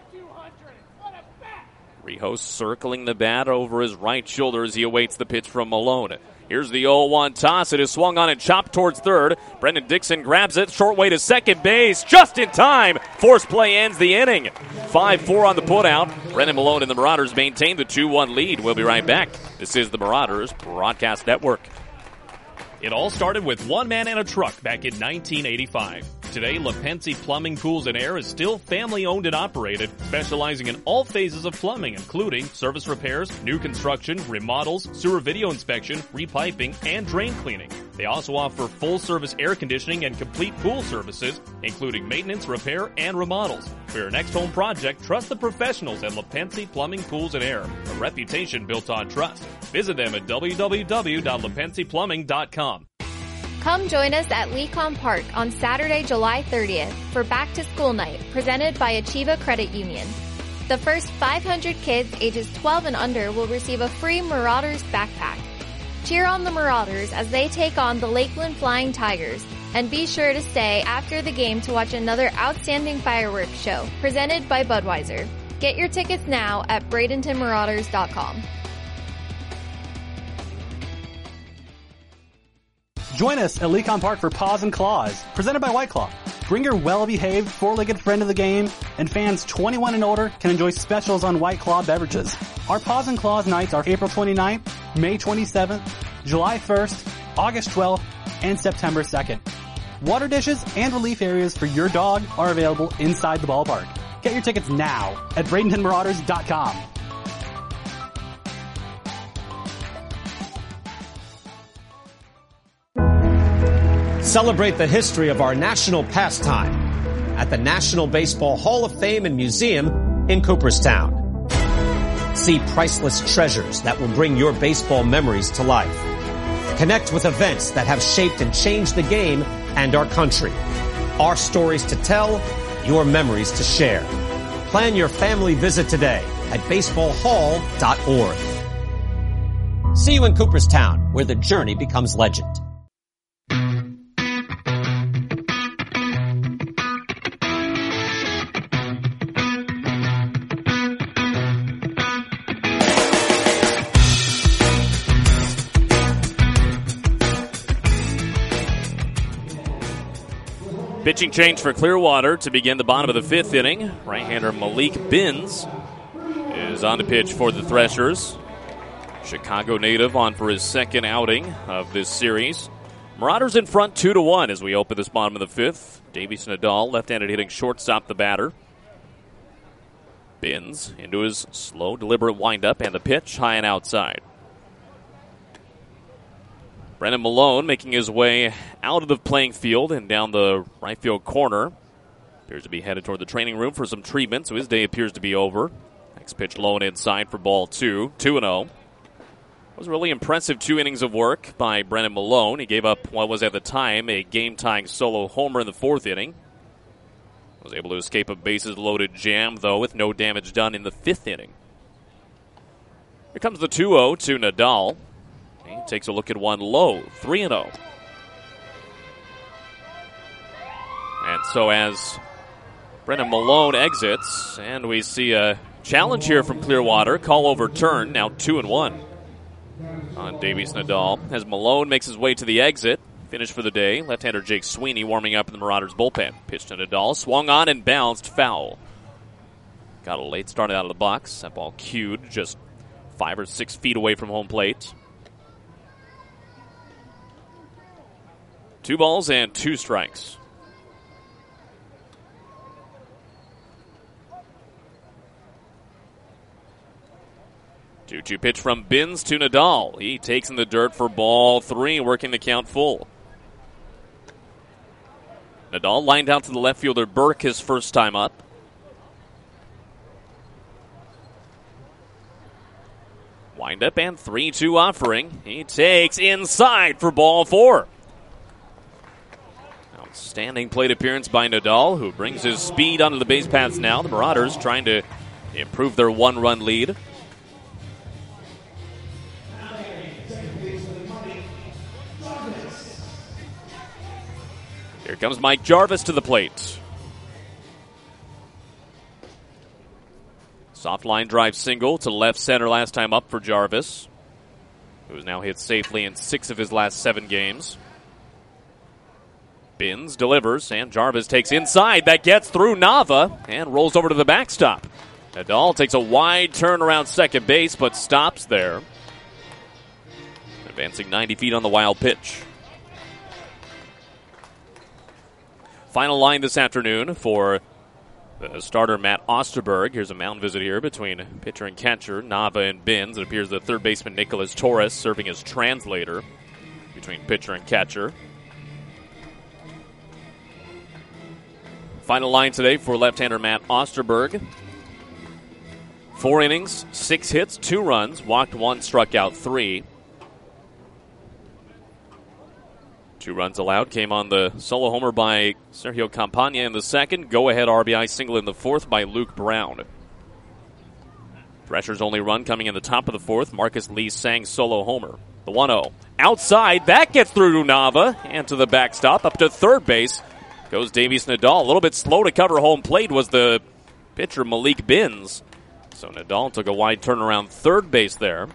Rijo circling the bat over his right shoulder as he awaits the pitch from Malone. Here's the oh one toss. It is swung on and chopped towards third. Brendan Dixon grabs it. Short way to second base. Just in time. Force play ends the inning. five four on the putout. Brendan Malone and the Marauders maintain the two one lead. We'll be right back. This is the Marauders Broadcast Network. It all started with one man and a truck back in nineteen eighty-five. Today, LaPensi Plumbing, Pools, and Air is still family-owned and operated, specializing in all phases of plumbing, including service repairs, new construction, remodels, sewer video inspection, repiping, and drain cleaning. They also offer full-service air conditioning and complete pool services, including maintenance, repair, and remodels. For your next home project, trust the professionals at LaPensi Plumbing, Pools, and Air, a reputation built on trust. Visit them at w w w dot lapensi plumbing dot com. Come join us at Lecom Park on Saturday, July thirtieth for Back to School Night, presented by Achieva Credit Union. The first five hundred kids ages twelve and under will receive a free Marauders backpack. Cheer on the Marauders as they take on the Lakeland Flying Tigers, and be sure to stay after the game to watch another outstanding fireworks show, presented by Budweiser. Get your tickets now at bradenton marauders dot com. Join us at Lecom Park for Paws and Claws, presented by White Claw. Bring your well-behaved, four-legged friend to the game, and fans twenty-one and older can enjoy specials on White Claw beverages. Our Paws and Claws nights are April twenty-ninth, May twenty-seventh, July first, August twelfth, and September second. Water dishes and relief areas for your dog are available inside the ballpark. Get your tickets now at bradenton marauders dot com. Celebrate the history of our national pastime at the National Baseball Hall of Fame and Museum in Cooperstown. See priceless treasures that will bring your baseball memories to life. Connect with events that have shaped and changed the game and our country. Our stories to tell, your memories to share. Plan your family visit today at baseball hall dot org. See you in Cooperstown, where the journey becomes legend. Pitching change for Clearwater to begin the bottom of the fifth inning. Right-hander Malik Binns is on the pitch for the Threshers. Chicago native on for his second outing of this series. Marauders in front two to one as we open this bottom of the fifth. Davies Nadal, left-handed hitting shortstop, the batter. Binns into his slow, deliberate windup, and the pitch high and outside. Brennan Malone making his way out of the playing field and down the right field corner. Appears to be headed toward the training room for some treatment, so his day appears to be over. Next pitch low and inside for ball two, two and oh. It was a really impressive two innings of work by Brennan Malone. He gave up what was at the time a game-tying solo homer in the fourth inning. Was able to escape a bases-loaded jam, though, with no damage done in the fifth inning. Here comes the two oh to Nadal. He takes a look at one low, three and oh. And so as Brennan Malone exits, and we see a challenge here from Clearwater, call overturned, now two and one on Davies Nadal. As Malone makes his way to the exit, finish for the day, left-hander Jake Sweeney warming up in the Marauders bullpen. Pitch to Nadal, swung on and bounced foul. Got a late start out of the box. That ball cued just five or six feet away from home plate. Two balls and two strikes. two two pitch from Binns to Nadal. He takes in the dirt for ball three, working the count full. Nadal lined out to the left fielder Burke his first time up. Wind up and three two offering. He takes inside for ball four. Outstanding plate appearance by Nadal, who brings his speed onto the base paths now. The Marauders trying to improve their one-run lead. Here comes Mike Jarvis to the plate. Soft line drive single to left center last time up for Jarvis, who has now hit safely in six of his last seven games. Binns delivers, and Jarvis takes inside. That gets through Nava and rolls over to the backstop. Nadal takes a wide turn around second base, but stops there. Advancing ninety feet on the wild pitch. Final line this afternoon for the starter Matt Osterberg. Here's a mound visit here between pitcher and catcher, Nava and Binns. It appears the third baseman Nicholas Torres serving as translator between pitcher and catcher. Final line today for left-hander Matt Osterberg. Four innings, six hits, two runs, walked one, struck out three. Two runs allowed came on the solo homer by Sergio Campagna in the second. Go-ahead R B I single in the fourth by Luke Brown. Threshers' only run coming in the top of the fourth. Marcus Lee Sang solo homer. The one oh. Outside, that gets through to Nava and to the backstop. Up to third base goes Davies Nadal. A little bit slow to cover home plate was the pitcher Malik Binns. So Nadal took a wide turn around third base there.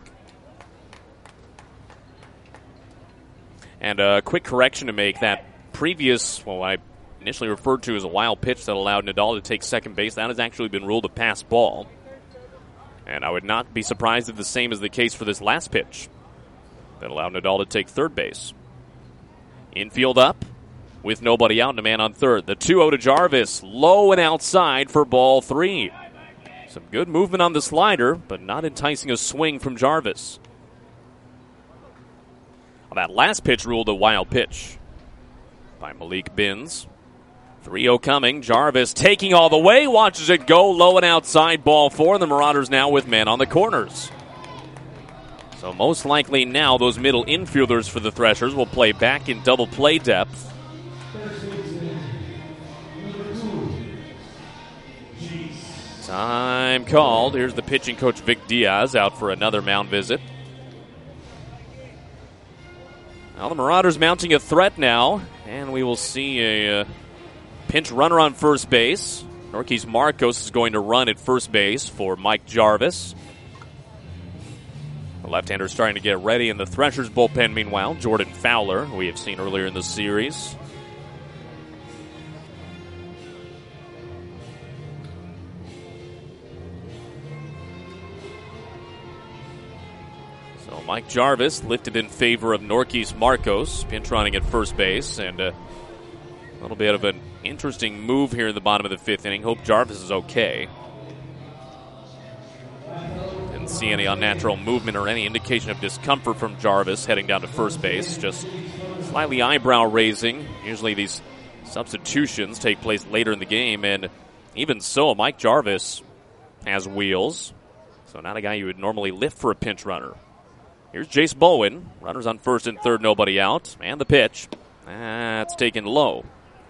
And a quick correction to make. That previous, well, I initially referred to as a wild pitch that allowed Nadal to take second base, that has actually been ruled a pass ball. And I would not be surprised if the same is the case for this last pitch that allowed Nadal to take third base. Infield up with nobody out and a man on third. The two oh to Jarvis, low and outside for ball three. Some good movement on the slider, but not enticing a swing from Jarvis. Well, that last pitch ruled a wild pitch by Malik Binns. three oh coming. Jarvis taking all the way, watches it go low and outside, ball four. The Marauders now with men on the corners. So most likely now those middle infielders for the Threshers will play back in double play depth. Time called. Here's the pitching coach Vic Diaz out for another mound visit. Now the Marauders mounting a threat now, and we will see a uh, pinch runner on first base. Norquis Marcos is going to run at first base for Mike Jarvis. The left-hander is starting to get ready in the Threshers bullpen. Meanwhile, Jordan Fowler, who we have seen earlier in the series, Mike Jarvis lifted in favor of Norquise Marcos, pinch running at first base, and uh, a little bit of an interesting move here in the bottom of the fifth inning. Hope Jarvis is okay. Didn't see any unnatural movement or any indication of discomfort from Jarvis heading down to first base. Just slightly eyebrow raising. Usually these substitutions take place later in the game, and even so, Mike Jarvis has wheels. So not a guy you would normally lift for a pinch runner. Here's Jace Bowen. Runners on first and third, nobody out. And the pitch. That's taken low.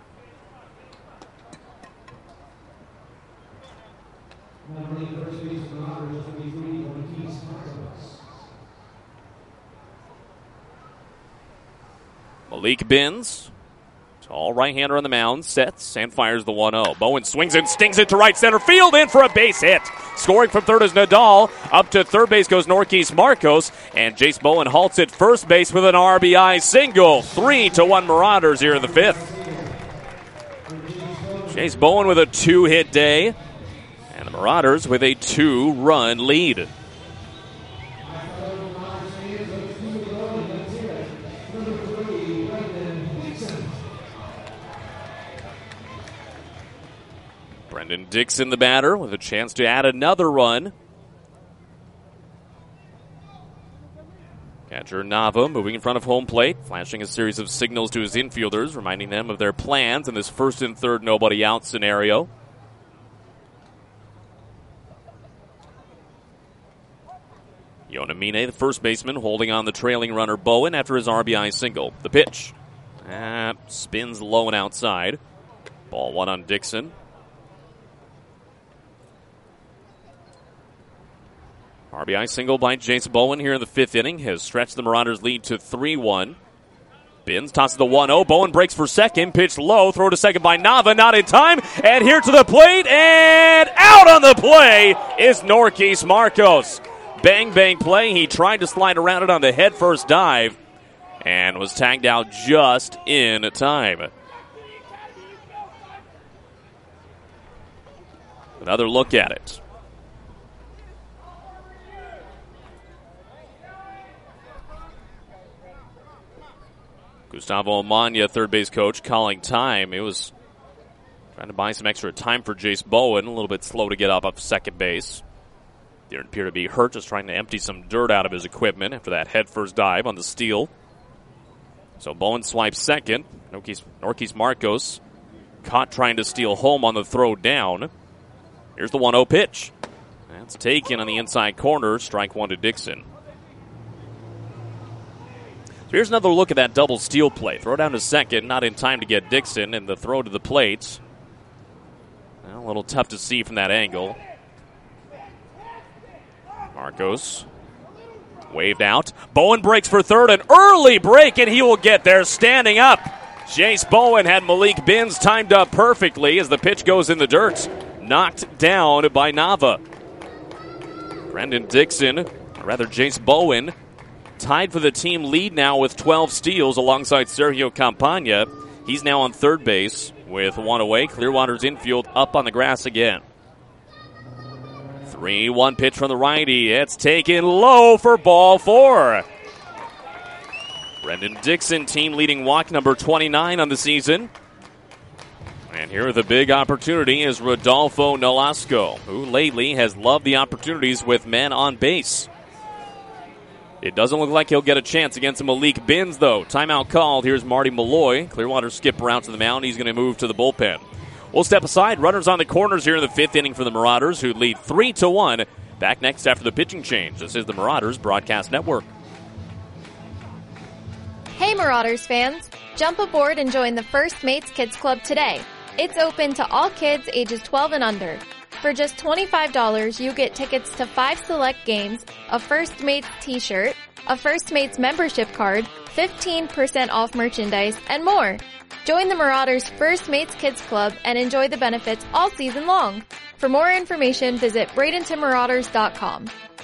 Malik Binns, tall right-hander on the mound, sets and fires the one oh. Bowen swings and stings it to right center field, in for a base hit. Scoring from third is Nadal. Up to third base goes Norquise Marcos, and Jace Bowen halts at first base with an R B I single. Three to one Marauders here in the fifth. Jace Bowen with a two-hit day, and the Marauders with a two-run lead. Brendan Dixon, the batter, with a chance to add another run. Catcher Nava moving in front of home plate, flashing a series of signals to his infielders, reminding them of their plans in this first and third nobody out scenario. Yonamine, the first baseman, holding on the trailing runner Bowen after his R B I single. The pitch. Ah, spins low and outside. Ball one on Dixon. R B I single by Jace Bowen here in the fifth inning has stretched the Marauders' lead to three one. Binns tosses the one oh. Bowen breaks for second. Pitch low. Throw to second by Nava. Not in time. And here to the plate. And out on the play is Norquise Marcos. Bang, bang play. He tried to slide around it on the head-first dive and was tagged out just in time. Another look at it. Gustavo Amanya, third base coach, calling time. It was trying to buy some extra time for Jace Bowen. A little bit slow to get up off second base. Didn't appear to be hurt, just trying to empty some dirt out of his equipment after that head-first dive on the steal. So Bowen swipes second. Norquise, Norquise Marcos caught trying to steal home on the throw down. Here's the one oh pitch. That's taken on the inside corner. Strike one to Dixon. So here's another look at that double steal play. Throw down to second, not in time to get Dixon, and the throw to the plate. Well, a little tough to see from that angle. Marcos waved out. Bowen breaks for third, an early break, and he will get there standing up. Jace Bowen had Malik Binns timed up perfectly as the pitch goes in the dirt. Knocked down by Nava. Brendan Dixon, or rather Jace Bowen, tied for the team lead now with twelve steals alongside Sergio Campagna. He's now on third base with one away. Clearwater's infield up on the grass again. three one pitch from the righty. It's taken low for ball four. Brendan Dixon, team leading walk number twenty-nine on the season. And here the big opportunity is Rodolfo Nolasco, who lately has loved the opportunities with men on base. It doesn't look like he'll get a chance against Malik Binns, though. Timeout called. Here's Marty Malloy. Clearwater skipper out to the mound. He's going to move to the bullpen. We'll step aside. Runners on the corners here in the fifth inning for the Marauders, who lead three to one. Back next after the pitching change. This is the Marauders Broadcast Network. Hey Marauders fans! Jump aboard and join the First Mates Kids Club today. It's open to all kids ages twelve and under. For just twenty-five dollars, you get tickets to five select games, a First Mates t-shirt, a First Mates membership card, fifteen percent off merchandise, and more. Join the Marauders First Mates Kids Club and enjoy the benefits all season long. For more information, visit Bradenton Marauders dot com.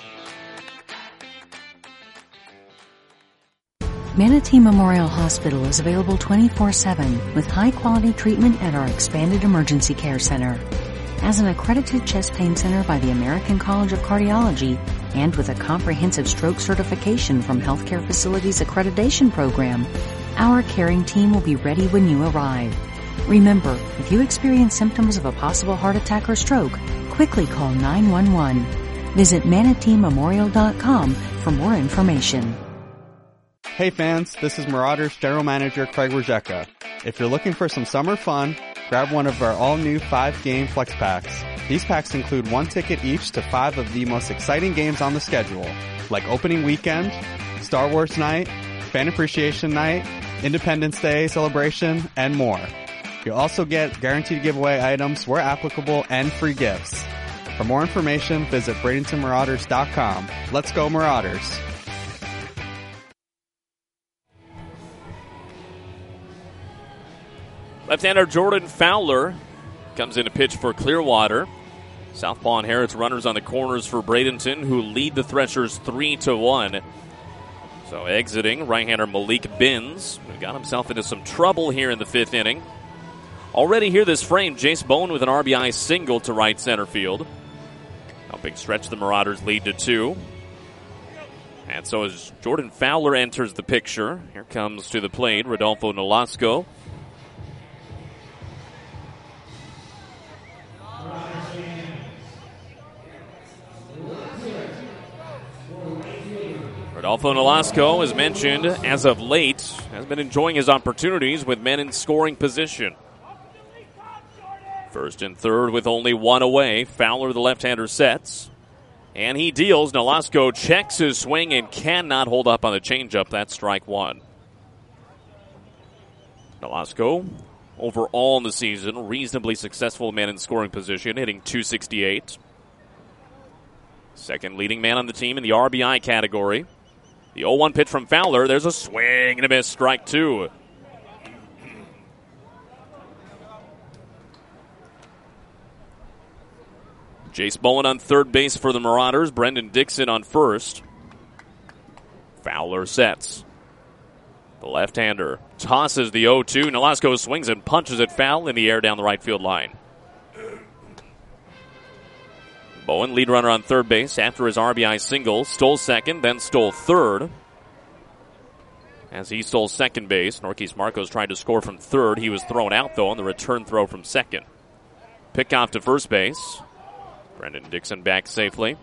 Manatee Memorial Hospital is available twenty-four seven with high-quality treatment at our expanded emergency care center. As an accredited chest pain center by the American College of Cardiology and with a comprehensive stroke certification from Healthcare Facilities Accreditation Program, our caring team will be ready when you arrive. Remember, if you experience symptoms of a possible heart attack or stroke, quickly call nine one one. Visit manatee memorial dot com for more information. Hey fans, this is Marauders General Manager Craig Rajeka. If you're looking for some summer fun, grab one of our all-new five-game Flex Packs. These packs include one ticket each to five of the most exciting games on the schedule, like Opening Weekend, Star Wars Night, Fan Appreciation Night, Independence Day Celebration, and more. You'll also get guaranteed giveaway items where applicable and free gifts. For more information, visit Bradenton Marauders dot com. Let's go Marauders! Left-hander Jordan Fowler comes in to pitch for Clearwater. Southpaw inherits runners on the corners for Bradenton, who lead the Threshers three to one. So exiting, right-hander Malik Binns, who got himself into some trouble here in the fifth inning. Already here this frame, Jace Bowen with an R B I single to right center field. Helping stretch the Marauders lead to two. And so as Jordan Fowler enters the picture, here comes to the plate Rodolfo Nolasco. Rodolfo Nolasco, as mentioned, as of late, has been enjoying his opportunities with men in scoring position. First and third with only one away. Fowler, the left-hander, sets. And he deals. Nolasco checks his swing and cannot hold up on the changeup. That's strike one. Nolasco, overall in the season, reasonably successful man in scoring position, hitting two sixty-eight. Second leading man on the team in the R B I category. The oh one pitch from Fowler. There's a swing and a miss. Strike two. Jace Bowen on third base for the Marauders. Brendan Dixon on first. Fowler sets. The left-hander tosses the oh two. Nolasco swings and punches it foul in the air down the right field line. Bowen, lead runner on third base after his R B I single. Stole second, then stole third. As he stole second base, Norquise Marcos tried to score from third. He was thrown out, though, on the return throw from second. Pickoff to first base. Brendan Dixon back safely.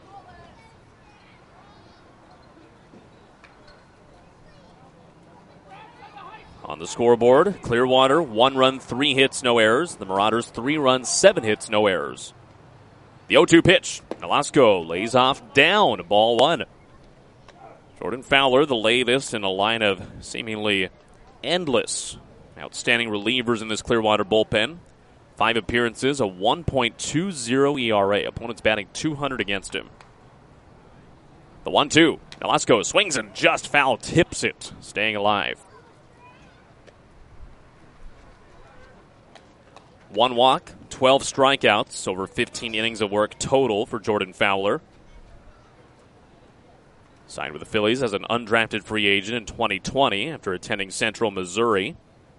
On the scoreboard, Clearwater, one run, three hits, no errors. The Marauders, three runs, seven hits, no errors. The oh two pitch. Nolasco lays off down. Ball one. Jordan Fowler, the latest in a line of seemingly endless, outstanding relievers in this Clearwater bullpen. Five appearances, a one point two oh E R A. Opponents batting two hundred against him. The one two. Nolasco swings and just foul tips it, staying alive. One walk, twelve strikeouts, over fifteen innings of work total for Jordan Fowler. Signed with the Phillies as an undrafted free agent in twenty twenty after attending Central Missouri.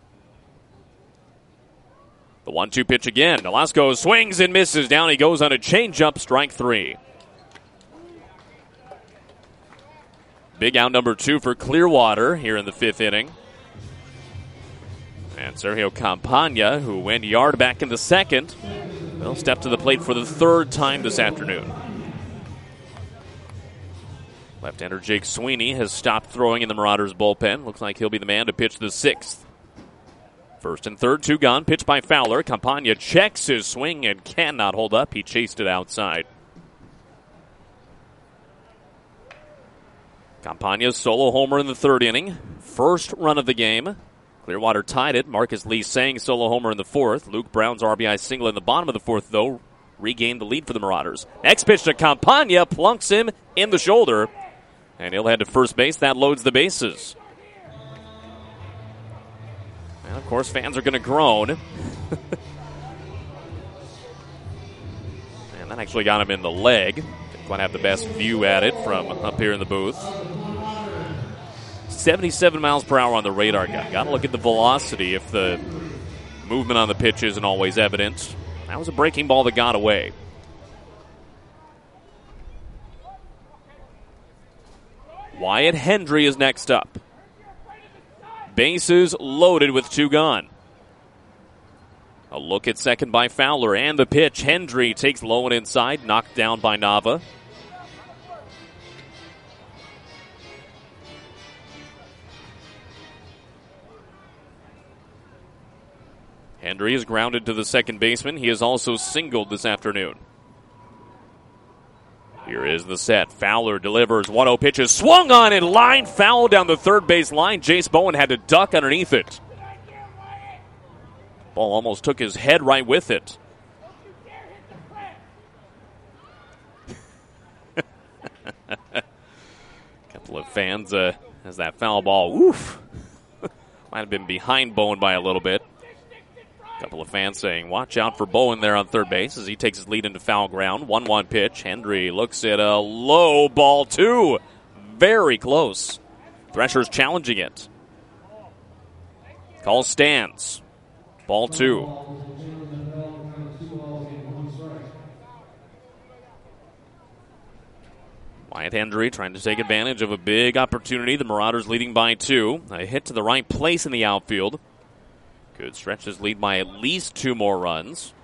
The one two pitch again. Nolasco swings and misses. Down he goes on a changeup, strike three. Big out number two for Clearwater here in the fifth inning. And Sergio Campagna, who went yard back in the second, will step to the plate for the third time this afternoon. Left-hander Jake Sweeney has stopped throwing in the Marauders bullpen. Looks like he'll be the man to pitch the sixth. First and third, two gone. Pitch by Fowler. Campagna checks his swing and cannot hold up. He chased it outside. Campagna's solo homer in the third inning. First run of the game. Clearwater tied it. Marcus Lee sang solo homer in the fourth. Luke Brown's R B I single in the bottom of the fourth, though, regained the lead for the Marauders. Next pitch to Campagna. Plunks him in the shoulder. And he'll head to first base. That loads the bases. And, of course, fans are going to groan. And that actually got him in the leg. Didn't quite have the best view at it from up here in the booth. seventy-seven miles per hour on the radar gun. Got to look at the velocity if the movement on the pitch isn't always evident. That was a breaking ball that got away. Wyatt Hendry is next up. Bases loaded with two gone. A look at second by Fowler, and the pitch. Hendry takes low and inside, knocked down by Nava. Hendry is grounded to the second baseman. He is also singled this afternoon. Here is the set. Fowler delivers. one oh pitches. Swung on and line foul down the third base line. Jace Bowen had to duck underneath it. Ball almost took his head right with it. Couple of fans uh, as that foul ball, oof, might have been behind Bowen by a little bit. Couple of fans saying, watch out for Bowen there on third base as he takes his lead into foul ground. one one pitch. Hendry looks at a low ball, two. Very close. Threshers challenging it. Call stands. Ball two. Wyatt Hendry trying to take advantage of a big opportunity. The Marauders leading by two. A hit to the right place in the outfield. Could stretch his lead by at least two more runs.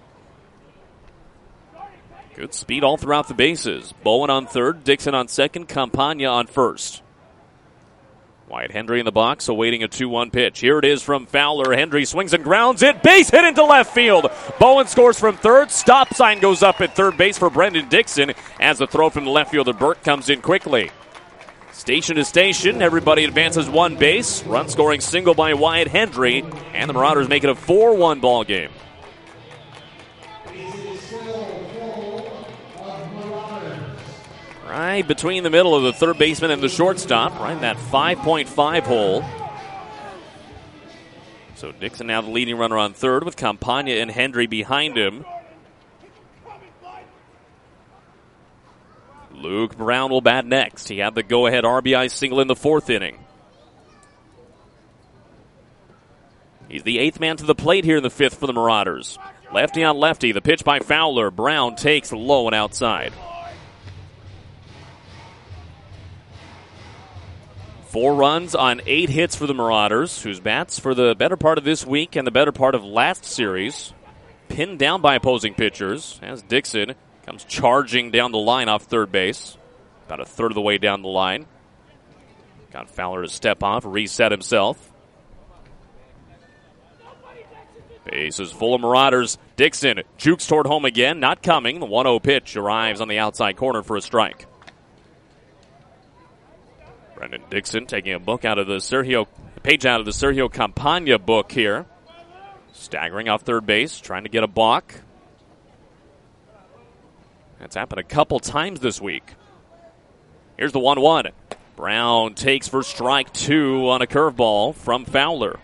Good speed all throughout the bases. Bowen on third, Dixon on second, Campagna on first. Wyatt Hendry in the box, awaiting a two one pitch. Here it is from Fowler. Hendry swings and grounds it. Base hit into left field. Bowen scores from third. Stop sign goes up at third base for Brendan Dixon as the throw from the left fielder Burt comes in quickly. Station to station, everybody advances one base. Run scoring single by Wyatt Hendry, and the Marauders make it a four one ball game. Right between the middle of the third baseman and the shortstop, right in that five point five hole. So Dixon now the leading runner on third with Campagna and Hendry behind him. Luke Brown will bat next. He had the go-ahead R B I single in the fourth inning. He's the eighth man to the plate here in the fifth for the Marauders. Lefty on lefty, the pitch by Fowler. Brown takes low and outside. Four runs on eight hits for the Marauders, whose bats for the better part of this week and the better part of last series pinned down by opposing pitchers as Dixon comes charging down the line off third base, about a third of the way down the line. Got Fowler to step off, reset himself. Base is full of Marauders. Dixon jukes toward home again, not coming. The one oh pitch arrives on the outside corner for a strike. Brendan Dixon taking a book out of the Sergio, page out of the Sergio Campagna book here. Staggering off third base, trying to get a balk. That's happened a couple times this week. Here's the one one. Brown takes for strike two on a curveball from Fowler.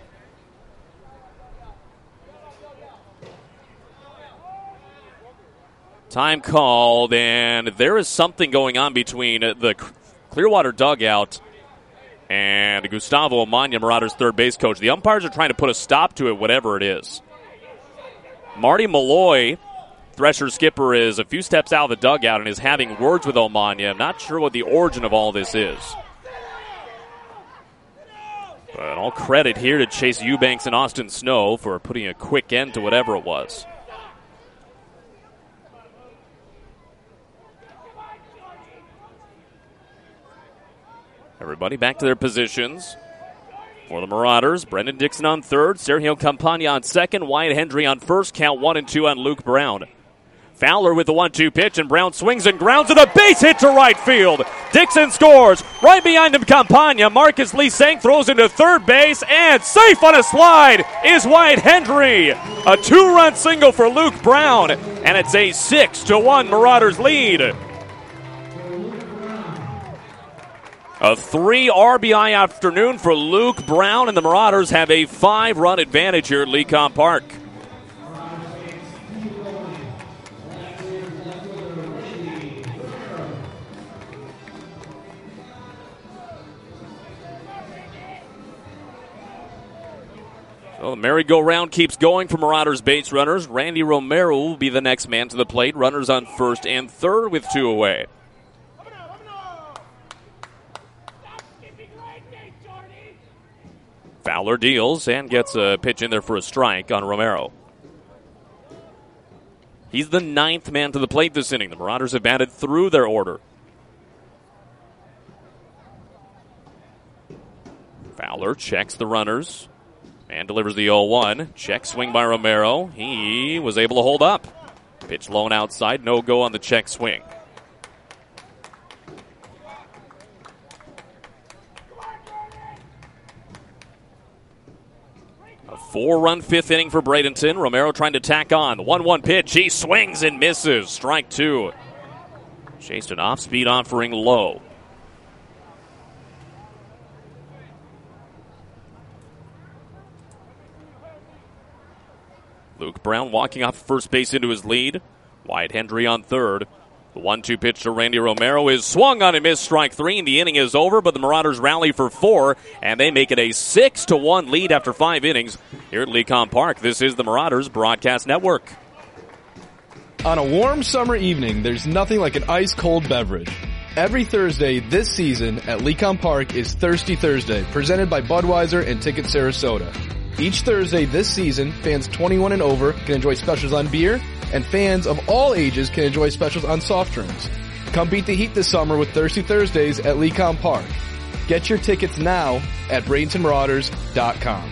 Time called, and there is something going on between the Clearwater dugout and Gustavo Amanya, Marauders' third base coach. The umpires are trying to put a stop to it, whatever it is. Marty Malloy, Thresher skipper, is a few steps out of the dugout and is having words with Amanya. I'm not sure what the origin of all this is. But all credit here to Chase Eubanks and Austin Snow for putting a quick end to whatever it was. Everybody back to their positions. For the Marauders, Brendan Dixon on third, Sergio Campagna on second, Wyatt Hendry on first, count one and two on Luke Brown. Fowler with the one two pitch, and Brown swings and grounds and a base hit to right field. Dixon scores. Right behind him, Campagna. Marcus Lee-Sang throws into third base, and safe on a slide is Wyatt Hendry. A two-run single for Luke Brown, and it's a six to one Marauders lead. A three R B I afternoon for Luke Brown, and the Marauders have a five-run advantage here at Lecom Park. Well, the merry-go-round keeps going for Marauders base runners. Randy Romero will be the next man to the plate. Runners on first and third with two away. Fowler deals and gets a pitch in there for a strike on Romero. He's the ninth man to the plate this inning. The Marauders have batted through their order. Fowler checks the runners and delivers the oh one. Check swing by Romero. He was able to hold up. Pitch low and outside. No go on the check swing. A four-run fifth inning for Bradenton. Romero trying to tack on. The one one pitch. He swings and misses. Strike two. Chased an off-speed offering low. Luke Brown walking off first base into his lead. Wyatt Hendry on third. The one two pitch to Randy Romero is swung on and missed, strike three, and the inning is over, but the Marauders rally for four, and they make it a six to one lead after five innings here at Lecom Park. This is the Marauders Broadcast Network. On a warm summer evening, there's nothing like an ice-cold beverage. Every Thursday this season at Lecom Park is Thirsty Thursday, presented by Budweiser and Ticket Sarasota. Each Thursday this season, fans twenty-one and over can enjoy specials on beer, and fans of all ages can enjoy specials on soft drinks. Come beat the heat this summer with Thirsty Thursdays at Lecom Park. Get your tickets now at Bradenton Marauders dot com.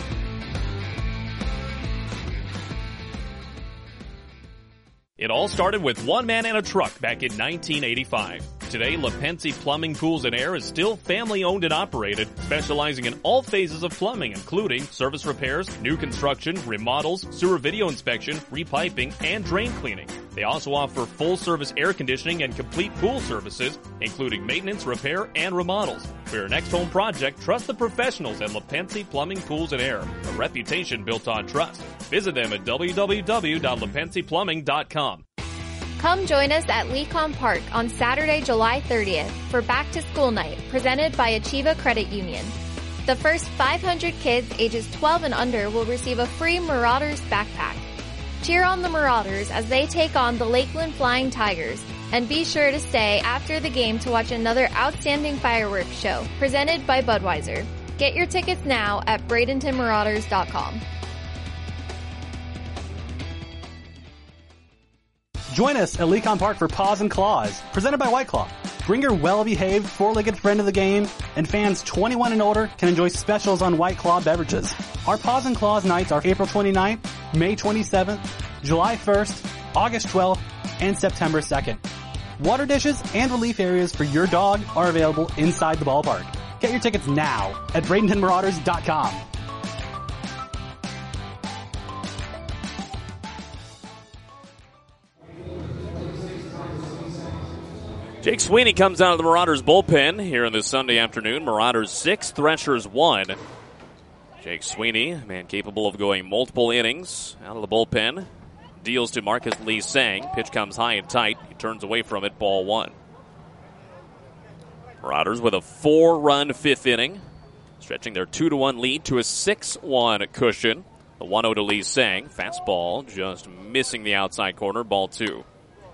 It all started with one man and a truck back in nineteen eighty-five. Today, LaPensi Plumbing, Pools, and Air is still family-owned and operated, specializing in all phases of plumbing, including service repairs, new construction, remodels, sewer video inspection, repiping, and drain cleaning. They also offer full-service air conditioning and complete pool services, including maintenance, repair, and remodels. For your next home project, trust the professionals at LaPensi Plumbing, Pools, and Air, a reputation built on trust. Visit them at w w w dot lapensi plumbing dot com. Come join us at Lecom Park on Saturday, July thirtieth for Back to School Night, presented by Achieva Credit Union. The first five hundred kids ages twelve and under will receive a free Marauders backpack. Cheer on the Marauders as they take on the Lakeland Flying Tigers, and be sure to stay after the game to watch another outstanding fireworks show presented by Budweiser. Get your tickets now at Bradenton Marauders dot com. Join us at Lecom Park for Paws and Claws, presented by White Claw. Bring your well-behaved four-legged friend to the game, and fans twenty-one and older can enjoy specials on White Claw beverages. Our Paws and Claws nights are April twenty-ninth, May twenty-seventh, July first, August twelfth, and September second. Water dishes and relief areas for your dog are available inside the ballpark. Get your tickets now at Bradenton Marauders dot com. Jake Sweeney comes out of the Marauders bullpen here on this Sunday afternoon. Marauders six, Threshers one. Jake Sweeney, a man capable of going multiple innings out of the bullpen, deals to Marcus Lee Sang. Pitch comes high and tight. He turns away from it, ball one. Marauders with a four-run fifth inning, stretching their two to one lead to a six one cushion. The one oh to Lee Sang. Fastball just missing the outside corner, ball two.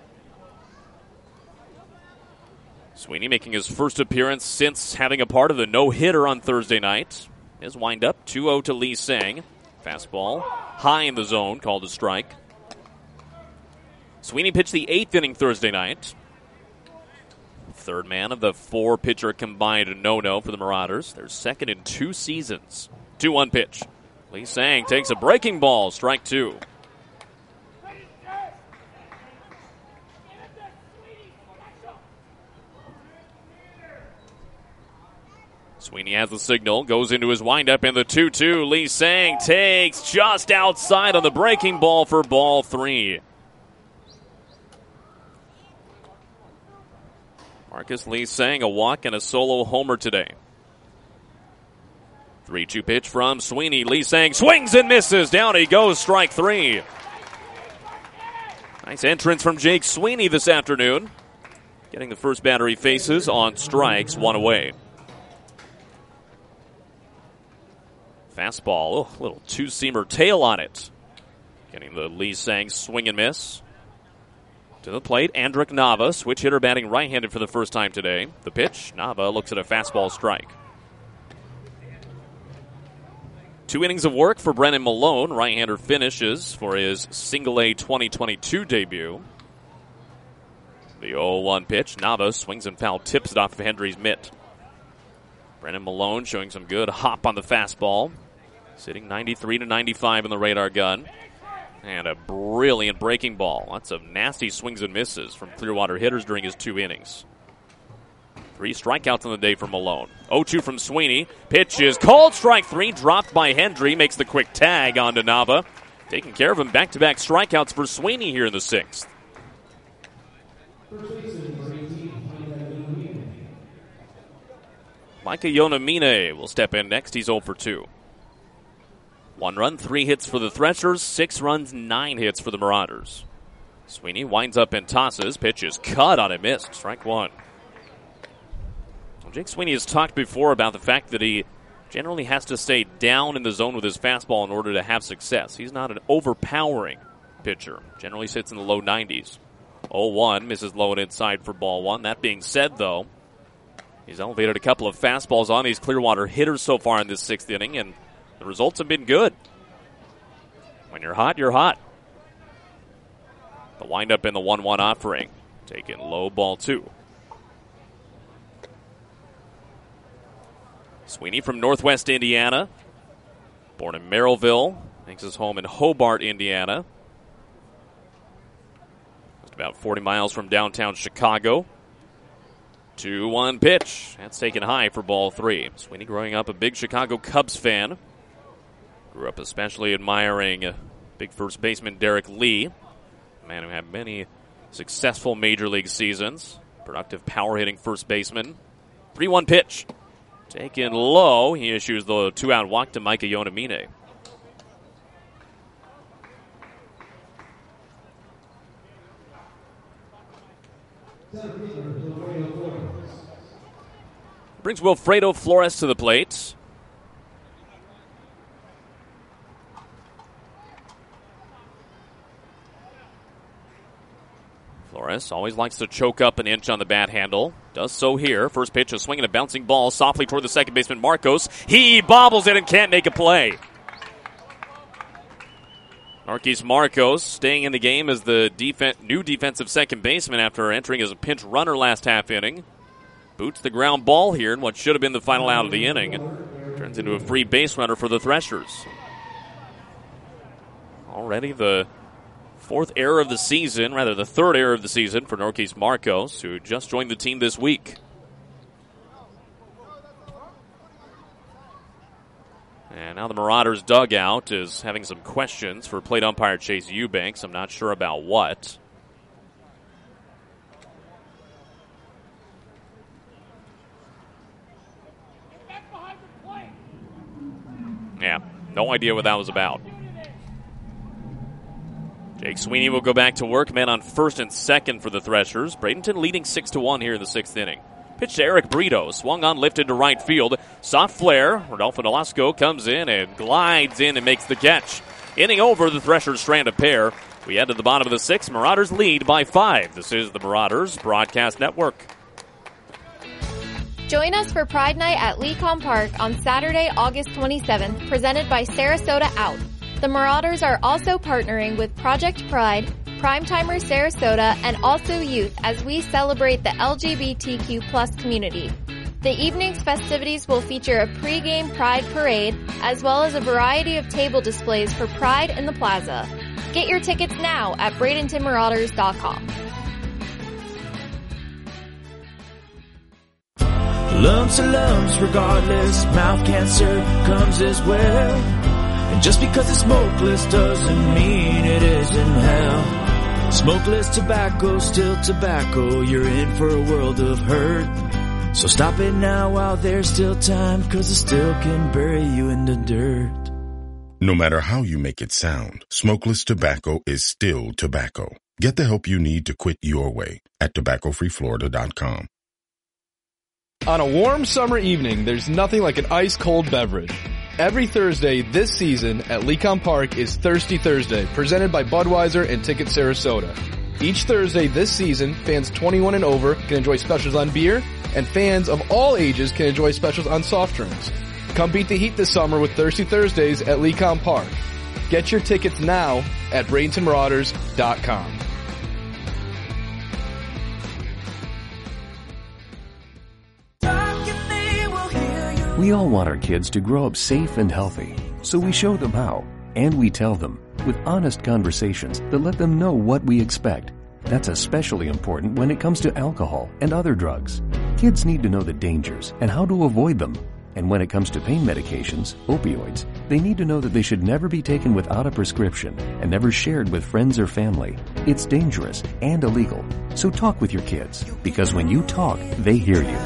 Sweeney making his first appearance since having a part of the no-hitter on Thursday night. His windup, two oh to Lee Sang. Fastball high in the zone, called a strike. Sweeney pitched the eighth inning Thursday night. Third man of the four-pitcher combined no-no for the Marauders. They're second in two seasons. two one pitch. Lee Sang takes a breaking ball, strike two. Sweeney has the signal, goes into his windup, and the two two. Lee Sang takes just outside on the breaking ball for ball three. Marcus Lee Sang, a walk and a solo homer today. three two pitch from Sweeney. Lee Sang swings and misses. Down he goes, strike three. Nice entrance from Jake Sweeney this afternoon. Getting the first batter he faces on strikes, one away. Fastball, oh, a little two-seamer tail on it. Getting the Lee Sang swing and miss. To the plate, Andrick Nava, switch hitter batting right-handed for the first time today. The pitch, Nava looks at a fastball strike. Two innings of work for Brennan Malone. Right-hander finishes for his Single-A twenty twenty-two debut. The oh one pitch, Nava swings and foul, tips it off of Hendry's mitt. Brennan Malone showing some good hop on the fastball. Sitting ninety-three to ninety-five in the radar gun. And a brilliant breaking ball. Lots of nasty swings and misses from Clearwater hitters during his two innings. Three strikeouts on the day for Malone. oh two from Sweeney. Pitch is called. Strike three. Dropped by Hendry. Makes the quick tag onto Nava. Taking care of him. Back-to-back strikeouts for Sweeney here in the sixth. Micah Yonamine will step in next. He's oh for two. One run, three hits for the Threshers. Six runs, nine hits for the Marauders. Sweeney winds up and tosses. Pitch is cut on a miss. Strike one. Well, Jake Sweeney has talked before about the fact that he generally has to stay down in the zone with his fastball in order to have success. He's not an overpowering pitcher. Generally sits in the low nineties. oh one, misses low and inside for ball one. That being said, though, he's elevated a couple of fastballs on these Clearwater hitters so far in this sixth inning, and the results have been good. When you're hot, you're hot. The windup in the one one offering. Taken low, ball two. Sweeney from Northwest Indiana. Born in Merrillville. Makes his home in Hobart, Indiana. Just about forty miles from downtown Chicago. two one pitch. That's taken high for ball three. Sweeney growing up a big Chicago Cubs fan. Grew up especially admiring uh, big first baseman Derek Lee, a man who had many successful major league seasons. Productive power-hitting first baseman. three one pitch. Taken low. He issues the two-out walk to Micah Yonamine. Brings Wilfredo Flores to the plate. Flores always likes to choke up an inch on the bat handle. Does so here. First pitch, a swing and a bouncing ball softly toward the second baseman, Marcos. He bobbles it and can't make a play. Marquise Marcos staying in the game as the defen- new defensive second baseman after entering as a pinch runner last half inning. Boots the ground ball here in what should have been the final out of the inning. And turns into a free base runner for the Threshers. Already the fourth error of the season, rather the third error of the season for Norquise Marcos, who just joined the team this week. And now the Marauders dugout is having some questions for plate umpire Chase Eubanks. I'm not sure about what. Yeah, no idea what that was about. Jake Sweeney will go back to work. Man on first and second for the Threshers. Bradenton leading six to one here in the sixth inning. Pitch to Eric Brito. Swung on, lifted to right field. Soft flare. Rodolfo Nolasco comes in and glides in and makes the catch. Inning over, the Threshers strand a pair. We head to the bottom of the sixth. Marauders lead by five. This is the Marauders Broadcast Network. Join us for Pride Night at Lecom Park on Saturday, August twenty-seventh, presented by Sarasota Out. The Marauders are also partnering with Project Pride, Primetimer Sarasota, and Also Youth as we celebrate the L G B T Q plus community. The evening's festivities will feature a pre-game Pride parade, as well as a variety of table displays for Pride in the Plaza. Get your tickets now at Bradenton Marauders dot com. Lumps and lumps regardless, mouth cancer comes as well. And just because it's smokeless doesn't mean it isn't hell. Smokeless tobacco, still tobacco, you're in for a world of hurt. So stop it now while there's still time, cause it still can bury you in the dirt. No matter how you make it sound, smokeless tobacco is still tobacco. Get the help you need to quit your way at tobacco free florida dot com. On a warm summer evening, there's nothing like an ice-cold beverage. Every Thursday this season at Lecom Park is Thirsty Thursday, presented by Budweiser and Ticket Sarasota. Each Thursday this season, fans twenty-one and over can enjoy specials on beer, and fans of all ages can enjoy specials on soft drinks. Come beat the heat this summer with Thirsty Thursdays at Lecom Park. Get your tickets now at Bradenton Marauders dot com. We all want our kids to grow up safe and healthy, so we show them how, and we tell them with honest conversations that let them know what we expect. That's especially important when it comes to alcohol and other drugs. Kids need to know the dangers and how to avoid them. And when it comes to pain medications, opioids, they need to know that they should never be taken without a prescription and never shared with friends or family. It's dangerous and illegal. So talk with your kids, because when you talk, they hear you.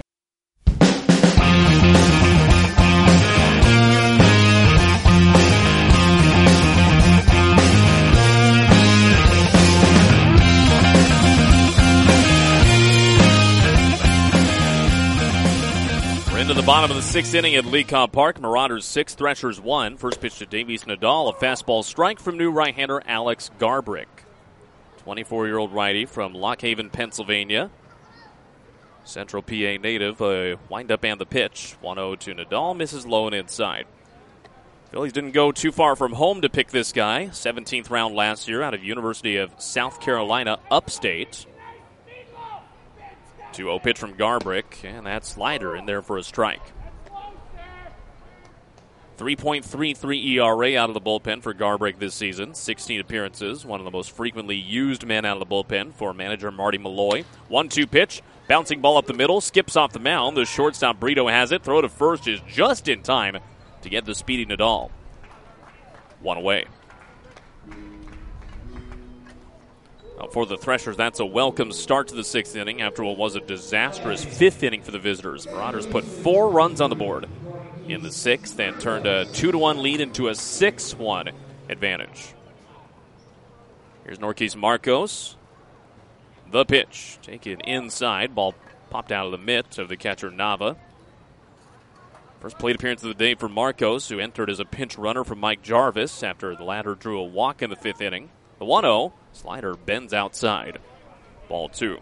Into the bottom of the sixth inning at Lecom Park. Marauders six, Threshers one. First pitch to Davies Nadal. A fastball strike from new right-hander Alex Garbrick. twenty-four-year-old righty from Lock Haven, Pennsylvania. Central P A native. A wind-up and the pitch. one oh to Nadal. Misses low and inside. Phillies didn't go too far from home to pick this guy. seventeenth round last year out of University of South Carolina, upstate. two oh pitch from Garbrick, and that slider in there for a strike. three point three three E R A out of the bullpen for Garbrick this season. sixteen appearances, one of the most frequently used men out of the bullpen for manager Marty Malloy. one two pitch, bouncing ball up the middle, skips off the mound. The shortstop Brito has it. Throw to first is just in time to get the speedy Nadal. One away. For the Threshers, that's a welcome start to the sixth inning after what was a disastrous fifth inning for the visitors. Marauders put four runs on the board in the sixth and turned a two to one lead into a six one advantage. Here's Norquise Marcos. The pitch. Taken inside. Ball popped out of the mitt of the catcher Nava. First plate appearance of the day for Marcos, who entered as a pinch runner for Mike Jarvis after the latter drew a walk in the fifth inning. The one oh. Slider bends outside. Ball two.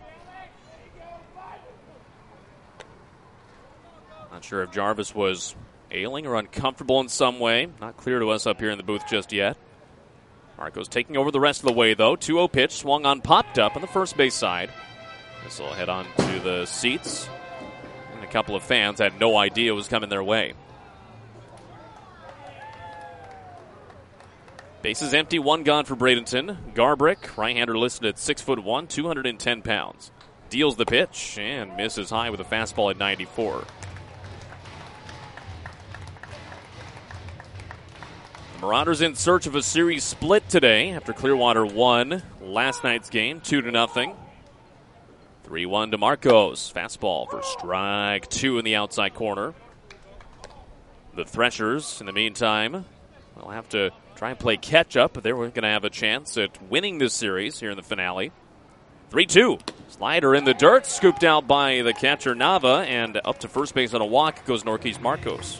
Not sure if Jarvis was ailing or uncomfortable in some way. Not clear to us up here in the booth just yet. Marcos taking over the rest of the way, though. two oh pitch, swung on, popped up on the first base side. This will head on to the seats. And a couple of fans had no idea it was coming their way. Bases empty, one gone for Bradenton. Garbrick, right-hander listed at six foot one, two hundred ten pounds. Deals the pitch and misses high with a fastball at ninety-four. The Marauders in search of a series split today after Clearwater won last night's game, two to nothing. three one to Marcos. Fastball for strike two in the outside corner. The Threshers, in the meantime, will have to try and play catch-up, but they're going to have a chance at winning this series here in the finale. three two. Slider in the dirt, scooped out by the catcher Nava, and up to first base on a walk goes Norquise Marcos.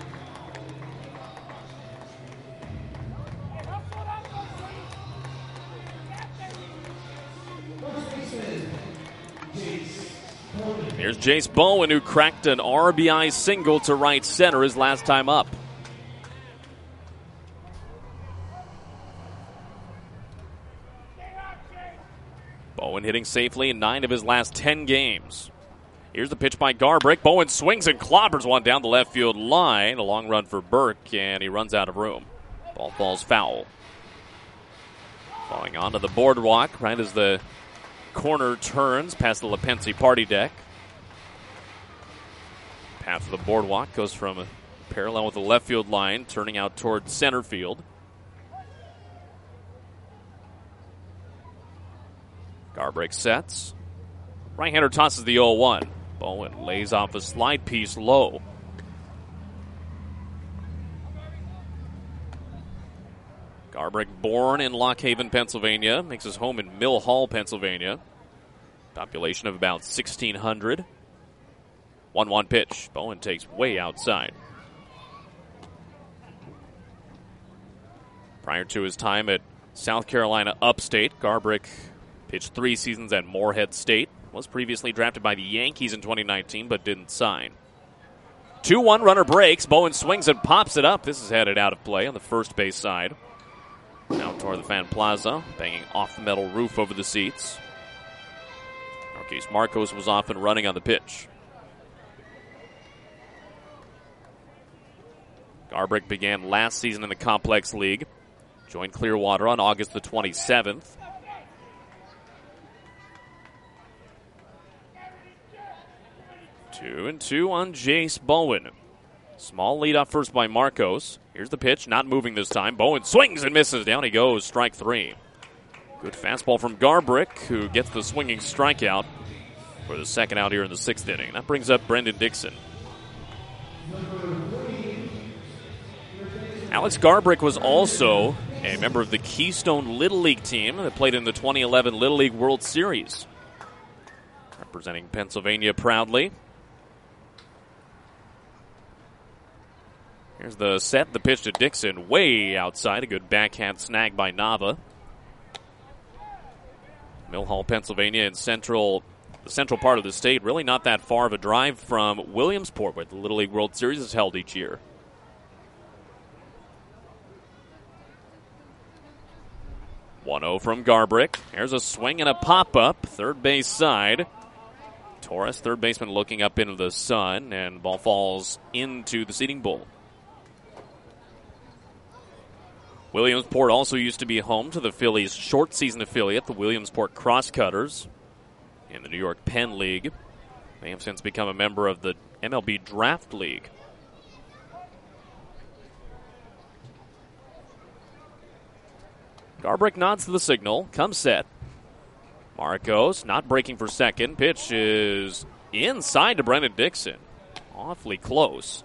Here's Jace Bowen, who cracked an R B I single to right center his last time up. Bowen hitting safely in nine of his last ten games. Here's the pitch by Garbrick. Bowen swings and clobbers one down the left field line. A long run for Burke, and he runs out of room. Ball falls foul. Falling onto the boardwalk right as the corner turns past the Lepensi party deck. Path of the boardwalk goes from parallel with the left field line, turning out toward center field. Garbrick sets. Right-hander tosses the oh one. Bowen lays off a slide piece low. Garbrick, born in Lock Haven, Pennsylvania, makes his home in Mill Hall, Pennsylvania. Population of about sixteen hundred. one one pitch. Bowen takes way outside. Prior to his time at South Carolina Upstate, Garbrick pitched three seasons at Morehead State. Was previously drafted by the Yankees in twenty nineteen, but didn't sign. two one, runner breaks. Bowen swings and pops it up. This is headed out of play on the first base side. Now toward the fan plaza, banging off the metal roof over the seats. Marquise Marcos was off and running on the pitch. Garbrick began last season in the Complex League. Joined Clearwater on August the twenty-seventh. Two and two on Jace Bowen. Small lead off first by Marcos. Here's the pitch, not moving this time. Bowen swings and misses. Down he goes, strike three. Good fastball from Garbrick, who gets the swinging strikeout for the second out here in the sixth inning. That brings up Brendan Dixon. Alex Garbrick was also a member of the Keystone Little League team that played in the twenty eleven Little League World Series. Representing Pennsylvania proudly. Here's the set, the pitch to Dixon, way outside. A good backhand snag by Nava. Mill Hall, Pennsylvania, in central, the central part of the state. Really not that far of a drive from Williamsport, where the Little League World Series is held each year. one oh from Garbrick. Here's a swing and a pop-up, third base side. Torres, third baseman, looking up into the sun, and the ball falls into the seating bowl. Williamsport also used to be home to the Phillies' short season affiliate, the Williamsport Crosscutters, in the New York Penn League. They have since become a member of the M L B Draft League. Garbrick nods to the signal, comes set. Marcos not breaking for second. Pitch is inside to Brendan Dixon. Awfully close.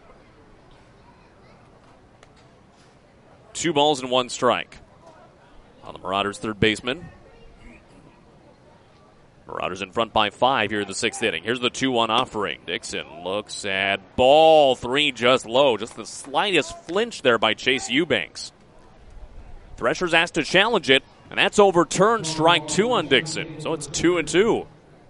Two balls and one strike on the Marauders' third baseman. Marauders in front by five here in the sixth inning. Here's the two one offering. Dixon looks at ball three just low. Just the slightest flinch there by Chase Eubanks. Thresher's asked to challenge it, and that's overturned. Strike two on Dixon. So it's two and two.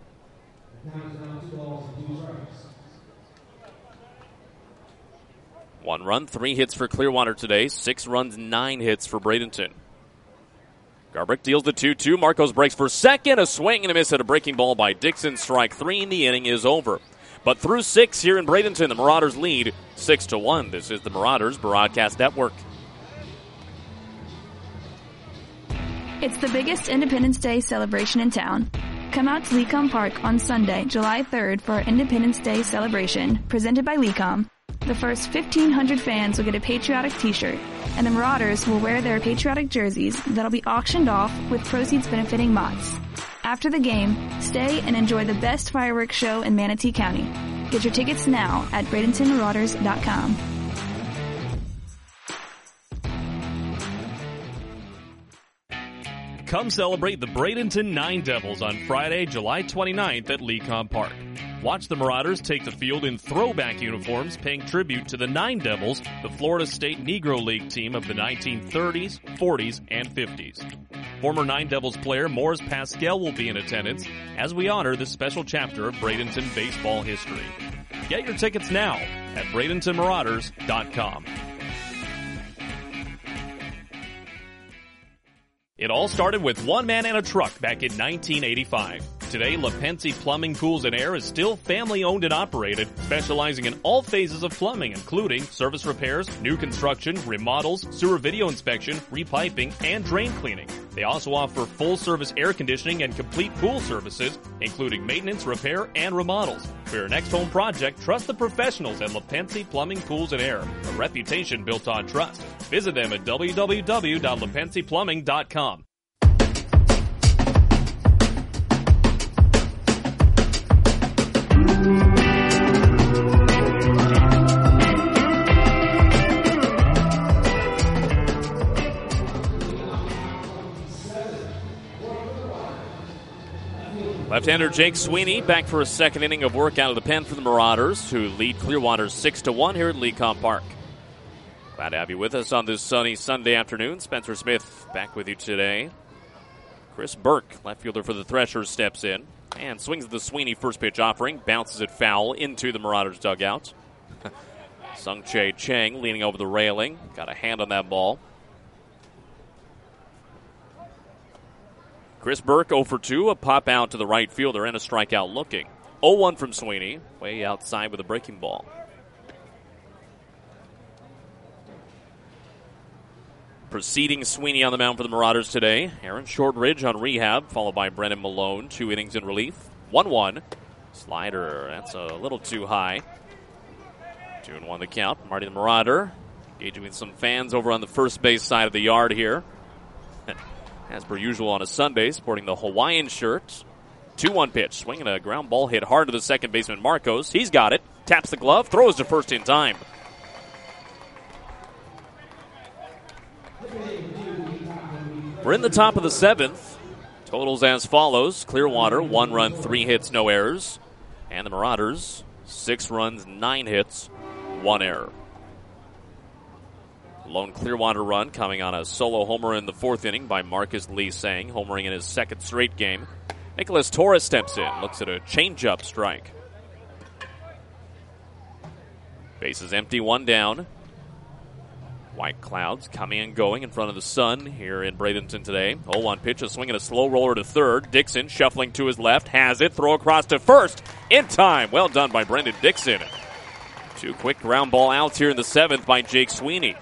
One run, three hits for Clearwater today. Six runs, nine hits for Bradenton. Garbrick deals the two two. Marcos breaks for second. A swing and a miss at a breaking ball by Dixon. Strike three, and the inning is over. But through six here in Bradenton, the Marauders lead six to one. This is the Marauders Broadcast Network. It's the biggest Independence Day celebration in town. Come out to Lecom Park on Sunday, July third for our Independence Day celebration, presented by Lecom. The first fifteen hundred fans will get a patriotic t-shirt, and the Marauders will wear their patriotic jerseys that'll be auctioned off with proceeds benefiting Mott's. After the game, stay and enjoy the best fireworks show in Manatee County. Get your tickets now at Bradenton Marauders dot com. Come celebrate the Bradenton Nine Devils on Friday, July twenty-ninth at Lecom Park. Watch the Marauders take the field in throwback uniforms, paying tribute to the Nine Devils, the Florida State Negro League team of the nineteen thirties, forties, and fifties. Former Nine Devils player Morris Pascal will be in attendance as we honor this special chapter of Bradenton baseball history. Get your tickets now at Bradenton Marauders dot com. It all started with one man and a truck back in nineteen eighty-five. Today, LaPenzi Plumbing, Pools, and Air is still family-owned and operated, specializing in all phases of plumbing, including service repairs, new construction, remodels, sewer video inspection, repiping, and drain cleaning. They also offer full-service air conditioning and complete pool services, including maintenance, repair, and remodels. For your next home project, trust the professionals at LaPenzi Plumbing, Pools, and Air, a reputation built on trust. Visit them at w w w dot lapenzi plumbing dot com. Left-hander Jake Sweeney back for a second inning of work out of the pen for the Marauders, who lead Clearwater six to one here at Lecom Park. Glad to have you with us on this sunny Sunday afternoon. Spencer Smith back with you today. Chris Burke, left fielder for the Threshers, steps in and swings the Sweeney first pitch offering, bounces it foul into the Marauders dugout. Sung Chae Chang leaning over the railing, got a hand on that ball. Chris Burke oh for two, a pop out to the right fielder and a strikeout looking. oh one from Sweeney, way outside with a breaking ball. Preceding Sweeney on the mound for the Marauders today, Aaron Shortridge on rehab, followed by Brennan Malone, two innings in relief. one one. Slider, that's a little too high. two and one the count. Marty the Marauder engaging with some fans over on the first base side of the yard here. As per usual on a Sunday, sporting the Hawaiian shirt. two one pitch, swinging a ground ball hit hard to the second baseman Marcos. He's got it, taps the glove, throws to first in time. We're in the top of the seventh. Totals as follows. Clearwater, one run, three hits, no errors. And the Marauders, six runs, nine hits, one error. Lone Clearwater run coming on a solo homer in the fourth inning by Marcus Lee Sang, homering in his second straight game. Nicholas Torres steps in, looks at a changeup strike. Bases empty, one down. White clouds coming and going in front of the sun here in Bradenton today. oh one pitch, a swing and a slow roller to third. Dixon shuffling to his left, has it, throw across to first in time. Well done by Brendan Dixon. Two quick ground ball outs here in the seventh by Jake Sweeney.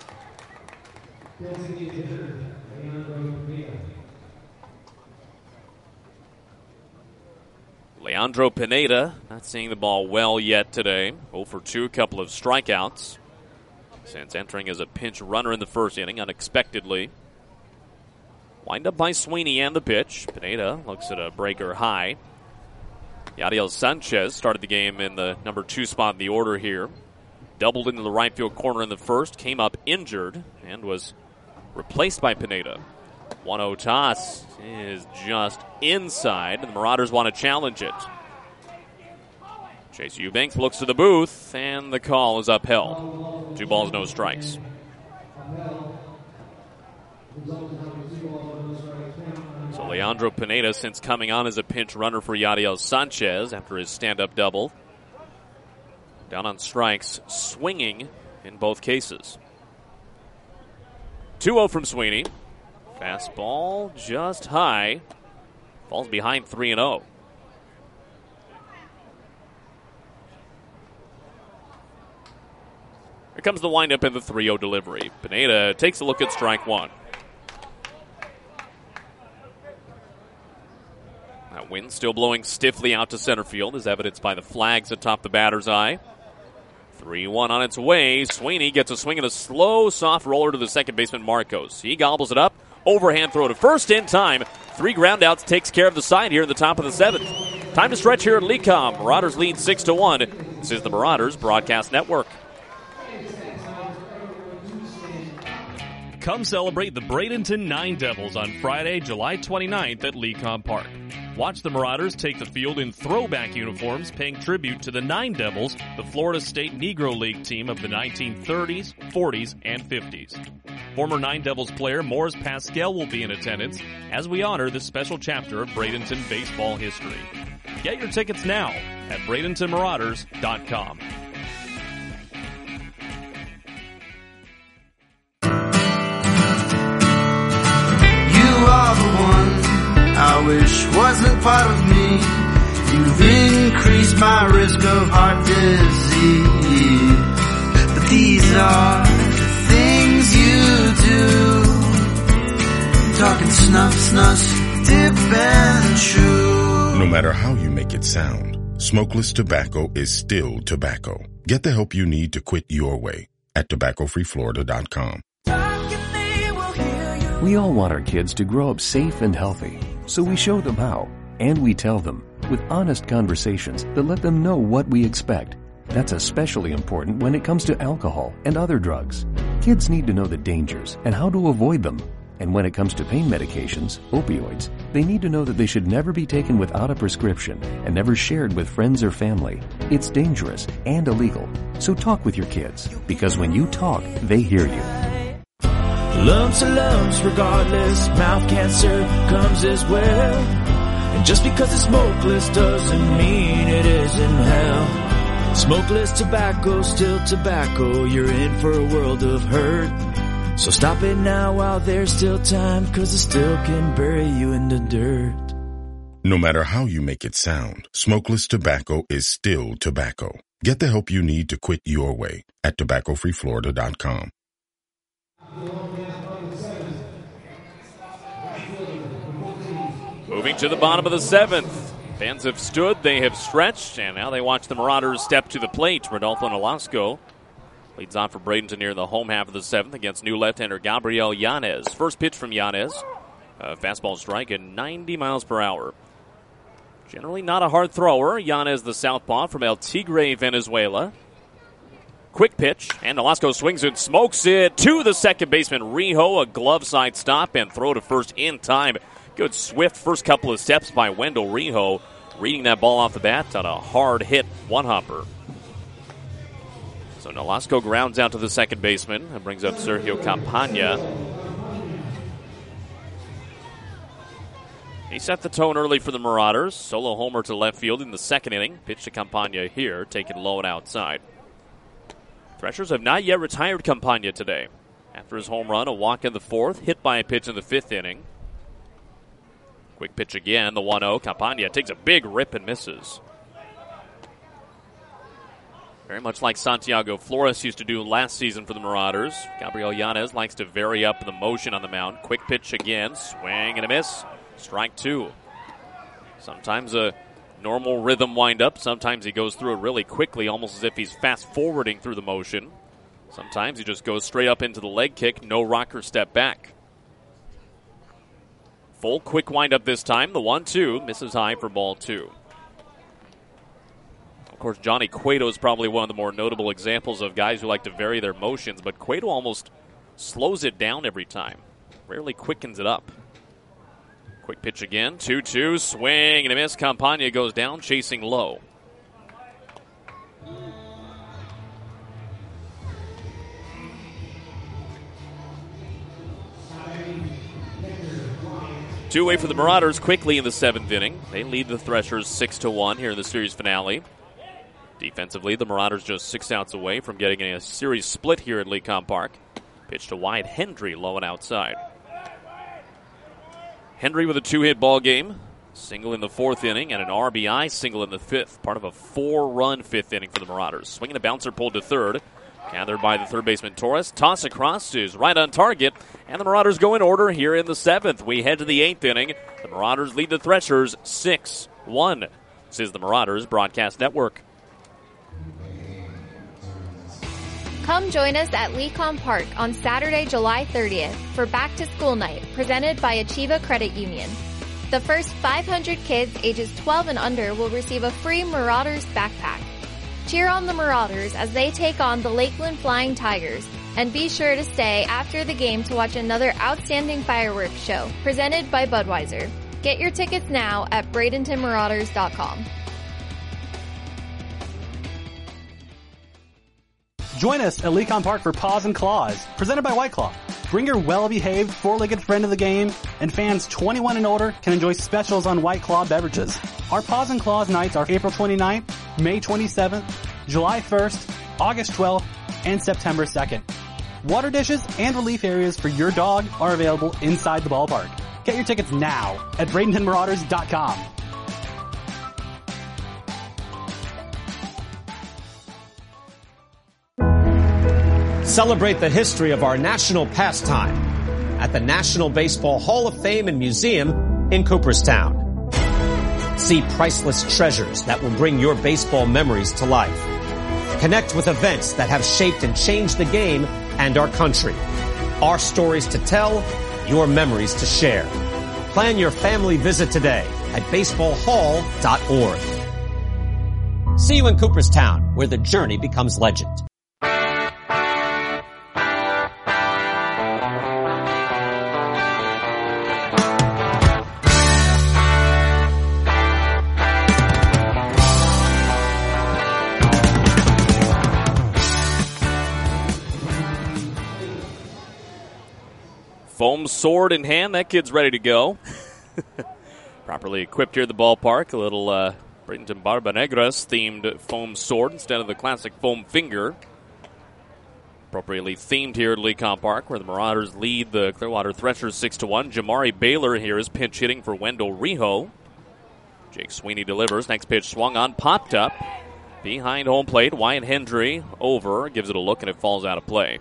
Leandro Pineda not seeing the ball well yet today. oh for two, a couple of strikeouts. Since entering as a pinch runner in the first inning unexpectedly. Wind up by Sweeney and the pitch. Pineda looks at a breaker high. Yadiel Sanchez started the game in the number two spot in the order here. Doubled into the right field corner in the first, came up injured, and was replaced by Pineda. one oh toss is just inside, and the Marauders want to challenge it. Chase Eubanks looks to the booth, and the call is upheld. Two balls, no strikes. So Leandro Pineda, since coming on as a pinch runner for Yadiel Sanchez after his stand-up double, down on strikes, swinging in both cases. two oh from Sweeney. Fastball just high. Falls behind three and oh. Here comes the windup in the three oh delivery. Pineda takes a look at strike one. That wind still blowing stiffly out to center field, as evidenced by the flags atop the batter's eye. three one on its way. Sweeney gets a swing and a slow, soft roller to the second baseman Marcos. He gobbles it up. Overhand throw to first in time. Three groundouts takes care of the side here in the top of the seventh. Time to stretch here at Lecom. Marauders lead six to one. This is the Marauders Broadcast Network. Come celebrate the Bradenton Nine Devils on Friday, July twenty-ninth at Lecom Park. Watch the Marauders take the field in throwback uniforms, paying tribute to the Nine Devils, the Florida State Negro League team of the nineteen thirties, forties, and fifties. Former Nine Devils player Morris Pascal will be in attendance as we honor this special chapter of Bradenton baseball history. Get your tickets now at Bradenton Marauders dot com. Are the one I wish wasn't part of me. You've increased my risk of heart disease. But these are the things you do. Talking snuff, snuff, dip and chew. No matter how you make it sound, smokeless tobacco is still tobacco. Get the help you need to quit your way at tobacco free florida dot com. We all want our kids to grow up safe and healthy, so we show them how, and we tell them with honest conversations that let them know what we expect. That's especially important when it comes to alcohol and other drugs. Kids need to know the dangers and how to avoid them. And when it comes to pain medications, opioids, they need to know that they should never be taken without a prescription and never shared with friends or family. It's dangerous and illegal. So talk with your kids, because when you talk, they hear you. Lumps are lumps regardless, mouth cancer comes as well. And just because it's smokeless doesn't mean it isn't hell. Smokeless tobacco, still tobacco, you're in for a world of hurt. So stop it now while there's still time, 'cause it still can bury you in the dirt. No matter how you make it sound, smokeless tobacco is still tobacco. Get the help you need to quit your way at tobacco free florida dot com. Moving to the bottom of the seventh. Fans have stood, they have stretched, and now they watch the Marauders step to the plate. Rodolfo Nolasco leads on for Bradenton near the home half of the seventh against new left-hander Gabriel Yanez. First pitch from Yanez. Uh, fastball strike at ninety miles per hour. Generally not a hard thrower. Yanez, the southpaw from El Tigre, Venezuela. Quick pitch, and Nolasco swings and smokes it to the second baseman, Rijo. A glove side stop and throw to first in time. Good swift first couple of steps by Wendell Rijo, reading that ball off the bat on a hard hit one-hopper. So Nolasco grounds out to the second baseman and brings up Sergio Campagna. He set the tone early for the Marauders. Solo homer to left field in the second inning. Pitch to Campagna here, taken low and outside. Threshers have not yet retired Campagna today. After his home run, a walk in the fourth, hit by a pitch in the fifth inning. Quick pitch again, the one oh. Campagna takes a big rip and misses. Very much like Santiago Flores used to do last season for the Marauders. Gabriel Yanez likes to vary up the motion on the mound. Quick pitch again, swing and a miss. Strike two. Sometimes a normal rhythm wind-up. Sometimes he goes through it really quickly, almost as if he's fast-forwarding through the motion. Sometimes he just goes straight up into the leg kick, no rocker step back. Full quick wind-up this time. The one two misses high for ball two. Of course, Johnny Cueto is probably one of the more notable examples of guys who like to vary their motions, but Cueto almost slows it down every time. Rarely quickens it up. Quick pitch again, two two, swing and a miss. Campagna goes down, chasing low. Two away for the Marauders quickly in the seventh inning. They lead the Threshers six to one here in the series finale. Defensively, the Marauders just six outs away from getting a series split here at Lecom Park. Pitch to Wyatt Hendry, low and outside. Hendry with a two-hit ball game. Single in the fourth inning and an R B I single in the fifth. Part of a four-run fifth inning for the Marauders. Swinging a bouncer pulled to third. Gathered by the third baseman Torres. Toss across is right on target. And the Marauders go in order here in the seventh. We head to the eighth inning. The Marauders lead the Threshers six one. This is the Marauders Broadcast Network. Come join us at Lecom Park on Saturday, July thirtieth for Back to School Night, presented by Achieva Credit Union. The first five hundred kids ages twelve and under will receive a free Marauders backpack. Cheer on the Marauders as they take on the Lakeland Flying Tigers, and be sure to stay after the game to watch another outstanding fireworks show presented by Budweiser. Get your tickets now at Bradenton Marauders dot com. Join us at Lecom Park for Paws and Claws, presented by White Claw. Bring your well-behaved four-legged friend to the game, and fans twenty-one and older can enjoy specials on White Claw beverages. Our Paws and Claws nights are April twenty-ninth, May twenty-seventh, July first, August twelfth, and September second. Water dishes and relief areas for your dog are available inside the ballpark. Get your tickets now at Bradenton Marauders dot com. Celebrate the history of our national pastime at the National Baseball Hall of Fame and Museum in Cooperstown. See priceless treasures that will bring your baseball memories to life. Connect with events that have shaped and changed the game and our country. Our stories to tell, your memories to share. Plan your family visit today at baseball hall dot org. See you in Cooperstown, where the journey becomes legend. Foam sword in hand. That kid's ready to go. Properly equipped here at the ballpark. A little uh, Bradenton Barba Negras themed foam sword instead of the classic foam finger. Appropriately themed here at Lecom Park, where the Marauders lead the Clearwater Threshers six to one. Jamari Baylor here is pinch hitting for Wendell Rijo. Jake Sweeney delivers. Next pitch swung on, popped up. Behind home plate, Wyatt Hendry over. Gives it a look, and it falls out of play.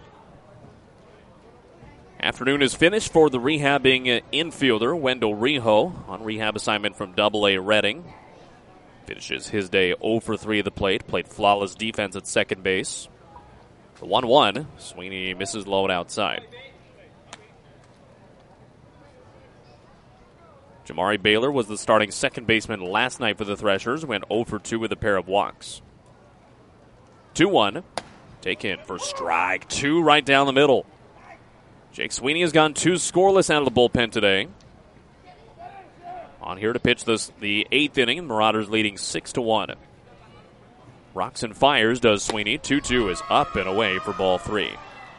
Afternoon is finished for the rehabbing infielder, Wendell Rijo, on rehab assignment from double A Reading. Finishes his day oh for three at the plate. Played flawless defense at second base. The one one, Sweeney misses low and outside. Jamari Baylor was the starting second baseman last night for the Threshers. Went oh for two with a pair of walks. two one, taken for strike two right down the middle. Jake Sweeney has gone two scoreless out of the bullpen today. On here to pitch this, the eighth inning, Marauders leading six to one. Rocks and fires does Sweeney. two two is up and away for ball three.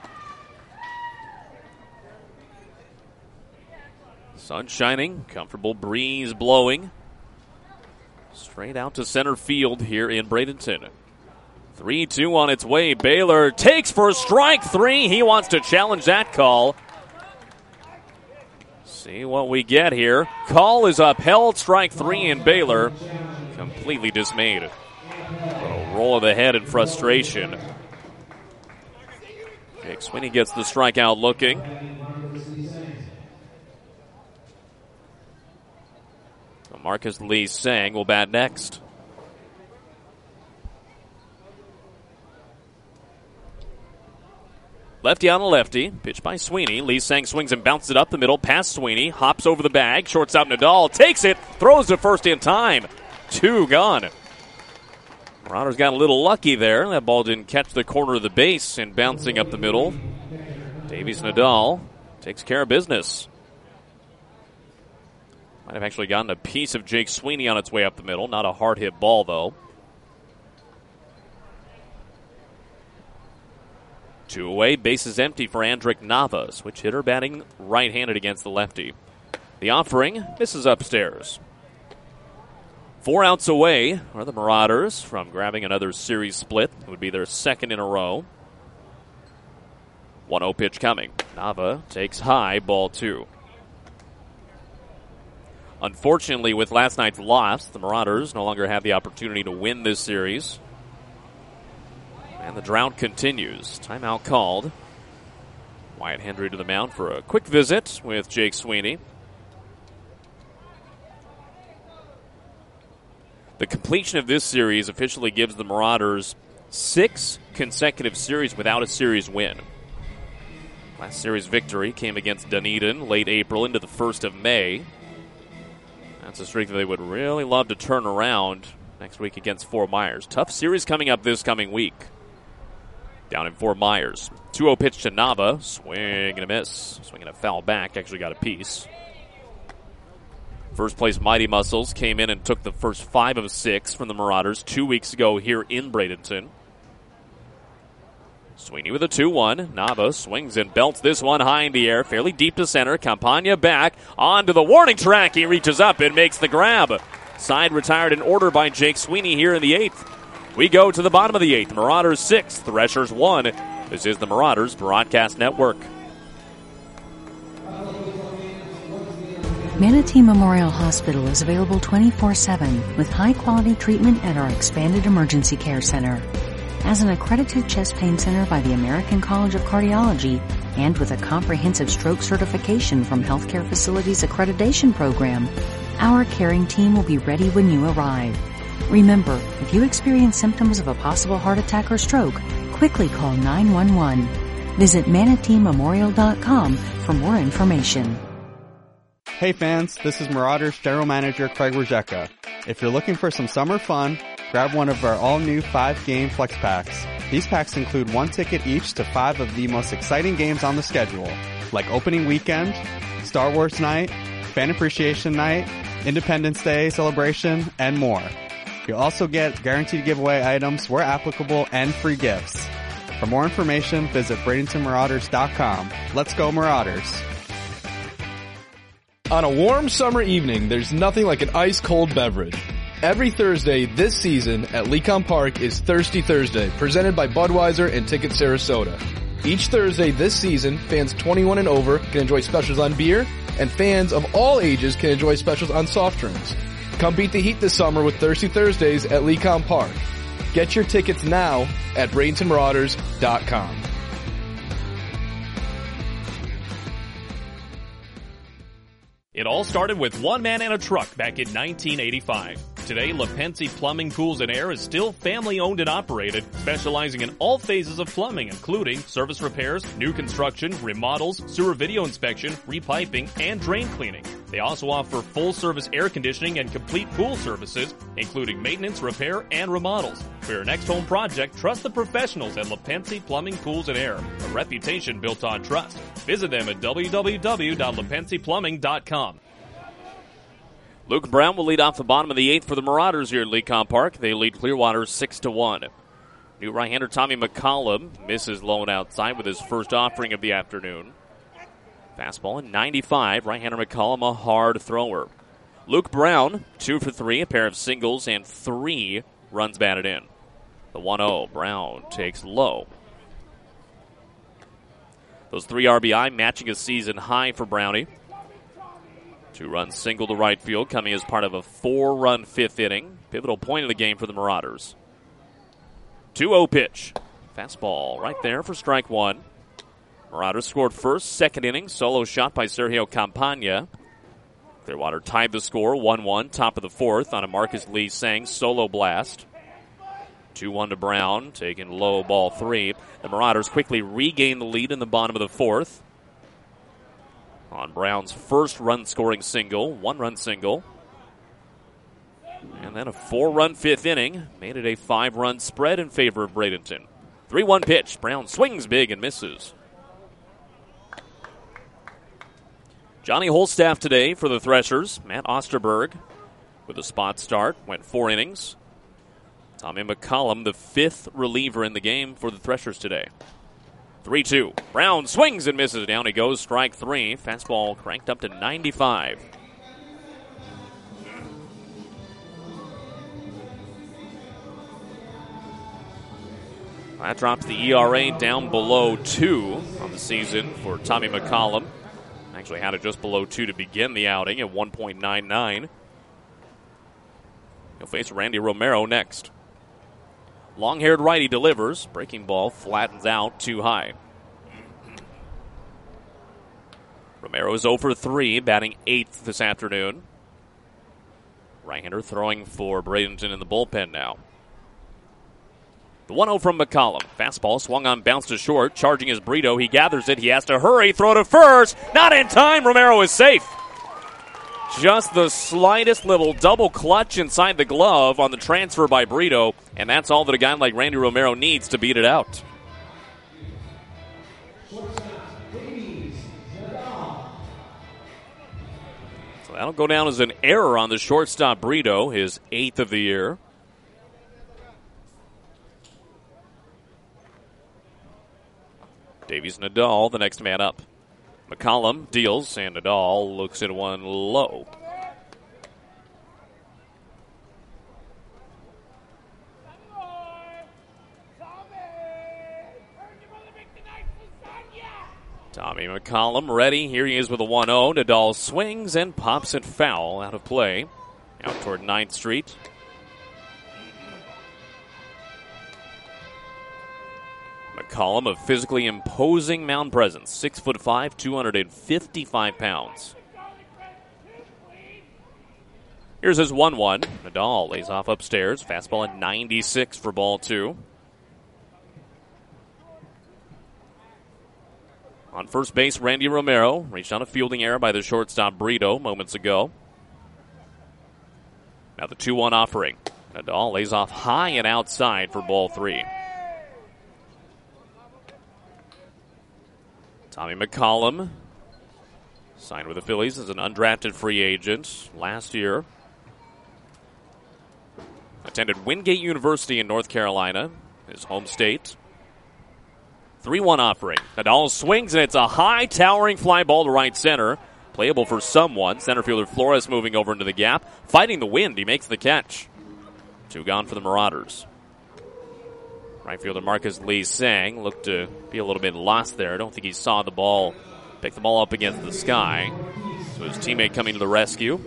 Sun shining, comfortable breeze blowing. Straight out to center field here in Bradenton. three two on its way. Baylor takes for strike three. He wants to challenge that call. See what we get here. Call is upheld. Strike three, and Baylor completely dismayed. A roll of the head in frustration. Jake Sweeney gets the strikeout looking. So Marcus Lee Sang will bat next. Lefty on a lefty. Pitch by Sweeney. Lee Sang swings and bounces it up the middle. Past Sweeney. Hops over the bag. Shortstop Nadal takes it. Throws to first in time. Two gone. Marauders got a little lucky there. That ball didn't catch the corner of the base and bouncing up the middle. Davies Nadal takes care of business. Might have actually gotten a piece of Jake Sweeney on its way up the middle. Not a hard hit ball, though. Two away, bases empty for Andrick Nava. Switch hitter batting right-handed against the lefty. The offering misses upstairs. Four outs away are the Marauders from grabbing another series split. It would be their second in a row. one oh pitch coming. Nava takes high, ball two. Unfortunately, with last night's loss, the Marauders no longer have the opportunity to win this series. And the drought continues. Timeout called. Wyatt Hendry to the mound for a quick visit with Jake Sweeney. The completion of this series officially gives the Marauders six consecutive series without a series win. Last series victory came against Dunedin late April into the first of May. That's a streak that they would really love to turn around next week against Fort Myers. Tough series coming up this coming week. Down in Fort Myers. two oh pitch to Nava. Swing and a miss. Swinging a foul back. Actually got a piece. First place Mighty Muscles came in and took the first five of six from the Marauders two weeks ago here in Bradenton. Sweeney with a two one. Nava swings and belts this one high in the air, fairly deep to center. Campagna back onto the warning track. He reaches up and makes the grab. Side retired in order by Jake Sweeney here in the eighth. We go to the bottom of the eighth. Marauders six, Threshers one. This is the Marauders Broadcast Network. Manatee Memorial Hospital is available twenty-four seven with high-quality treatment at our expanded emergency care center. As an accredited chest pain center by the American College of Cardiology and with a comprehensive stroke certification from Healthcare Facilities Accreditation Program, our caring team will be ready when you arrive. Remember, if you experience symptoms of a possible heart attack or stroke, quickly call nine one one. Visit manatee memorial dot com for more information. Hey fans, this is Marauders General Manager Craig Rajeka. If you're looking for some summer fun, grab one of our all-new five-game flex packs. These packs include one ticket each to five of the most exciting games on the schedule, like Opening Weekend, Star Wars Night, Fan Appreciation Night, Independence Day Celebration, and more. You'll also get guaranteed giveaway items where applicable and free gifts. For more information, visit Bradenton Marauders dot com. Let's go Marauders! On a warm summer evening, there's nothing like an ice-cold beverage. Every Thursday this season at Lecom Park is Thirsty Thursday, presented by Budweiser and Ticket Sarasota. Each Thursday this season, fans twenty-one and over can enjoy specials on beer, and fans of all ages can enjoy specials on soft drinks. Come beat the heat this summer with Thirsty Thursdays at Lecom Park. Get your tickets now at Bradenton Marauders dot com. It all started with one man and a truck back in nineteen eighty-five. Today, LaPensi Plumbing, Pools, and Air is still family-owned and operated, specializing in all phases of plumbing, including service repairs, new construction, remodels, sewer video inspection, repiping, and drain cleaning. They also offer full-service air conditioning and complete pool services, including maintenance, repair, and remodels. For your next home project, trust the professionals at LaPensi Plumbing, Pools, and Air, a reputation built on trust. Visit them at w w w dot lapensi plumbing dot com. Luke Brown will lead off the bottom of the eighth for the Marauders here at Lecom Park. They lead Clearwater six to one. New right-hander Tommy McCollum misses low and outside with his first offering of the afternoon. Fastball at ninety-five. Right-hander McCollum, a hard thrower. Luke Brown, two for three, a pair of singles and three runs batted in. The one oh. Brown takes low. Those three R B I matching a season high for Brownie. Two-run single to right field coming as part of a four-run fifth inning. Pivotal point of the game for the Marauders. two oh pitch. Fastball right there for strike one. Marauders scored first, second inning. Solo shot by Sergio Campagna. Clearwater tied the score one one, top of the fourth on a Marcus Lee Sang solo blast. two one to Brown, taking low, ball three. The Marauders quickly regain the lead in the bottom of the fourth. On Brown's first run-scoring single, one-run single. And then a four-run fifth inning made it a five-run spread in favor of Bradenton. three one pitch. Brown swings big and misses. Johnny Holstaff today for the Threshers. Matt Osterberg with a spot start, went four innings. Tommy McCollum, the fifth reliever in the game for the Threshers today. three two. Brown swings and misses. Down he goes, strike three. Fastball cranked up to ninety-five. That drops the E R A down below two on the season for Tommy McCollum. Actually had it just below two to begin the outing at one point nine nine. He'll face Randy Romero next. Long-haired righty delivers. Breaking ball flattens out too high. Romero is oh for three, batting eighth this afternoon. Right-hander throwing for Bradenton in the bullpen now. The one oh from McCollum. Fastball swung on, bounced to short. Charging is Brito. He gathers it. He has to hurry. Throw to first. Not in time. Romero is safe. Just the slightest little double clutch inside the glove on the transfer by Brito, and that's all that a guy like Randy Romero needs to beat it out. So that'll go down as an error on the shortstop Brito, his eighth of the year. Davies Nadal, the next man up. McCollum deals, and Nadal looks at one low. Tommy McCollum ready. Here he is with a one oh. Nadal swings and pops it foul out of play. Out toward ninth Street. McCollum, a physically imposing mound presence. Six foot five, two hundred fifty-five pounds. Here's his one one. Nadal lays off upstairs. Fastball at ninety-six for ball two. On first base, Randy Romero reached on a fielding error by the shortstop Brito moments ago. Now the two one offering. Nadal lays off high and outside for ball three. Tommy McCollum signed with the Phillies as an undrafted free agent last year. Attended Wingate University in North Carolina, his home state. three one offering. Nadal swings, and it's a high, towering fly ball to right center. Playable for someone. Center fielder Flores moving over into the gap. Fighting the wind. He makes the catch. Two gone for the Marauders. Right fielder Marcus Lee Sang looked to be a little bit lost there. I don't think he saw the ball. Picked the ball up against the sky. So his teammate coming to the rescue.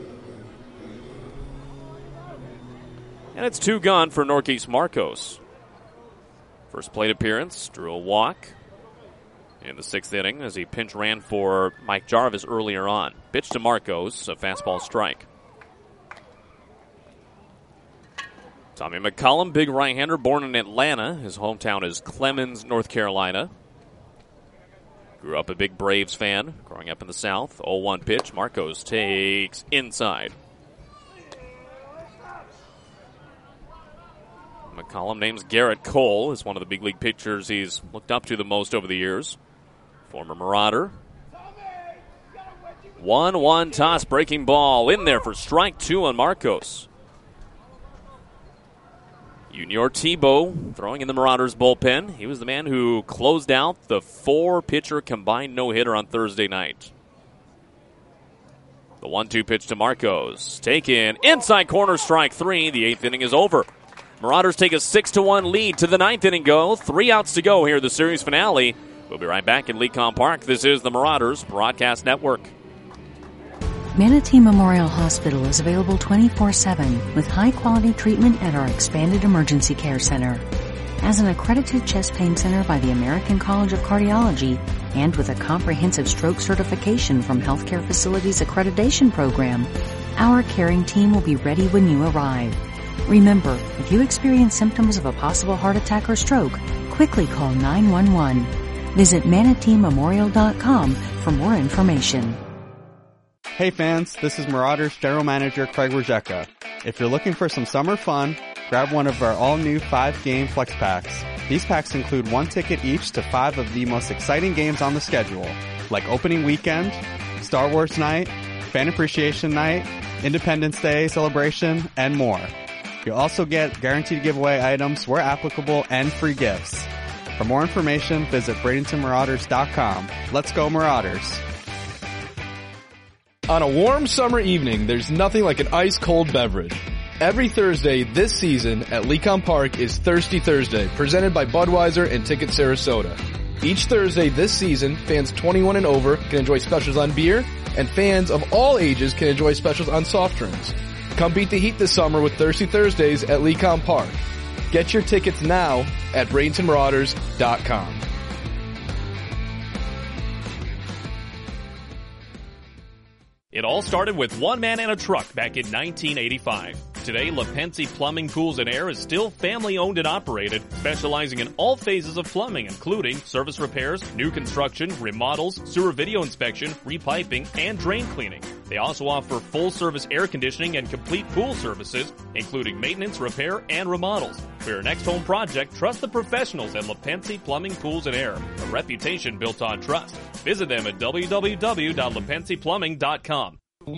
And it's two gone for Norquist Marcos. First plate appearance, drew a walk in the sixth inning as he pinch ran for Mike Jarvis earlier on. Pitch to Marcos, a fastball strike. Tommy McCollum, big right-hander, born in Atlanta. His hometown is Clemens, North Carolina. Grew up a big Braves fan, growing up in the South. oh one pitch, Marcos takes inside. McCollum names Garrett Cole as one of the big league pitchers he's looked up to the most over the years. Former Marauder. one one toss, breaking ball in there for strike two on Marcos. Junior Tebow throwing in the Marauders bullpen. He was the man who closed out the four-pitcher combined no-hitter on Thursday night. The one two pitch to Marcos. Taken inside corner, strike three. The eighth inning is over. Marauders take a six to one lead to the ninth inning go. Three outs to go here, the series finale. We'll be right back in Lecom Park. This is the Marauders Broadcast Network. Manatee Memorial Hospital is available twenty-four seven with high-quality treatment at our expanded emergency care center. As an accredited chest pain center by the American College of Cardiology and with a comprehensive stroke certification from Healthcare Facilities Accreditation Program, our caring team will be ready when you arrive. Remember, if you experience symptoms of a possible heart attack or stroke, quickly call nine one one. Visit manatee memorial dot com for more information. Hey fans, this is Marauders General Manager Craig Rajeka. If you're looking for some summer fun, grab one of our all-new five-game flex packs. These packs include one ticket each to five of the most exciting games on the schedule, like Opening Weekend, Star Wars Night, Fan Appreciation Night, Independence Day Celebration, and more. You'll also get guaranteed giveaway items where applicable and free gifts. For more information, visit Bradenton Marauders dot com. Let's go Marauders! On a warm summer evening, there's nothing like an ice-cold beverage. Every Thursday this season at Lecom Park is Thirsty Thursday, presented by Budweiser and Ticket Sarasota. Each Thursday this season, fans twenty-one and over can enjoy specials on beer, and fans of all ages can enjoy specials on soft drinks. Come beat the heat this summer with Thirsty Thursdays at Lecom Park. Get your tickets now at Bradenton Marauders dot com. It all started with one man and a truck back in nineteen eighty-five. Today, LaPensi Plumbing, Pools, and Air is still family-owned and operated, specializing in all phases of plumbing, including service repairs, new construction, remodels, sewer video inspection, repiping, and drain cleaning. They also offer full-service air conditioning and complete pool services, including maintenance, repair, and remodels. For your next home project, trust the professionals at LaPensi Plumbing, Pools, and Air, a reputation built on trust. Visit them at w w w dot lapensi plumbing dot com.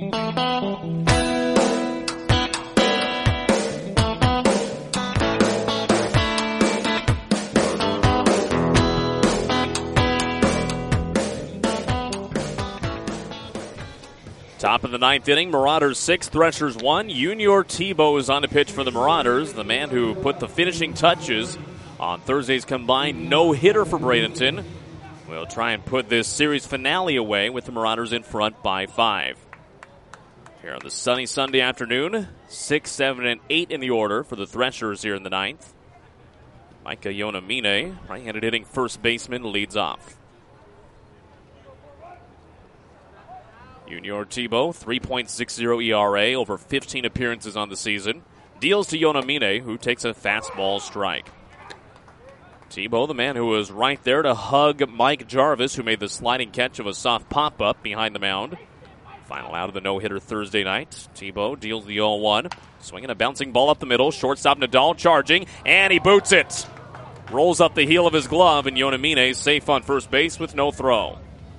Top of the ninth inning, Marauders six, Threshers one. Junior Tebow is on the pitch for the Marauders, the man who put the finishing touches on Thursday's combined no-hitter for Bradenton. We'll try and put this series finale away with the Marauders in front by five. Here on the sunny Sunday afternoon, six, seven, and eight in the order for the Threshers here in the ninth. Micah Yonamine, right-handed hitting first baseman, leads off. Junior Tebow, three point six oh E R A, over fifteen appearances on the season. Deals to Yonamine, who takes a fastball strike. Tebow, the man who was right there to hug Mike Jarvis, who made the sliding catch of a soft pop-up behind the mound. Final out of the no-hitter Thursday night. Tebow deals the oh one. Swinging a bouncing ball up the middle. Shortstop Nadal charging, and he boots it. Rolls up the heel of his glove, and Yonamine safe on first base with no throw.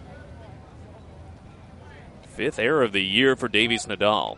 Fifth error of the year for Davis Nadal.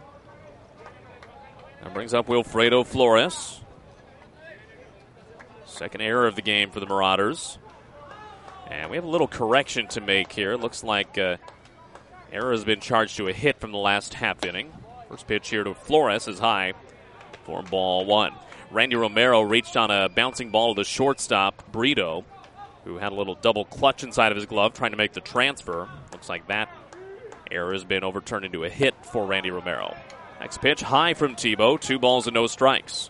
That brings up Wilfredo Flores. Second error of the game for the Marauders. And we have a little correction to make here. It looks like uh, error has been charged to a hit from the last half inning. First pitch here to Flores is high for ball one. Randy Romero reached on a bouncing ball to the shortstop, Brito, who had a little double clutch inside of his glove trying to make the transfer. Looks like that error has been overturned into a hit for Randy Romero. Next pitch, high from Tebow. Two balls and no strikes.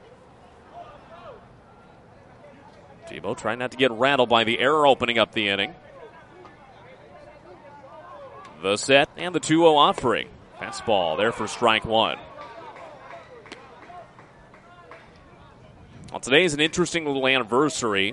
Tebow trying not to get rattled by the error opening up the inning. The set and the two oh offering. Fastball there for strike one. Well, today is an interesting little anniversary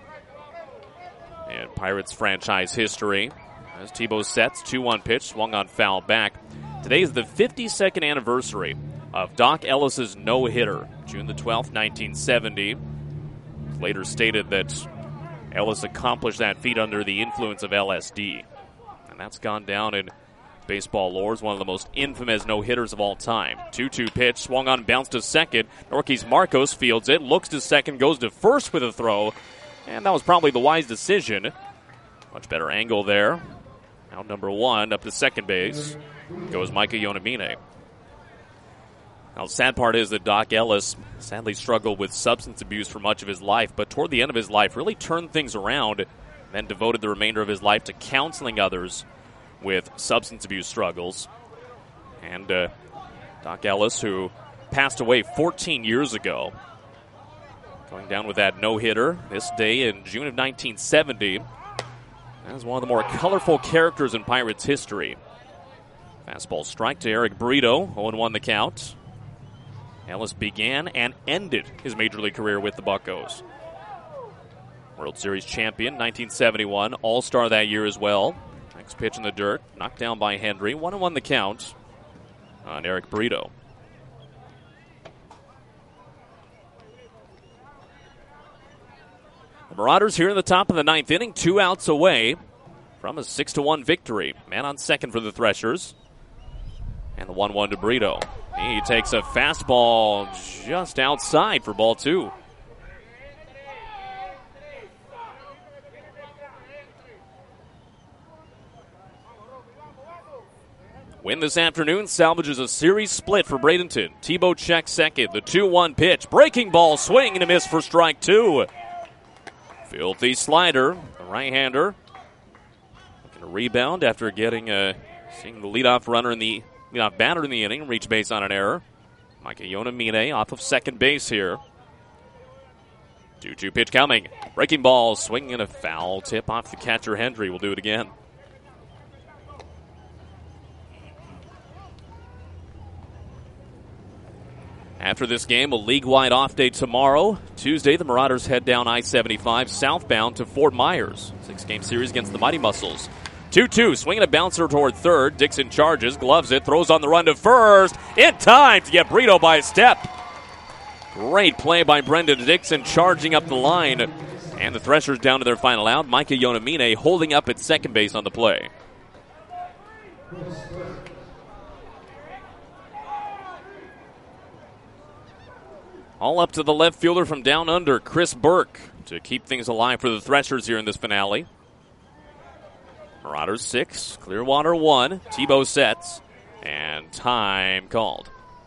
in Pirates franchise history. As Tebow sets, two one pitch, swung on foul back. Today is the fifty-second anniversary of Doc Ellis's no-hitter, June the twelfth, nineteen seventy. Later stated that Ellis accomplished that feat under the influence of L S D. And that's gone down in baseball lore as one of the most infamous no-hitters of all time. two two pitch, swung on, bounced to second. Norquis Marcos fields it, looks to second, goes to first with a throw. And that was probably the wise decision. Much better angle there. Out number one, up to second base, goes Micah Yonamine. Now, the sad part is that Doc Ellis sadly struggled with substance abuse for much of his life, but toward the end of his life really turned things around and then devoted the remainder of his life to counseling others with substance abuse struggles. And uh, Doc Ellis, who passed away fourteen years ago, going down with that no-hitter this day in June of nineteen seventy. That is one of the more colorful characters in Pirates history. Fastball strike to Eric Brito, oh one the count. Ellis began and ended his major league career with the Buccos. World Series champion, nineteen seventy-one, All-Star that year as well. Next pitch in the dirt, knocked down by Hendry, one one the count on Eric Brito. The Marauders here in the top of the ninth inning, two outs away from a six to one victory. Man on second for the Threshers. And the one one to Brito. He takes a fastball just outside for ball two. Win this afternoon salvages a series split for Bradenton. Tebow checks second. The two one pitch. Breaking ball, swing and a miss for strike two. Filthy slider, the right-hander. Looking to rebound after getting uh, seeing the leadoff runner in the leadoff batter in the inning reach base on an error. Micah Yonamine off of second base here. two two pitch coming. Breaking ball, swing and a foul tip off the catcher Hendry. Will do it again. After this game, a league-wide off day tomorrow. Tuesday, the Marauders head down I seventy-five southbound to Fort Myers. Six-game series against the Mighty Muscles. two two, swinging a bouncer toward third. Dixon charges, gloves it, throws on the run to first. In time to get Brito by a step. Great play by Brendan Dixon, charging up the line. And the Threshers down to their final out. Micah Yonamine holding up at second base on the play. All up to the left fielder from down under, Chris Burke, to keep things alive for the Threshers here in this finale. Marauders six, Clearwater one. Tebow sets, and time called.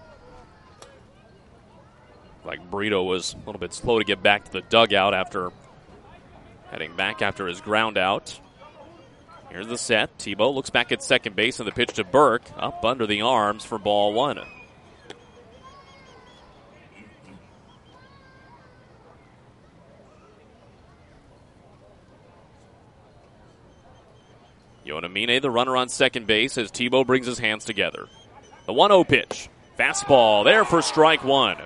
Like Brito was a little bit slow to get back to the dugout after heading back after his ground out. Here's the set. Tebow looks back at second base, and the pitch to Burke, up under the arms for ball one. Yonamine, the runner on second base, as Tebow brings his hands together. The one oh pitch. Fastball there for strike one.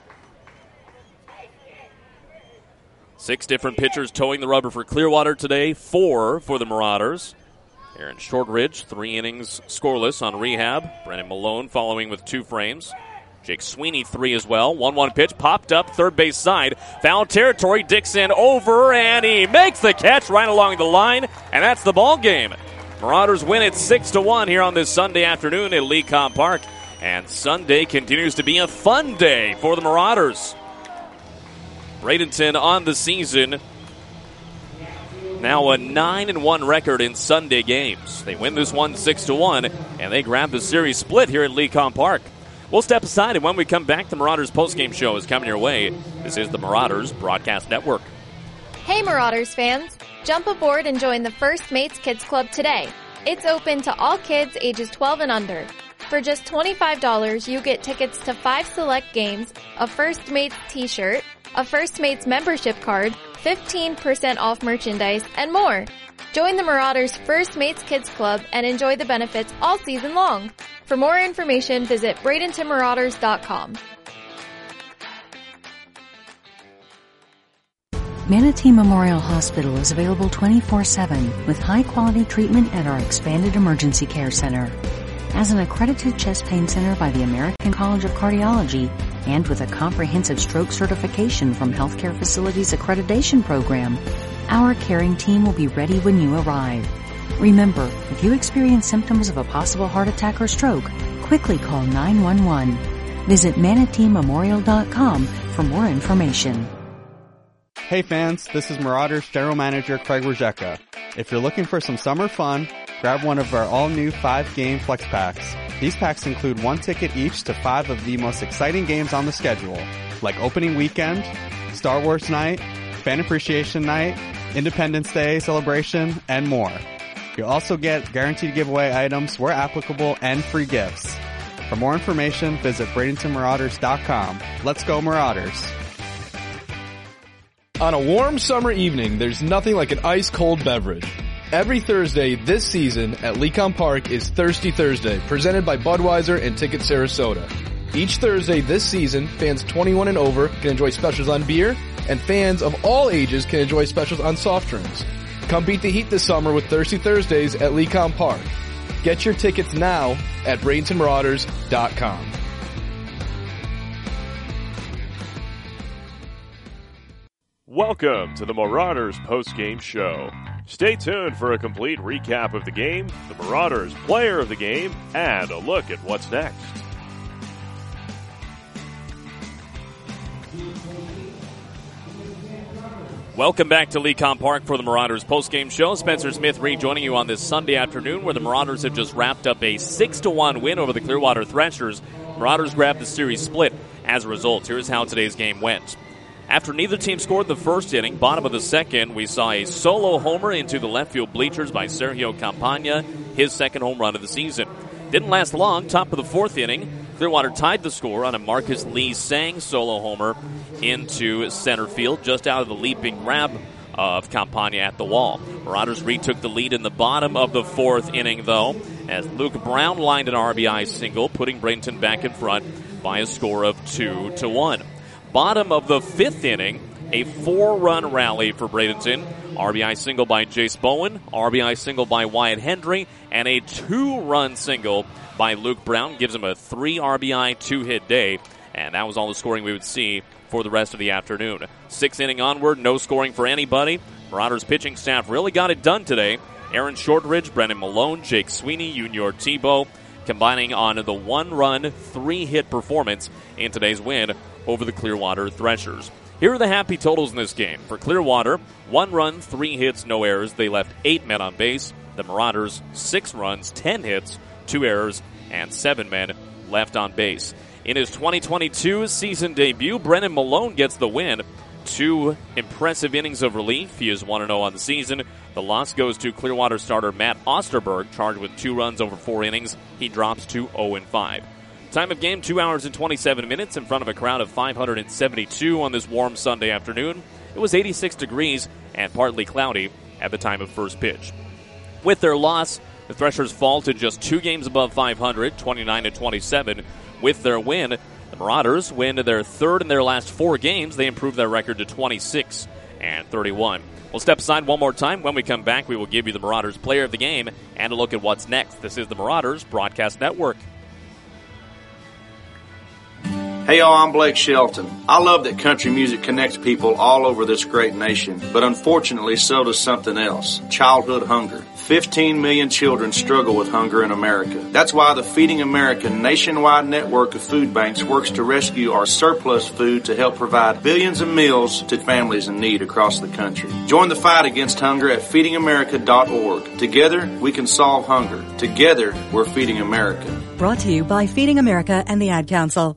Six different pitchers towing the rubber for Clearwater today. Four for the Marauders. Aaron Shortridge, three innings scoreless on rehab. Brennan Malone following with two frames. Jake Sweeney, three as well. one one pitch, popped up, third base side. Foul territory, Dixon over, and he makes the catch right along the line, and that's the ball game. Marauders win it six to one here on this Sunday afternoon at Lecom Park, and Sunday continues to be a fun day for the Marauders. Bradenton on the season, now a nine and one record in Sunday games. They win this one six to one, and they grab the series split here at Lecom Park. We'll step aside, and when we come back, the Marauders postgame show is coming your way. This is the Marauders Broadcast Network. Hey Marauders fans, jump aboard and join the First Mates Kids Club today. It's open to all kids ages twelve and under. For just twenty-five dollars, you get tickets to five select games, a First Mates t-shirt, a First Mates membership card, fifteen percent off merchandise, and more. Join the Marauders First Mates Kids Club and enjoy the benefits all season long. For more information, visit Bradenton Marauders dot com. Manatee Memorial Hospital is available twenty-four seven with high-quality treatment at our expanded emergency care center. As an accredited chest pain center by the American College of Cardiology and with a comprehensive stroke certification from Healthcare Facilities Accreditation Program, our caring team will be ready when you arrive. Remember, if you experience symptoms of a possible heart attack or stroke, quickly call nine one one. Visit Manatee Memorial dot com for more information. Hey fans, this is Marauders General Manager Craig Rajeka. If you're looking for some summer fun, grab one of our all-new five-game flex packs. These packs include one ticket each to five of the most exciting games on the schedule, like Opening Weekend, Star Wars Night, Fan Appreciation Night, Independence Day Celebration, and more. You'll also get guaranteed giveaway items where applicable and free gifts. For more information, visit Bradenton Marauders dot com. Let's go Marauders! On a warm summer evening, there's nothing like an ice-cold beverage. Every Thursday this season at Lecom Park is Thirsty Thursday, presented by Budweiser and Ticket Sarasota. Each Thursday this season, fans twenty-one and over can enjoy specials on beer, and fans of all ages can enjoy specials on soft drinks. Come beat the heat this summer with Thirsty Thursdays at Lecom Park. Get your tickets now at Bradenton Marauders dot com. Welcome to the Marauders postgame show. Stay tuned for a complete recap of the game, the Marauders player of the game, and a look at what's next. Welcome back to Lecom Park for the Marauders postgame show. Spencer Smith rejoining you on this Sunday afternoon where the Marauders have just wrapped up a six to one win over the Clearwater Threshers. Marauders grabbed the series split as a result. Here's how today's game went. After neither team scored the first inning, bottom of the second, we saw a solo homer into the left field bleachers by Sergio Campagna, his second home run of the season. Didn't last long. Top of the fourth inning, Clearwater tied the score on a Marcus Lee Sang solo homer into center field, just out of the leaping grab of Campagna at the wall. Marauders retook the lead in the bottom of the fourth inning, though, as Luke Brown lined an R B I single, putting Bradenton back in front by a score of two to one. Bottom of the fifth inning, a four-run rally for Bradenton. R B I single by Jace Bowen, R B I single by Wyatt Hendry, and a two-run single by Luke Brown gives him a three R B I, two-hit day, and that was all the scoring we would see for the rest of the afternoon. Sixth inning onward, no scoring for anybody. Marauders pitching staff really got it done today. Aaron Shortridge, Brennan Malone, Jake Sweeney, Junior Tebow, combining on the one-run, three-hit performance in today's win over the Clearwater Threshers. Here are the happy totals in this game. For Clearwater, one run, three hits, no errors. They left eight men on base. The Marauders, six runs, ten hits, two errors, and seven men left on base. In his twenty twenty-two season debut, Brennan Malone gets the win. Two impressive innings of relief. He is one and oh on the season. The loss goes to Clearwater starter Matt Osterberg, charged with two runs over four innings. He drops to oh and five. Time of game, two hours and twenty-seven minutes in front of a crowd of five hundred seventy-two on this warm Sunday afternoon. It was eighty-six degrees and partly cloudy at the time of first pitch. With their loss, the Threshers fall to just two games above five hundred, twenty-nine to twenty-seven. With their win, the Marauders win their third in their last four games. They improve their record to twenty-six and thirty-one. We'll step aside one more time. When we come back, we will give you the Marauders player of the game and a look at what's next. This is the Marauders Broadcast Network. Hey y'all, I'm Blake Shelton. I love that country music connects people all over this great nation, but unfortunately so does something else, childhood hunger. fifteen million children struggle with hunger in America. That's why the Feeding America nationwide network of food banks works to rescue our surplus food to help provide billions of meals to families in need across the country. Join the fight against hunger at feeding america dot org. Together, we can solve hunger. Together, we're feeding America. Brought to you by Feeding America and the Ad Council.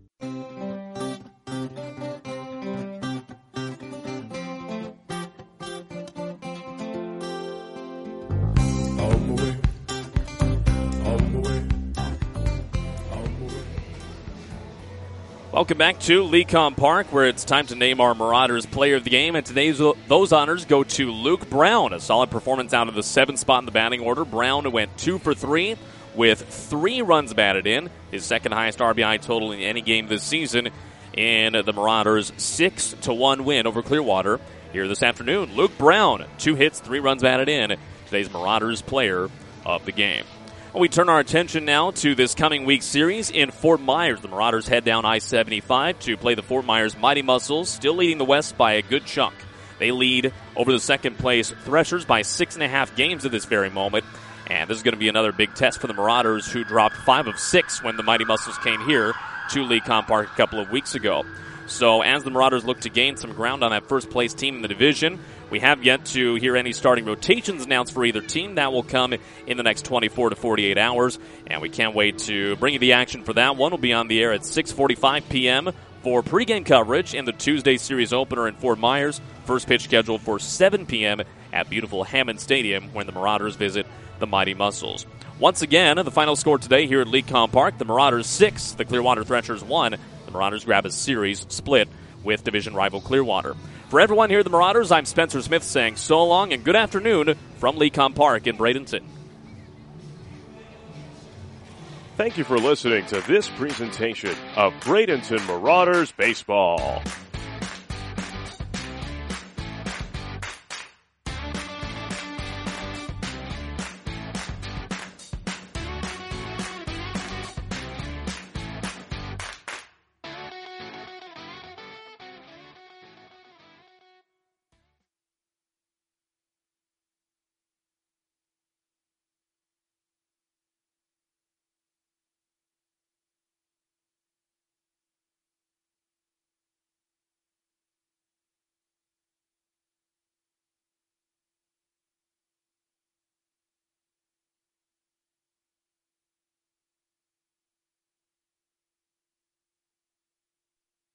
Welcome back to Lecom Park, where it's time to name our Marauders Player of the Game. And today's those honors go to Luke Brown. A solid performance out of the seventh spot in the batting order. Brown went two for three with three runs batted in, his second highest R B I total in any game this season, in the Marauders' six to one win over Clearwater here this afternoon. Luke Brown, two hits, three runs batted in, today's Marauders Player of the Game. We turn our attention now to this coming week series in Fort Myers. The Marauders head down I seventy-five to play the Fort Myers Mighty Muscles, still leading the West by a good chunk. They lead over the second place Threshers by six and a half games at this very moment. And this is going to be another big test for the Marauders, who dropped five of six when the Mighty Muscles came here to Lecom Park a couple of weeks ago. So as the Marauders look to gain some ground on that first place team in the division, we have yet to hear any starting rotations announced for either team. That will come in the next twenty-four to forty-eight hours, and we can't wait to bring you the action for that one. We'll be on the air at six forty-five p.m. for pregame coverage in the Tuesday series opener in Fort Myers. First pitch scheduled for seven p.m. at beautiful Hammond Stadium when the Marauders visit the Mighty Muscles. Once again, the final score today here at Lecom Park, the Marauders six, the Clearwater Threshers one. The Marauders grab a series split with division rival Clearwater. For everyone here at the Marauders, I'm Spencer Smith saying so long and good afternoon from Lecom Park in Bradenton. Thank you for listening to this presentation of Bradenton Marauders Baseball.